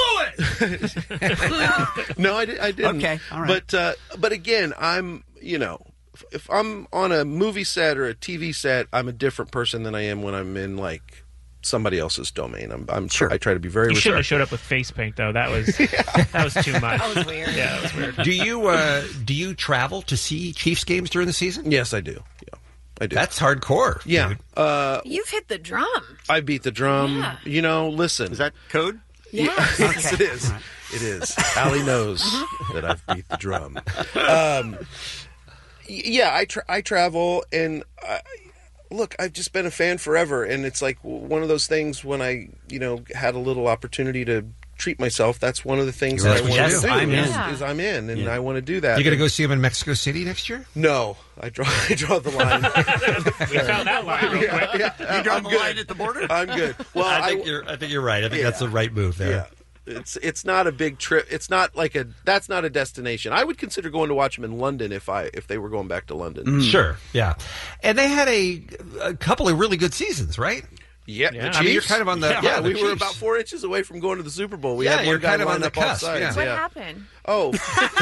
S7: it"?
S17: no, I, did, I didn't.
S7: Okay, all right.
S17: But uh, but again, I'm you know, if, if I'm on a movie set or a T V set, I'm a different person than I am when I'm in like somebody else's domain. I'm, I'm
S7: Sure.
S17: I try to be very.
S13: You shouldn't have
S17: respectful.
S13: showed up with face paint though. That was that was too much.
S14: That was weird.
S13: Yeah, that was weird.
S12: Do you uh, do you travel to see Chiefs games during the season?
S17: Yes, I do. Yeah, I do.
S12: That's hardcore.
S17: yeah.
S12: dude.
S17: Uh,
S14: You've hit the drum.
S17: I beat the drum.
S14: Yeah.
S17: You know, listen.
S7: Is that code?
S14: Yes.
S17: Yes, it is. It is. Allie knows that I've beat the drum. Um, y- yeah, I tra- I travel and I, look, I've just been a fan forever, and it's like one of those things when I you know had a little opportunity to treat myself. That's one of the things
S12: You're
S17: that I
S12: right.
S17: want
S12: Yes,
S17: to do.
S7: I'm
S17: is,
S14: in.
S17: is I'm in, and
S7: Yeah.
S17: I want to do that.
S12: You going to go see him in Mexico City next year?
S17: No, I draw. I draw the line.
S13: We found that line real quick.
S17: yeah,
S7: You draw
S17: I'm
S7: the
S17: good.
S7: line at the border?
S17: I'm good. Well,
S12: I
S17: I,
S12: think you're. I think you're right. I think
S17: Yeah.
S12: that's the right move there.
S17: Yeah. It's it's not a big trip. It's not like a that's not a destination. I would consider going to watch them in London if I if they were going back to London.
S12: Sure, yeah. And they had a, a couple of really good seasons, right?
S17: Yeah,
S12: Yeah.
S17: the
S12: I mean, you're
S17: Chiefs.
S12: kind of on the-
S17: yeah.
S12: yeah, the
S17: we were
S12: Chiefs.
S17: about four inches away from going to the Super Bowl. We
S12: Yeah,
S17: had
S12: you're
S17: one guy
S12: kind of on
S17: lined
S12: the
S17: up all
S12: cusp,
S17: sides.
S12: yeah.
S14: What
S17: yeah.
S14: happened?
S17: Oh,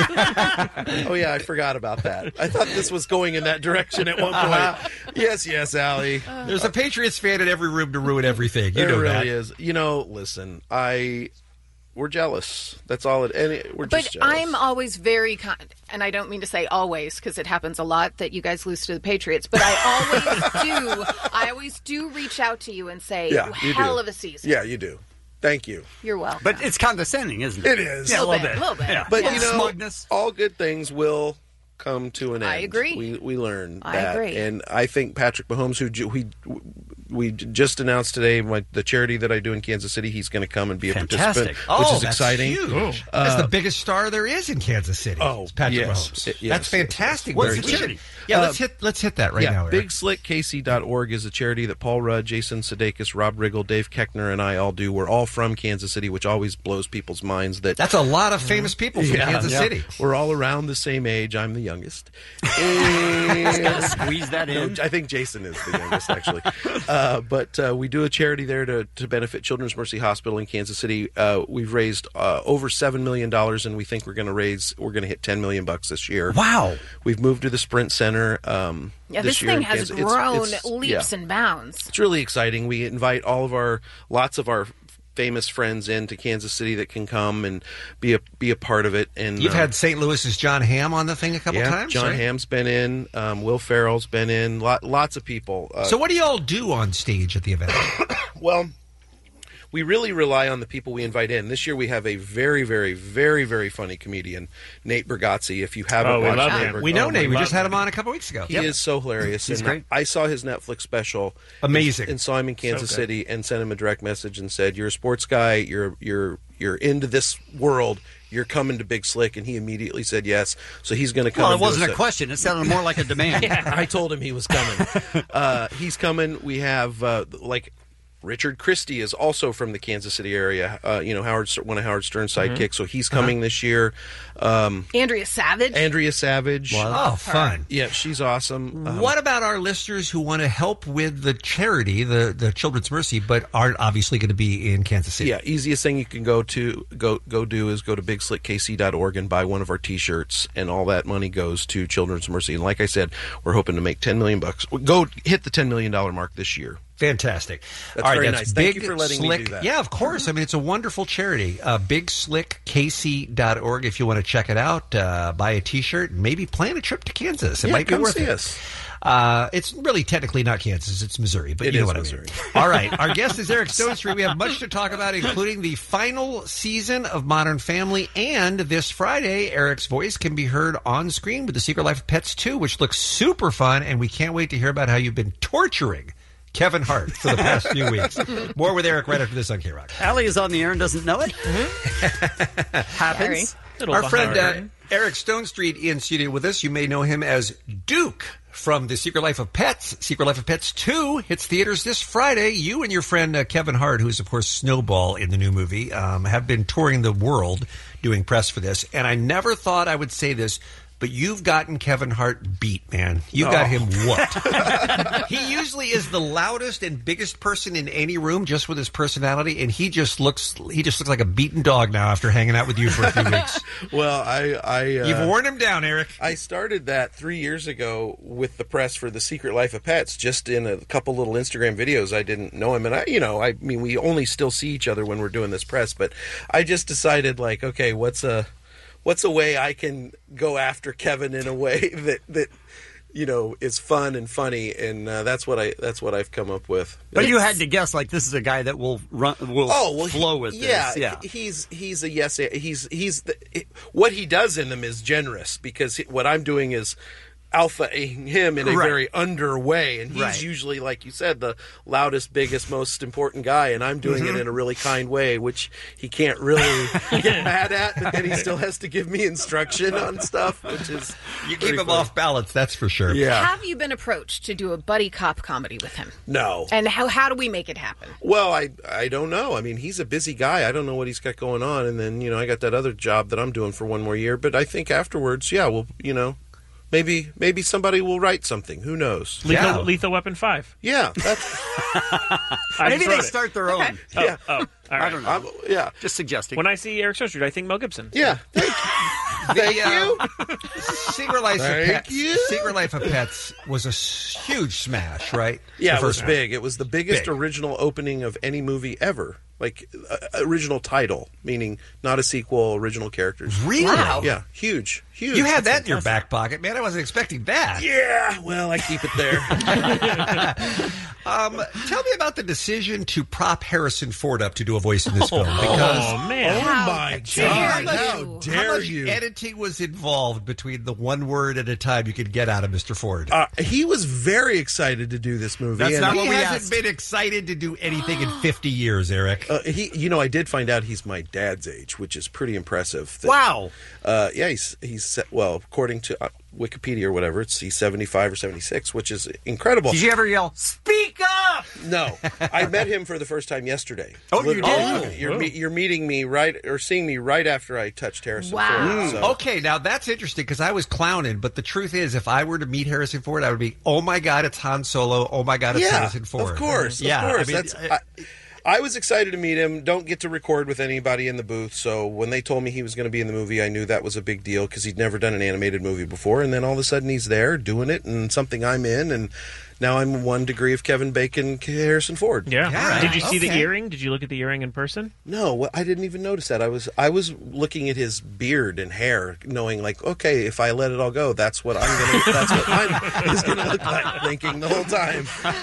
S17: oh yeah, I forgot about that. I thought this was going in that direction at one point. Yes, yes, Allie.
S12: There's a Patriots fan in every room to ruin everything. You
S17: There
S12: know
S17: really
S12: that.
S17: is. You know, listen, I we're jealous. That's all it. Any, we're
S14: But
S17: just jealous.
S14: I'm always very con- and I don't mean to say always because it happens a lot that you guys lose to the Patriots, but I always do. I always do reach out to you and say,
S17: Yeah, you
S14: "Hell
S17: do.
S14: of a season."
S17: Yeah, you do. Thank you.
S14: You're welcome.
S7: But it's condescending, isn't it?
S17: It is.
S7: Yeah, a little bit.
S14: A little bit.
S7: Yeah.
S17: But
S14: Yeah.
S17: you know,
S7: Smugness.
S17: all good things will come to an end.
S14: I agree.
S17: We we learn
S14: I
S17: that,
S14: agree.
S17: and I think Patrick Mahomes, who ju- we we just announced today, my, the charity that I do in Kansas City, he's going to come and be a
S12: Fantastic.
S17: participant,
S12: Oh,
S17: which is
S12: that's
S17: exciting.
S12: huge.
S17: Uh,
S12: That's the biggest star there is in Kansas City.
S17: Oh,
S12: It's Patrick
S17: yes.
S12: Mahomes.
S17: It- yes,
S12: That's
S17: yes,
S12: fantastic.
S17: yes.
S12: What's
S17: Very
S12: the
S17: good.
S12: charity? Yeah,
S17: Uh,
S12: let's hit let's hit that right
S17: yeah,
S12: now. Eric.
S17: big slick K C dot org is a charity that Paul Rudd, Jason Sudeikis, Rob Riggle, Dave Keckner, and I all do. We're all from Kansas City, which always blows people's minds. That
S12: That's a lot of famous people from
S17: Yeah,
S12: Kansas
S17: yeah.
S12: City.
S17: We're all around the same age. I'm the youngest. And-
S7: Gotta squeeze that in.
S17: No, I think Jason is the youngest, actually. Uh, but uh, we do a charity there to, to benefit Children's Mercy Hospital in Kansas City. Uh, we've raised uh, over seven million dollars, and we think we're going to raise we're going to hit ten million bucks this year.
S12: Wow!
S17: We've moved to the Sprint Center. Um,
S14: yeah,
S17: this
S14: this
S17: year
S14: thing
S17: in
S14: has
S17: Kansas. It's-
S14: grown
S17: it's-
S14: leaps
S17: yeah.
S14: and bounds.
S17: It's really exciting. We invite all of our lots of our famous friends into Kansas City that can come and be a be a part of it. And
S12: You've
S17: uh,
S12: had Saint Louis's John Hamm on the thing a couple
S17: yeah,
S12: times.
S17: John
S12: right?
S17: Hamm's been in. Um, Will Ferrell's been in. Lot, lots of people. Uh,
S12: So what do y'all do on stage at the event?
S17: well, we really rely on the people we invite in. This year we have a very, very, very, very funny comedian, Nate Bargatze. If you haven't
S13: Oh, we
S17: watched
S13: love
S17: Nate
S13: him.
S17: Bargatze-
S12: We know
S17: oh,
S12: Nate.
S17: my
S12: We just
S17: God.
S12: had him on a couple weeks ago.
S17: He
S12: Yep.
S17: is so hilarious.
S12: He's
S17: and
S12: great.
S17: I saw his Netflix special.
S12: Amazing.
S17: And saw him in Kansas
S12: good.
S17: City and sent him a direct message and said, "You're a sports guy. You're you're you're into this world. You're coming to Big Slick." And he immediately said yes. So he's going to come.
S7: Well, it
S17: and do
S7: wasn't a
S17: set.
S7: question. It sounded more like a demand.
S17: I told him he was coming. uh, he's coming. We have uh, like. Richard Christie is also from the Kansas City area. Uh, you know, Howard, one of Howard Stern's sidekicks,
S12: Mm-hmm.
S17: so he's coming this year. Um,
S14: Andrea Savage.
S17: Andrea Savage.
S12: Oh, fun.
S17: Yeah, she's awesome. Um,
S12: What about our listeners who want to help with the charity, the, the Children's Mercy, but aren't obviously going to be in Kansas City?
S17: Yeah, easiest thing you can go to go go do is go to big slick k c dot org and buy one of our T-shirts, and all that money goes to Children's Mercy. And like I said, we're hoping to make ten million bucks. Go hit the ten million dollar mark this year.
S12: Fantastic.
S17: That's
S12: All right,
S17: very
S12: that's
S17: nice. Thank
S12: Big
S17: you for letting
S12: Slick.
S17: me do that.
S12: Yeah, of course. I mean, it's a wonderful charity. Uh, big slick k c dot org if you want to check it out. Uh, buy a T-shirt, maybe plan a trip to Kansas. It
S17: Yeah,
S12: might be
S17: come
S12: worth
S17: see
S12: it.
S17: us.
S12: Uh, it's really technically not Kansas; it's Missouri, but
S17: It
S12: you know
S17: is
S12: what
S17: Missouri.
S12: I mean. All right, our guest is Eric Stonestreet. We have much to talk about, including the final season of Modern Family, and this Friday, Eric's voice can be heard on screen with The Secret Life of Pets two, which looks super fun, and we can't wait to hear about how you've been torturing Kevin Hart for the past few weeks. More with Eric right after this on K-Rock.
S7: Allie is on the air and doesn't know it. Happens.
S12: Our friend uh, Eric Stonestreet in studio with us. You may know him as Duke from The Secret Life of Pets. Secret Life of Pets two hits theaters this Friday. You and your friend uh, Kevin Hart, who is, of course, Snowball in the new movie, um, have been touring the world doing press for this. And I never thought I would say this, but you've gotten Kevin Hart beat, man. You got
S17: Oh.
S12: him whooped. He usually is the loudest and biggest person in any room just with his personality, and he just looks he just looks like a beaten dog now after hanging out with you for a few weeks.
S17: Well, I, I uh,
S12: You've worn him down, Eric.
S17: I started that three years ago with the press for The Secret Life of Pets, just in a couple little Instagram videos. I didn't know him, and I, you know, I mean, we only still see each other when we're doing this press. But I just decided, like, okay, what's a what's a way I can go after Kevin in a way that that you know is fun and funny, and uh, that's what I that's what I've come up with.
S7: But you had to guess, like, this is a guy that will run, will
S17: Oh, well,
S7: flow
S17: he-
S7: with
S17: yeah,
S7: this. Yeah,
S17: he's he's a yes. He's he's the, what he does in them is generous, because he- what I'm doing is alphaing him in a
S7: Right.
S17: very under way, and he's
S7: Right.
S17: usually, like you said, the loudest, biggest, most important guy, and I'm doing
S7: Mhm.
S17: it in a really kind way, which he can't really get mad at, but then he still has to give me instruction on stuff, which is
S12: You keep
S17: pretty
S12: him
S17: funny.
S12: off balance, that's for sure.
S17: Yeah.
S14: Have you been approached to do a buddy cop comedy with him?
S17: No.
S14: And how how do we make it happen?
S17: Well, I I don't know. I mean, he's a busy guy. I don't know what he's got going on, and then you know I got that other job that I'm doing for one more year. But I think afterwards, yeah, well, you know, maybe maybe somebody will write something. Who knows?
S13: Lethal,
S17: Yeah.
S13: Lethal Weapon five.
S17: Yeah, that's
S13: I
S7: Maybe
S13: just
S7: they
S13: wrote it.
S7: start their own.
S13: Okay. Oh,
S17: Yeah.
S13: oh, all right.
S7: I don't know.
S17: I'm, yeah.
S7: Just suggesting.
S13: When I see Eric Stone Street, I think Mel Gibson.
S17: Yeah. Thank, thank you.
S12: Secret Life of
S17: Thank
S12: Pets.
S17: you.
S12: Secret Life of Pets was a s- huge smash, right?
S17: Yeah,
S12: The
S17: it was
S12: first one.
S17: big. It was the biggest
S12: Big.
S17: original opening of any movie ever. Like uh, original title, meaning not a sequel, original characters.
S12: Really? Wow.
S17: Yeah, huge, huge.
S12: You had that in your back pocket, man. I wasn't expecting that.
S17: Yeah, well, I keep it there.
S12: um, tell me about the decision to prop Harrison Ford up to do a voice in this film. Because
S13: Oh, man.
S17: Oh my
S14: dare
S17: God!
S14: you.
S17: How
S12: how
S17: dare
S12: much
S17: you?
S12: editing was involved between the one word at a time you could get out of Mister Ford?
S17: Uh, he was very excited to do this movie.
S7: That's
S17: and
S7: not
S12: he
S7: what we
S12: hasn't
S7: asked.
S12: been excited to do anything in fifty years, Eric.
S17: Uh, he, you know, I did find out he's my dad's age, which is pretty impressive. That-
S7: Wow.
S17: Uh, yeah, he's he's se- well, according to uh, Wikipedia or whatever, it's he's seventy-five or seventy-six, which is incredible.
S7: Did you ever yell, "Speak up"?
S17: No, I met him for the first time yesterday.
S7: Oh, you
S17: Literally.
S7: did?
S17: You're, me- you're meeting me right or seeing me right after I touched Harrison
S14: Wow.
S17: Ford. So.
S12: Okay, now that's interesting because I was clowning, but the truth is, if I were to meet Harrison Ford, I would be, "Oh my God, it's Han Solo! Oh my God, it's
S17: Yeah,
S12: Harrison Ford!"
S17: of course,
S12: yeah,
S17: of course.
S12: I mean,
S17: That's.
S12: uh,
S17: I, I was excited to meet him. Don't get to record with anybody in the booth, so when they told me he was going to be in the movie, I knew that was a big deal because he'd never done an animated movie before. And then all of a sudden, he's there doing it, and something I'm in, and now I'm one degree of Kevin Bacon, Harrison Ford.
S13: Yeah.
S12: Yeah.
S13: Did you see the
S12: Okay.
S13: earring? Did you look at the earring in person?
S17: No, wh- I didn't even notice that. I was I was looking at his beard and hair, knowing like, okay, if I let it all go, that's what I'm gonna. That's what I'm is gonna look like. Thinking the whole time.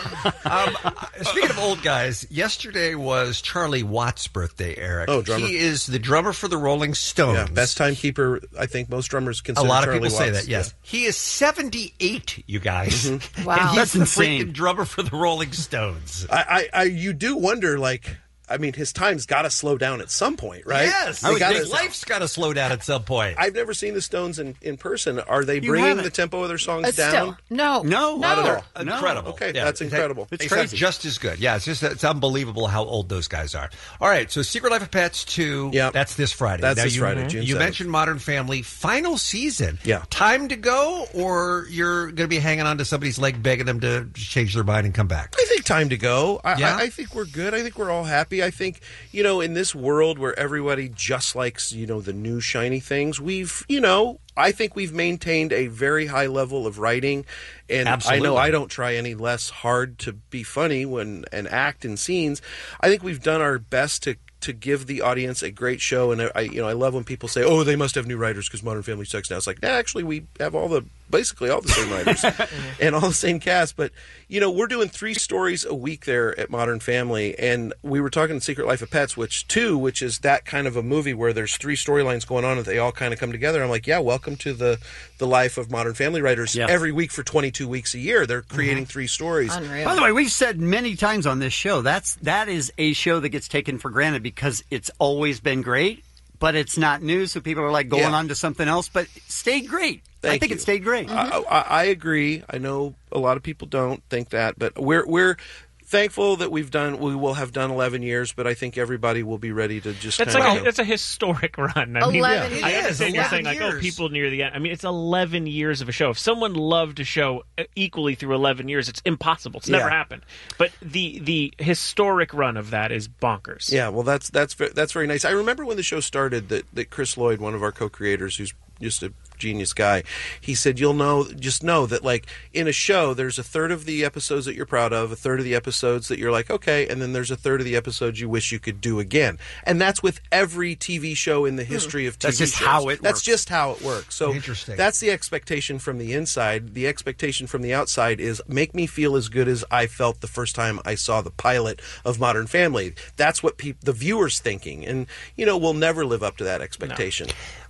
S12: Um, speaking of old guys, yesterday was Charlie Watt's birthday, Eric.
S17: Oh, drummer.
S12: He is the drummer for the Rolling Stones.
S17: Yeah, best timekeeper. I think most drummers
S12: A
S17: consider.
S12: lot of
S17: Charlie
S12: people say
S17: Watts.
S12: that, yes. He is seventy-eight, you guys.
S14: Wow.
S12: And he's
S7: That's
S12: the
S7: insane.
S12: freaking drummer for the Rolling Stones.
S17: I, I, I, you do wonder, like, I mean, his time's got to slow down at some point, right?
S12: Yes,
S17: They
S12: his
S17: gotta-
S12: life's got to slow down at some point.
S17: I've never seen the Stones in, in person. Are they
S7: You
S17: bringing
S7: haven't.
S17: the tempo of their songs
S14: Uh,
S17: down?
S14: still, no,
S7: No.
S17: Not at
S14: no.
S17: all.
S7: No.
S12: Incredible.
S17: Okay,
S12: Yeah,
S17: that's
S12: it's-
S17: incredible.
S7: It's
S12: It's
S7: crazy.
S12: just as good. Yeah, it's just it's unbelievable how old those guys are. All right, so Secret Life of Pets two.
S17: Yeah.
S12: That's this Friday.
S17: That's
S12: Now,
S17: this
S12: you,
S17: Friday, June
S12: You
S17: seventh.
S12: mentioned Modern Family final season.
S17: Yeah.
S12: Time to go, or you're going to be hanging on to somebody's leg, begging them to change their mind and come back.
S17: I think time to go. I,
S12: Yeah?
S17: I, I think we're good. I think we're all happy. I think, you know, in this world where everybody just likes, you know, the new shiny things, we've, you know, I think we've maintained a very high level of writing. And
S12: Absolutely.
S17: I know I don't try any less hard to be funny when and act in scenes. I think we've done our best to to give the audience a great show. And I, you know, I love when people say, "Oh, they must have new writers because Modern Family sucks now." It's like, nah, actually, we have all the basically all the same writers and all the same cast. But you know, we're doing three stories a week there at Modern Family, and we were talking Secret Life of Pets, which two, which is that kind of a movie where there's three storylines going on and they all kind of come together. I'm like, yeah, welcome to the the life of Modern Family writers.
S7: Yeah.
S17: Every week for twenty-two weeks a year, they're creating three stories.
S14: Unreal.
S7: By the way, we've said many times on this show that's that is a show that gets taken for granted because it's always been great, but it's not new, so people are like going
S17: Yeah.
S7: on to something else. But it stayed great. I
S17: Thank
S7: think
S17: you.
S7: it stayed great.
S17: I, I, I agree. I know a lot of people don't think that, but we're we're thankful that we've done. We will have done eleven years, but I think everybody will be ready to just.
S13: That's
S17: kind
S13: like
S17: of,
S13: a, that's a historic run. I mean,
S14: eleven
S13: I
S12: years.
S13: understand you're saying like, oh,
S12: eleven
S13: people near the end. I mean, it's eleven years of a show. If someone loved a show equally through eleven years, it's impossible. It's never
S17: Yeah.
S13: happened. But the the historic run of that is bonkers.
S17: Yeah, well, that's that's ve- that's very nice. I remember when the show started that that Chris Lloyd, one of our co-creators, who's just a genius guy, he said, "You'll know, just know that like in a show, there's a third of the episodes that you're proud of, a third of the episodes that you're like, okay, and then there's a third of the episodes you wish you could do again." And that's with every T V show in the history of T V
S7: That's just
S17: shows.
S7: how it
S17: That's
S7: works.
S17: just how it works. So
S12: Interesting.
S17: that's the expectation from the inside. The expectation from the outside is make me feel as good as I felt the first time I saw the pilot of Modern Family. That's what peop- the viewer's thinking, and you know we'll never live up to that expectation.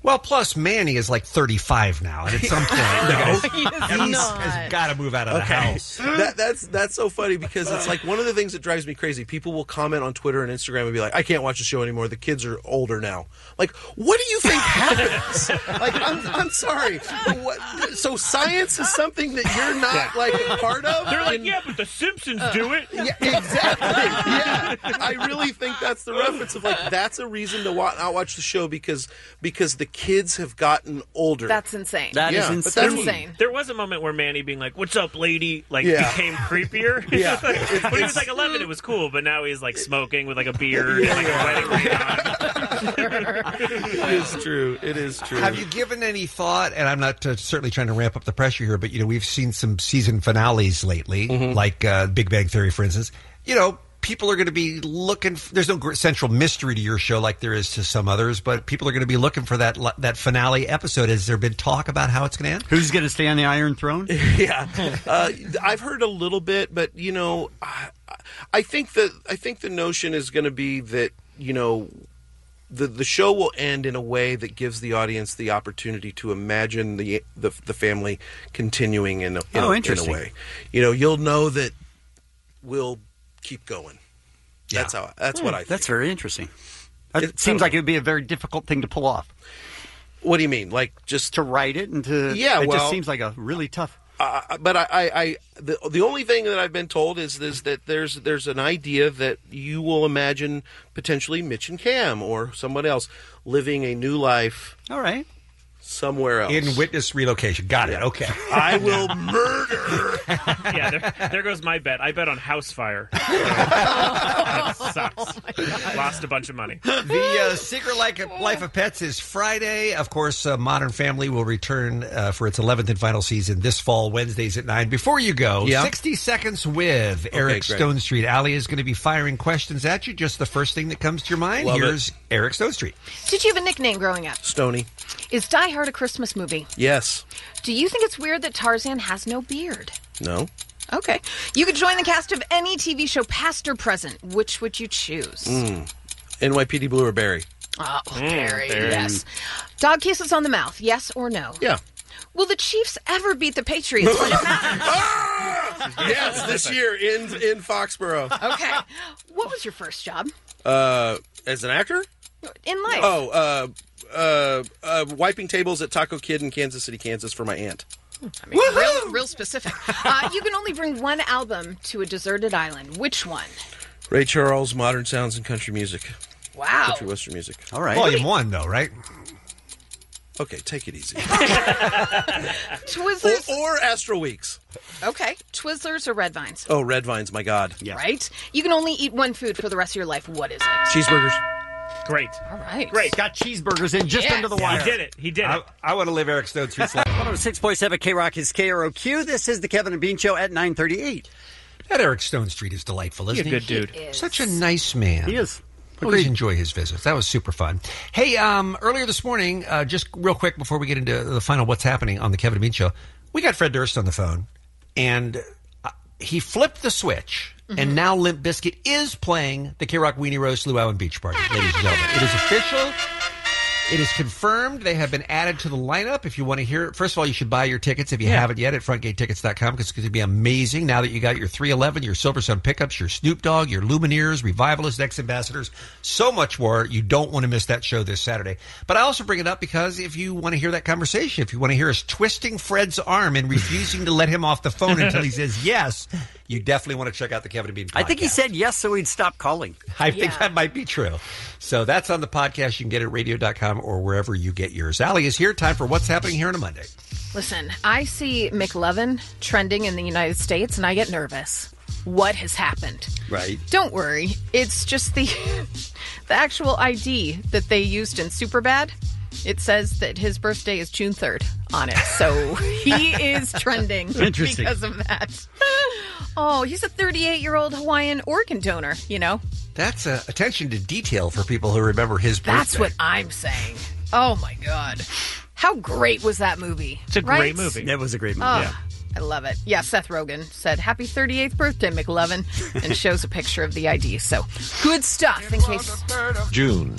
S12: Well, plus Manny is like thirty-five now, and at some point,
S17: No.
S12: you know,
S17: He's
S12: he's
S17: not.
S12: has got to move out of the house.
S17: that, that's that's so funny because it's like one of the things that drives me crazy. People will comment on Twitter and Instagram and be like, "I can't watch the show anymore. The kids are older now." Like, what do you think happens? Like, I'm I'm sorry. What, so science is something that you're not like a part of.
S13: They're like,
S17: And-
S13: yeah, but the Simpsons do it.
S17: Yeah, exactly. Yeah, I really think that's the reference of like that's a reason to wa- not watch the show because because the kids have gotten older.
S14: That's insane.
S17: That is
S14: But
S17: insane.
S14: That's insane.
S13: There was a moment where Manny being like, "What's up, lady?" like
S17: Yeah.
S13: became creepier.
S17: Yeah.
S13: When he was like eleven, it was cool, but now he's like smoking with like a beard and like a wedding ring on.
S17: It is true. It is true.
S12: Have you given any thought? And I'm not uh, certainly trying to ramp up the pressure here, but you know, we've seen some season finales lately, like uh, Big Bang Theory, for instance. You know, people are going to be looking. There's no gr- central mystery to your show like there is to some others, but people are going to be looking for that that finale episode. Has there been talk about how it's going to end?
S7: Who's going to stay on the Iron Throne?
S17: Yeah, uh, I've heard a little bit, but you know, I, I think that I think the notion is going to be that you know. The the show will end in a way that gives the audience the opportunity to imagine the the, the family continuing in a, in,
S7: Oh,
S17: a, in a
S7: interesting.
S17: way. You know, you'll know that we'll keep going. That's how. That's what I think.
S7: That's very interesting. It
S17: It-
S7: seems like it would be a very difficult thing to pull off.
S17: What do you mean? Like just
S7: to write it and to?
S17: Yeah,
S7: it
S17: well-
S7: just seems like a really tough.
S17: Uh, but I, I, I the, the only thing that I've been told is, is that there's there's an idea that you will imagine potentially Mitch and Cam or someone else living a new life.
S7: All right.
S17: Somewhere else.
S12: In witness relocation. Got it. Okay.
S17: I will murder.
S13: Yeah, there, there goes my bet. I bet on House Fire. That sucks. Lost a bunch of money.
S12: The uh, Secret Life of Pets is Friday. Of course, uh, Modern Family will return uh, for its eleventh and final season this fall, Wednesdays at nine. Before you go,
S17: Yeah.
S12: sixty Seconds with
S17: Okay,
S12: Eric
S17: great.
S12: Stone Street. Allie is going to be firing questions at you. Just the first thing that comes to your mind.
S17: Love it.
S12: Here's Eric Stone Street.
S14: Did you have a nickname growing up?
S17: Stony.
S14: Is Die Hard a Christmas movie?
S17: Yes.
S14: Do you think it's weird that Tarzan has no beard?
S17: No.
S14: Okay. You could join the cast of any T V show, past or present. Which would you choose?
S17: Mm. N Y P D Blue or Barry?
S14: Oh, Barry,
S17: Barry.
S14: yes. Dog kisses on the mouth, yes or no?
S17: Yeah.
S14: Will the Chiefs ever beat the Patriots when it matters?
S17: Yes, this year in in Foxborough.
S14: Okay. What was your first job
S17: Uh, as an actor?
S14: in life?
S17: Oh, uh, uh, uh, wiping tables at Taco Kid in Kansas City, Kansas for my aunt.
S14: I mean, real, real specific. Uh, you can only bring one album to a deserted island. Which one?
S17: Ray Charles, Modern Sounds and Country Music.
S14: Wow.
S17: Country Western Music.
S7: All right.
S12: Volume one, though, right?
S17: Okay, take it easy.
S14: Twizzlers.
S17: Or, or Astro Weeks.
S14: Okay. Twizzlers or Red Vines?
S17: Oh, Red Vines, my God.
S14: Right? You can only eat one food for the rest of your life. What is it?
S17: Cheeseburgers.
S13: Great.
S14: All right.
S7: Great. Got cheeseburgers in just
S14: Yes.
S7: under the
S13: Yeah,
S7: wire.
S13: he did it. He did
S12: I,
S13: it.
S12: I want to live Eric Stone Street's life.
S7: one oh six point seven K Rock is K R O Q. This is the Kevin and Bean Show at nine thirty-eight.
S12: That Eric Stone Street is delightful, isn't
S13: He's a
S12: he?
S13: good dude.
S14: He is.
S12: Such a nice man.
S7: He is.
S12: Always enjoy his visits. That was super fun. Hey, um, earlier this morning, uh, just real quick before we get into the final what's happening on the Kevin and Bean Show, we got Fred Durst on the phone, and uh, he flipped the switch, and now Limp Bizkit is playing the K-Rock Weenie Roast Luau and Beach Party, ladies and gentlemen. It is official. It is confirmed. They have been added to the lineup. If you want to hear it, first of all, you should buy your tickets if you
S13: Yeah.
S12: haven't yet at front gate tickets dot com because it's going to be amazing now that you got your three eleven, your Silver Sun pickups, your Snoop Dogg, your Lumineers, Revivalists, Ex-Ambassadors, so much more. You don't want to miss that show this Saturday. But I also bring it up because if you want to hear that conversation, if you want to hear us twisting Fred's arm and refusing to let him off the phone until he says yes, you definitely want to check out the Kevin and Bean podcast.
S7: I think he said yes so he'd stop calling.
S12: I think
S14: Yeah.
S12: that might be true. So that's on the podcast. You can get it at radio dot com or wherever you get yours. Allie is here. Time for What's Happening Here on a Monday.
S14: Listen, I see McLovin trending in the United States, and I get nervous. What has happened?
S7: Right.
S14: Don't worry. It's just the the actual I D that they used in Superbad. It says that his birthday is June third on it. So he is trending
S7: Interesting.
S14: because of that. Oh, he's a thirty-eight-year-old Hawaiian organ donor, you know?
S12: That's uh, attention to detail for people who remember his birthday.
S14: That's what I'm saying. Oh, my God. How great was that movie?
S13: It's a
S14: right?
S13: great movie.
S7: That was a great movie.
S14: Oh,
S7: Yeah.
S14: I love it. Yeah, Seth Rogen said, happy thirty-eighth birthday, McLovin, and shows a picture of the I D. So, good stuff in case...
S9: June.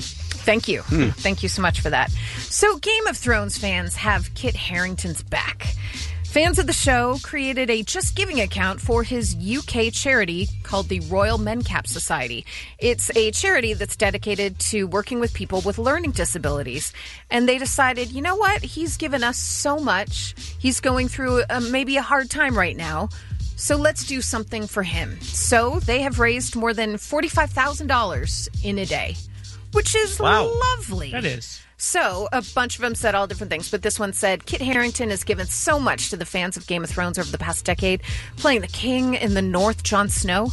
S14: Thank you.
S7: Hmm.
S14: Thank you so much for that. So, Game of Thrones fans have Kit Harington's back. Fans of the show created a Just Giving account for his U K charity called the Royal Mencap Society. It's a charity that's dedicated to working with people with learning disabilities. And they decided, you know what? He's given us so much. He's going through a, maybe a hard time right now. So let's do something for him. So they have raised more than forty-five thousand dollars in a day, which is
S13: Wow.
S14: lovely.
S13: That is.
S14: So, a bunch of them said all different things, but this one said, Kit Harington has given so much to the fans of Game of Thrones over the past decade, playing the king in the North, Jon Snow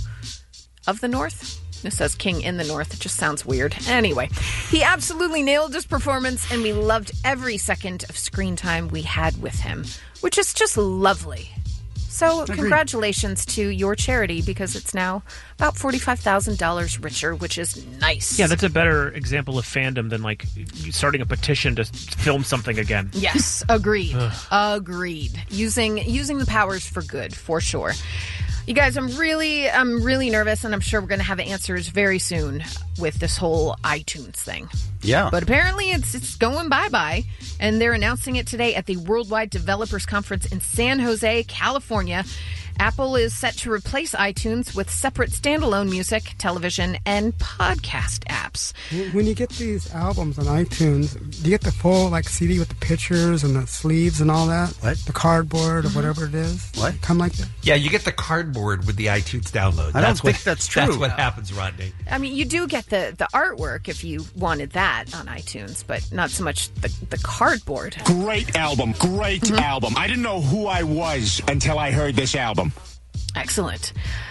S14: of the North. It says king in the North. It just sounds weird. Anyway, he absolutely nailed his performance, and we loved every second of screen time we had with him, which is just lovely. So,
S13: Agreed.
S14: congratulations to your charity, because it's now about forty-five thousand dollars richer, which is nice.
S13: Yeah, that's a better example of fandom than like starting a petition to film something again.
S14: Yes, agreed.
S13: Ugh.
S14: Agreed. Using using the powers for good, for sure. You guys, I'm really I'm really nervous, and I'm sure we're going to have answers very soon with this whole iTunes thing.
S7: Yeah.
S14: But apparently it's it's going bye-bye, and they're announcing it today at the Worldwide Developers Conference in San Jose, California. Apple is set to replace iTunes with separate standalone music, television, and podcast apps.
S9: When you get these albums on iTunes, do you get the full like C D with the pictures and the sleeves and all that?
S7: What?
S9: The cardboard or whatever it is?
S7: What?
S9: Come like that?
S12: Yeah, you get the cardboard with the iTunes download.
S7: I don't
S12: that's
S7: think
S12: what,
S7: that's true.
S12: That's what happens, Rodney.
S14: I mean, you do get the, the artwork if you wanted that on iTunes, but not so much the, the cardboard.
S15: Great album. Great album. I didn't know who I was until I heard this album.
S14: Excellent.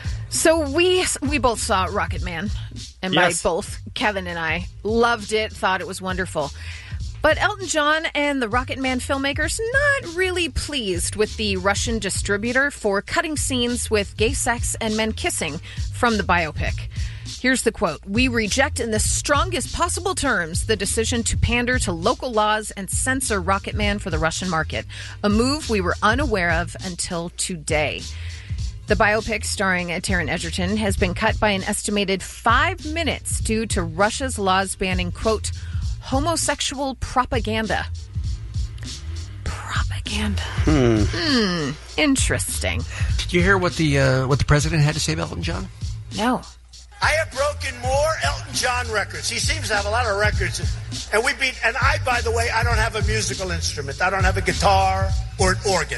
S14: So we we both saw Rocket Man, and
S15: Yes.
S14: by both, Kevin and I loved it, thought it was wonderful. But Elton John and the Rocket Man filmmakers not really pleased with the Russian distributor for cutting scenes with gay sex and men kissing from the biopic. Here's the quote. "We reject in the strongest possible terms the decision to pander to local laws and censor Rocket Man for the Russian market, a move we were unaware of until today." The biopic starring Taron Egerton has been cut by an estimated five minutes due to Russia's laws banning, quote, homosexual propaganda. Propaganda.
S12: Hmm.
S14: Hmm. Interesting.
S12: Did you hear what the uh, what the president had to say about Elton John?
S14: No.
S23: I have broken more Elton John records. He seems to have a lot of records. And we beat, and I, by the way, I don't have a musical instrument. I don't have a guitar or an organ.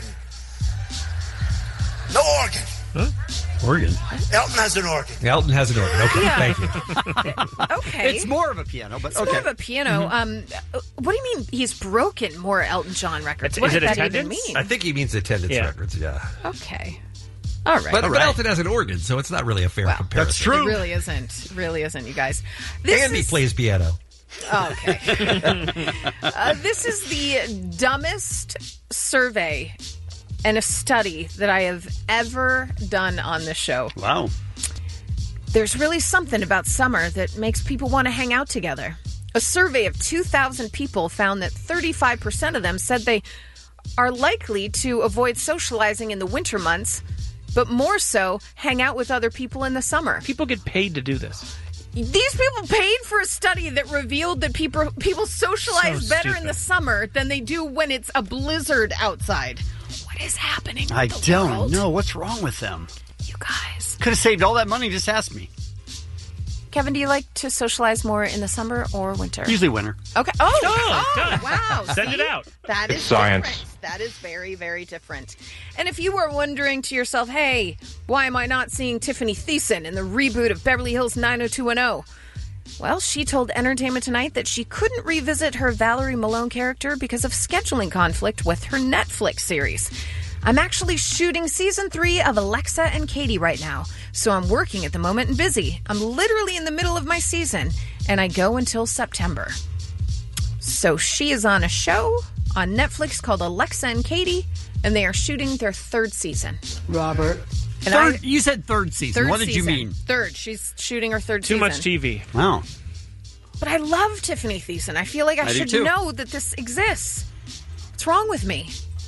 S23: No organ.
S12: Huh? Organ.
S14: Elton has an organ.
S12: Elton has an organ. Okay,
S14: Yeah.
S12: thank you.
S14: Okay.
S7: It's more of a piano, but
S14: It's
S7: okay.
S14: more of a piano. Um, what do you mean he's broken more Elton John records?
S12: Is
S14: What
S12: it
S14: does that even
S12: attendance?
S14: mean?
S12: I think he means attendance
S14: Yeah.
S12: records. Yeah.
S14: Okay. All right.
S12: But,
S14: All
S12: but
S14: right.
S12: Elton has an organ, so it's not really a fair comparison.
S14: It really isn't. It really isn't, you guys. This
S12: Andy
S14: is,
S12: plays piano.
S14: Oh, okay. uh, this is the dumbest survey and a study that I have ever done on this show.
S7: Wow.
S14: There's really something about summer that makes people want to hang out together. A survey of two thousand people found that thirty-five percent of them said they are likely to avoid socializing in the winter months, but more so hang out with other people in the summer.
S13: People get paid to do this.
S14: These people paid for a study that revealed that people people socialize
S13: So
S14: better in
S13: stupid.
S14: the summer than they do when it's a blizzard outside. What is happening?
S7: I
S14: with the
S7: don't
S14: world?
S7: know. What's wrong with them?
S14: You guys.
S7: Could have saved all that money. Just ask me.
S14: Kevin, do you like to socialize more in the summer or winter?
S7: Usually winter.
S14: Okay. Oh,
S13: Oh,
S14: oh,
S13: done.
S14: wow.
S13: Send
S14: See?
S13: it out.
S14: That is
S13: It's science.
S14: different. That is very, very different. And if you were wondering to yourself, hey, why am I not seeing Tiffany Thiessen in the reboot of Beverly Hills nine oh two one oh? Well, she told Entertainment Tonight that she couldn't revisit her Valerie Malone character because of scheduling conflict with her Netflix series. I'm actually shooting season three of Alexa and Katie right now, so I'm working at the moment and busy. I'm literally in the middle of my season, and I go until September. So she is on a show on Netflix called Alexa and Katie, and they are shooting their third season.
S9: Robert.
S14: And
S7: Third,
S14: I-
S7: you said third season.
S14: Third
S7: what did
S14: season.
S7: you mean?
S14: Third. She's shooting her third
S13: Too
S14: season.
S13: much T V.
S7: Wow.
S14: But I love Tiffany Thiessen. I feel like I,
S7: I do
S14: should
S7: too.
S14: know that this exists. What's wrong with me?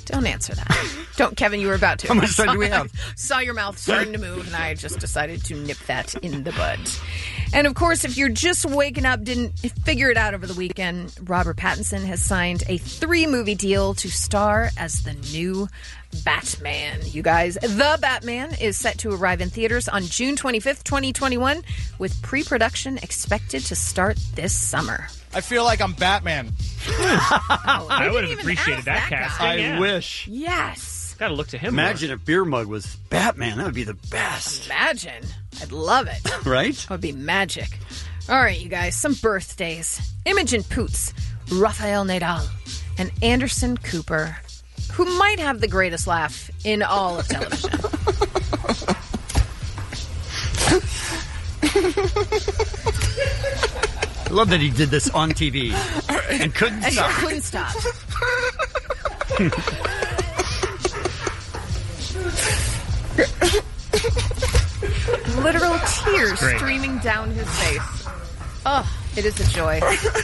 S14: Don't answer that. Don't, Kevin, you were about to.
S7: How much
S14: I
S7: time do we
S14: saw-
S7: have?
S14: Saw your mouth starting to move, and I just decided to nip that in the bud. And of course, if you're just waking up, didn't figure it out over the weekend, Robert Pattinson has signed a three-movie deal to star as the new Batman. You guys, The Batman is set to arrive in theaters on June twenty-fifth, twenty twenty-one, with pre-production expected to start this summer.
S4: I feel like I'm Batman.
S13: I would have appreciated that, casting.
S7: I
S13: yeah.
S7: wish.
S14: Yes.
S13: Got to look to him.
S7: Imagine if Beer Mug was Batman. That would be the best.
S14: Imagine. I'd love it.
S7: Right?
S14: That would be magic. All right, you guys, some birthdays. Imogen Poots, Rafael Nadal, and Anderson Cooper, who might have the greatest laugh in all of television.
S7: I love that he did this on T V and couldn't
S14: And
S7: stop.
S14: he couldn't stop. Literal tears
S7: Great.
S14: streaming down his face. Oh, it is a joy.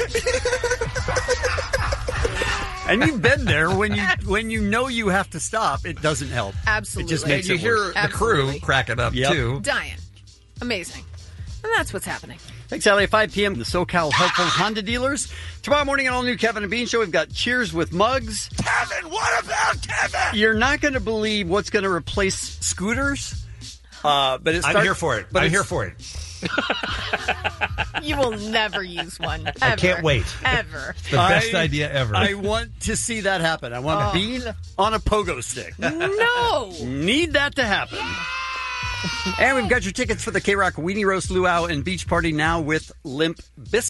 S7: And you've been there when you when you know you have to stop. It doesn't help.
S14: Absolutely.
S7: It just makes
S12: you
S7: it
S12: hear
S7: worse.
S12: the crew cracking up,
S7: Yep.
S12: too.
S14: Dying. Amazing. And that's what's happening.
S7: Thanks, Allie. At five p.m., the SoCal Helpful Honda Dealers. Tomorrow morning on All New Kevin and Bean Show, we've got Cheers with Mugs.
S15: Kevin, what about Kevin?
S7: You're not going to believe what's going to replace scooters. Uh, but it
S12: I'm
S7: starts-
S12: here for it.
S7: But
S12: I'm
S7: it's-
S12: here for it.
S14: You will never use one. Ever.
S12: I can't wait.
S14: Ever.
S12: The best
S7: I-
S12: idea ever.
S7: I want to see that happen. I want
S14: Oh.
S7: a bean on a pogo stick.
S14: No.
S7: Need that to happen. And we've got your tickets for the K-Rock Weenie Roast Luau and Beach Party now with Limp Bizkit.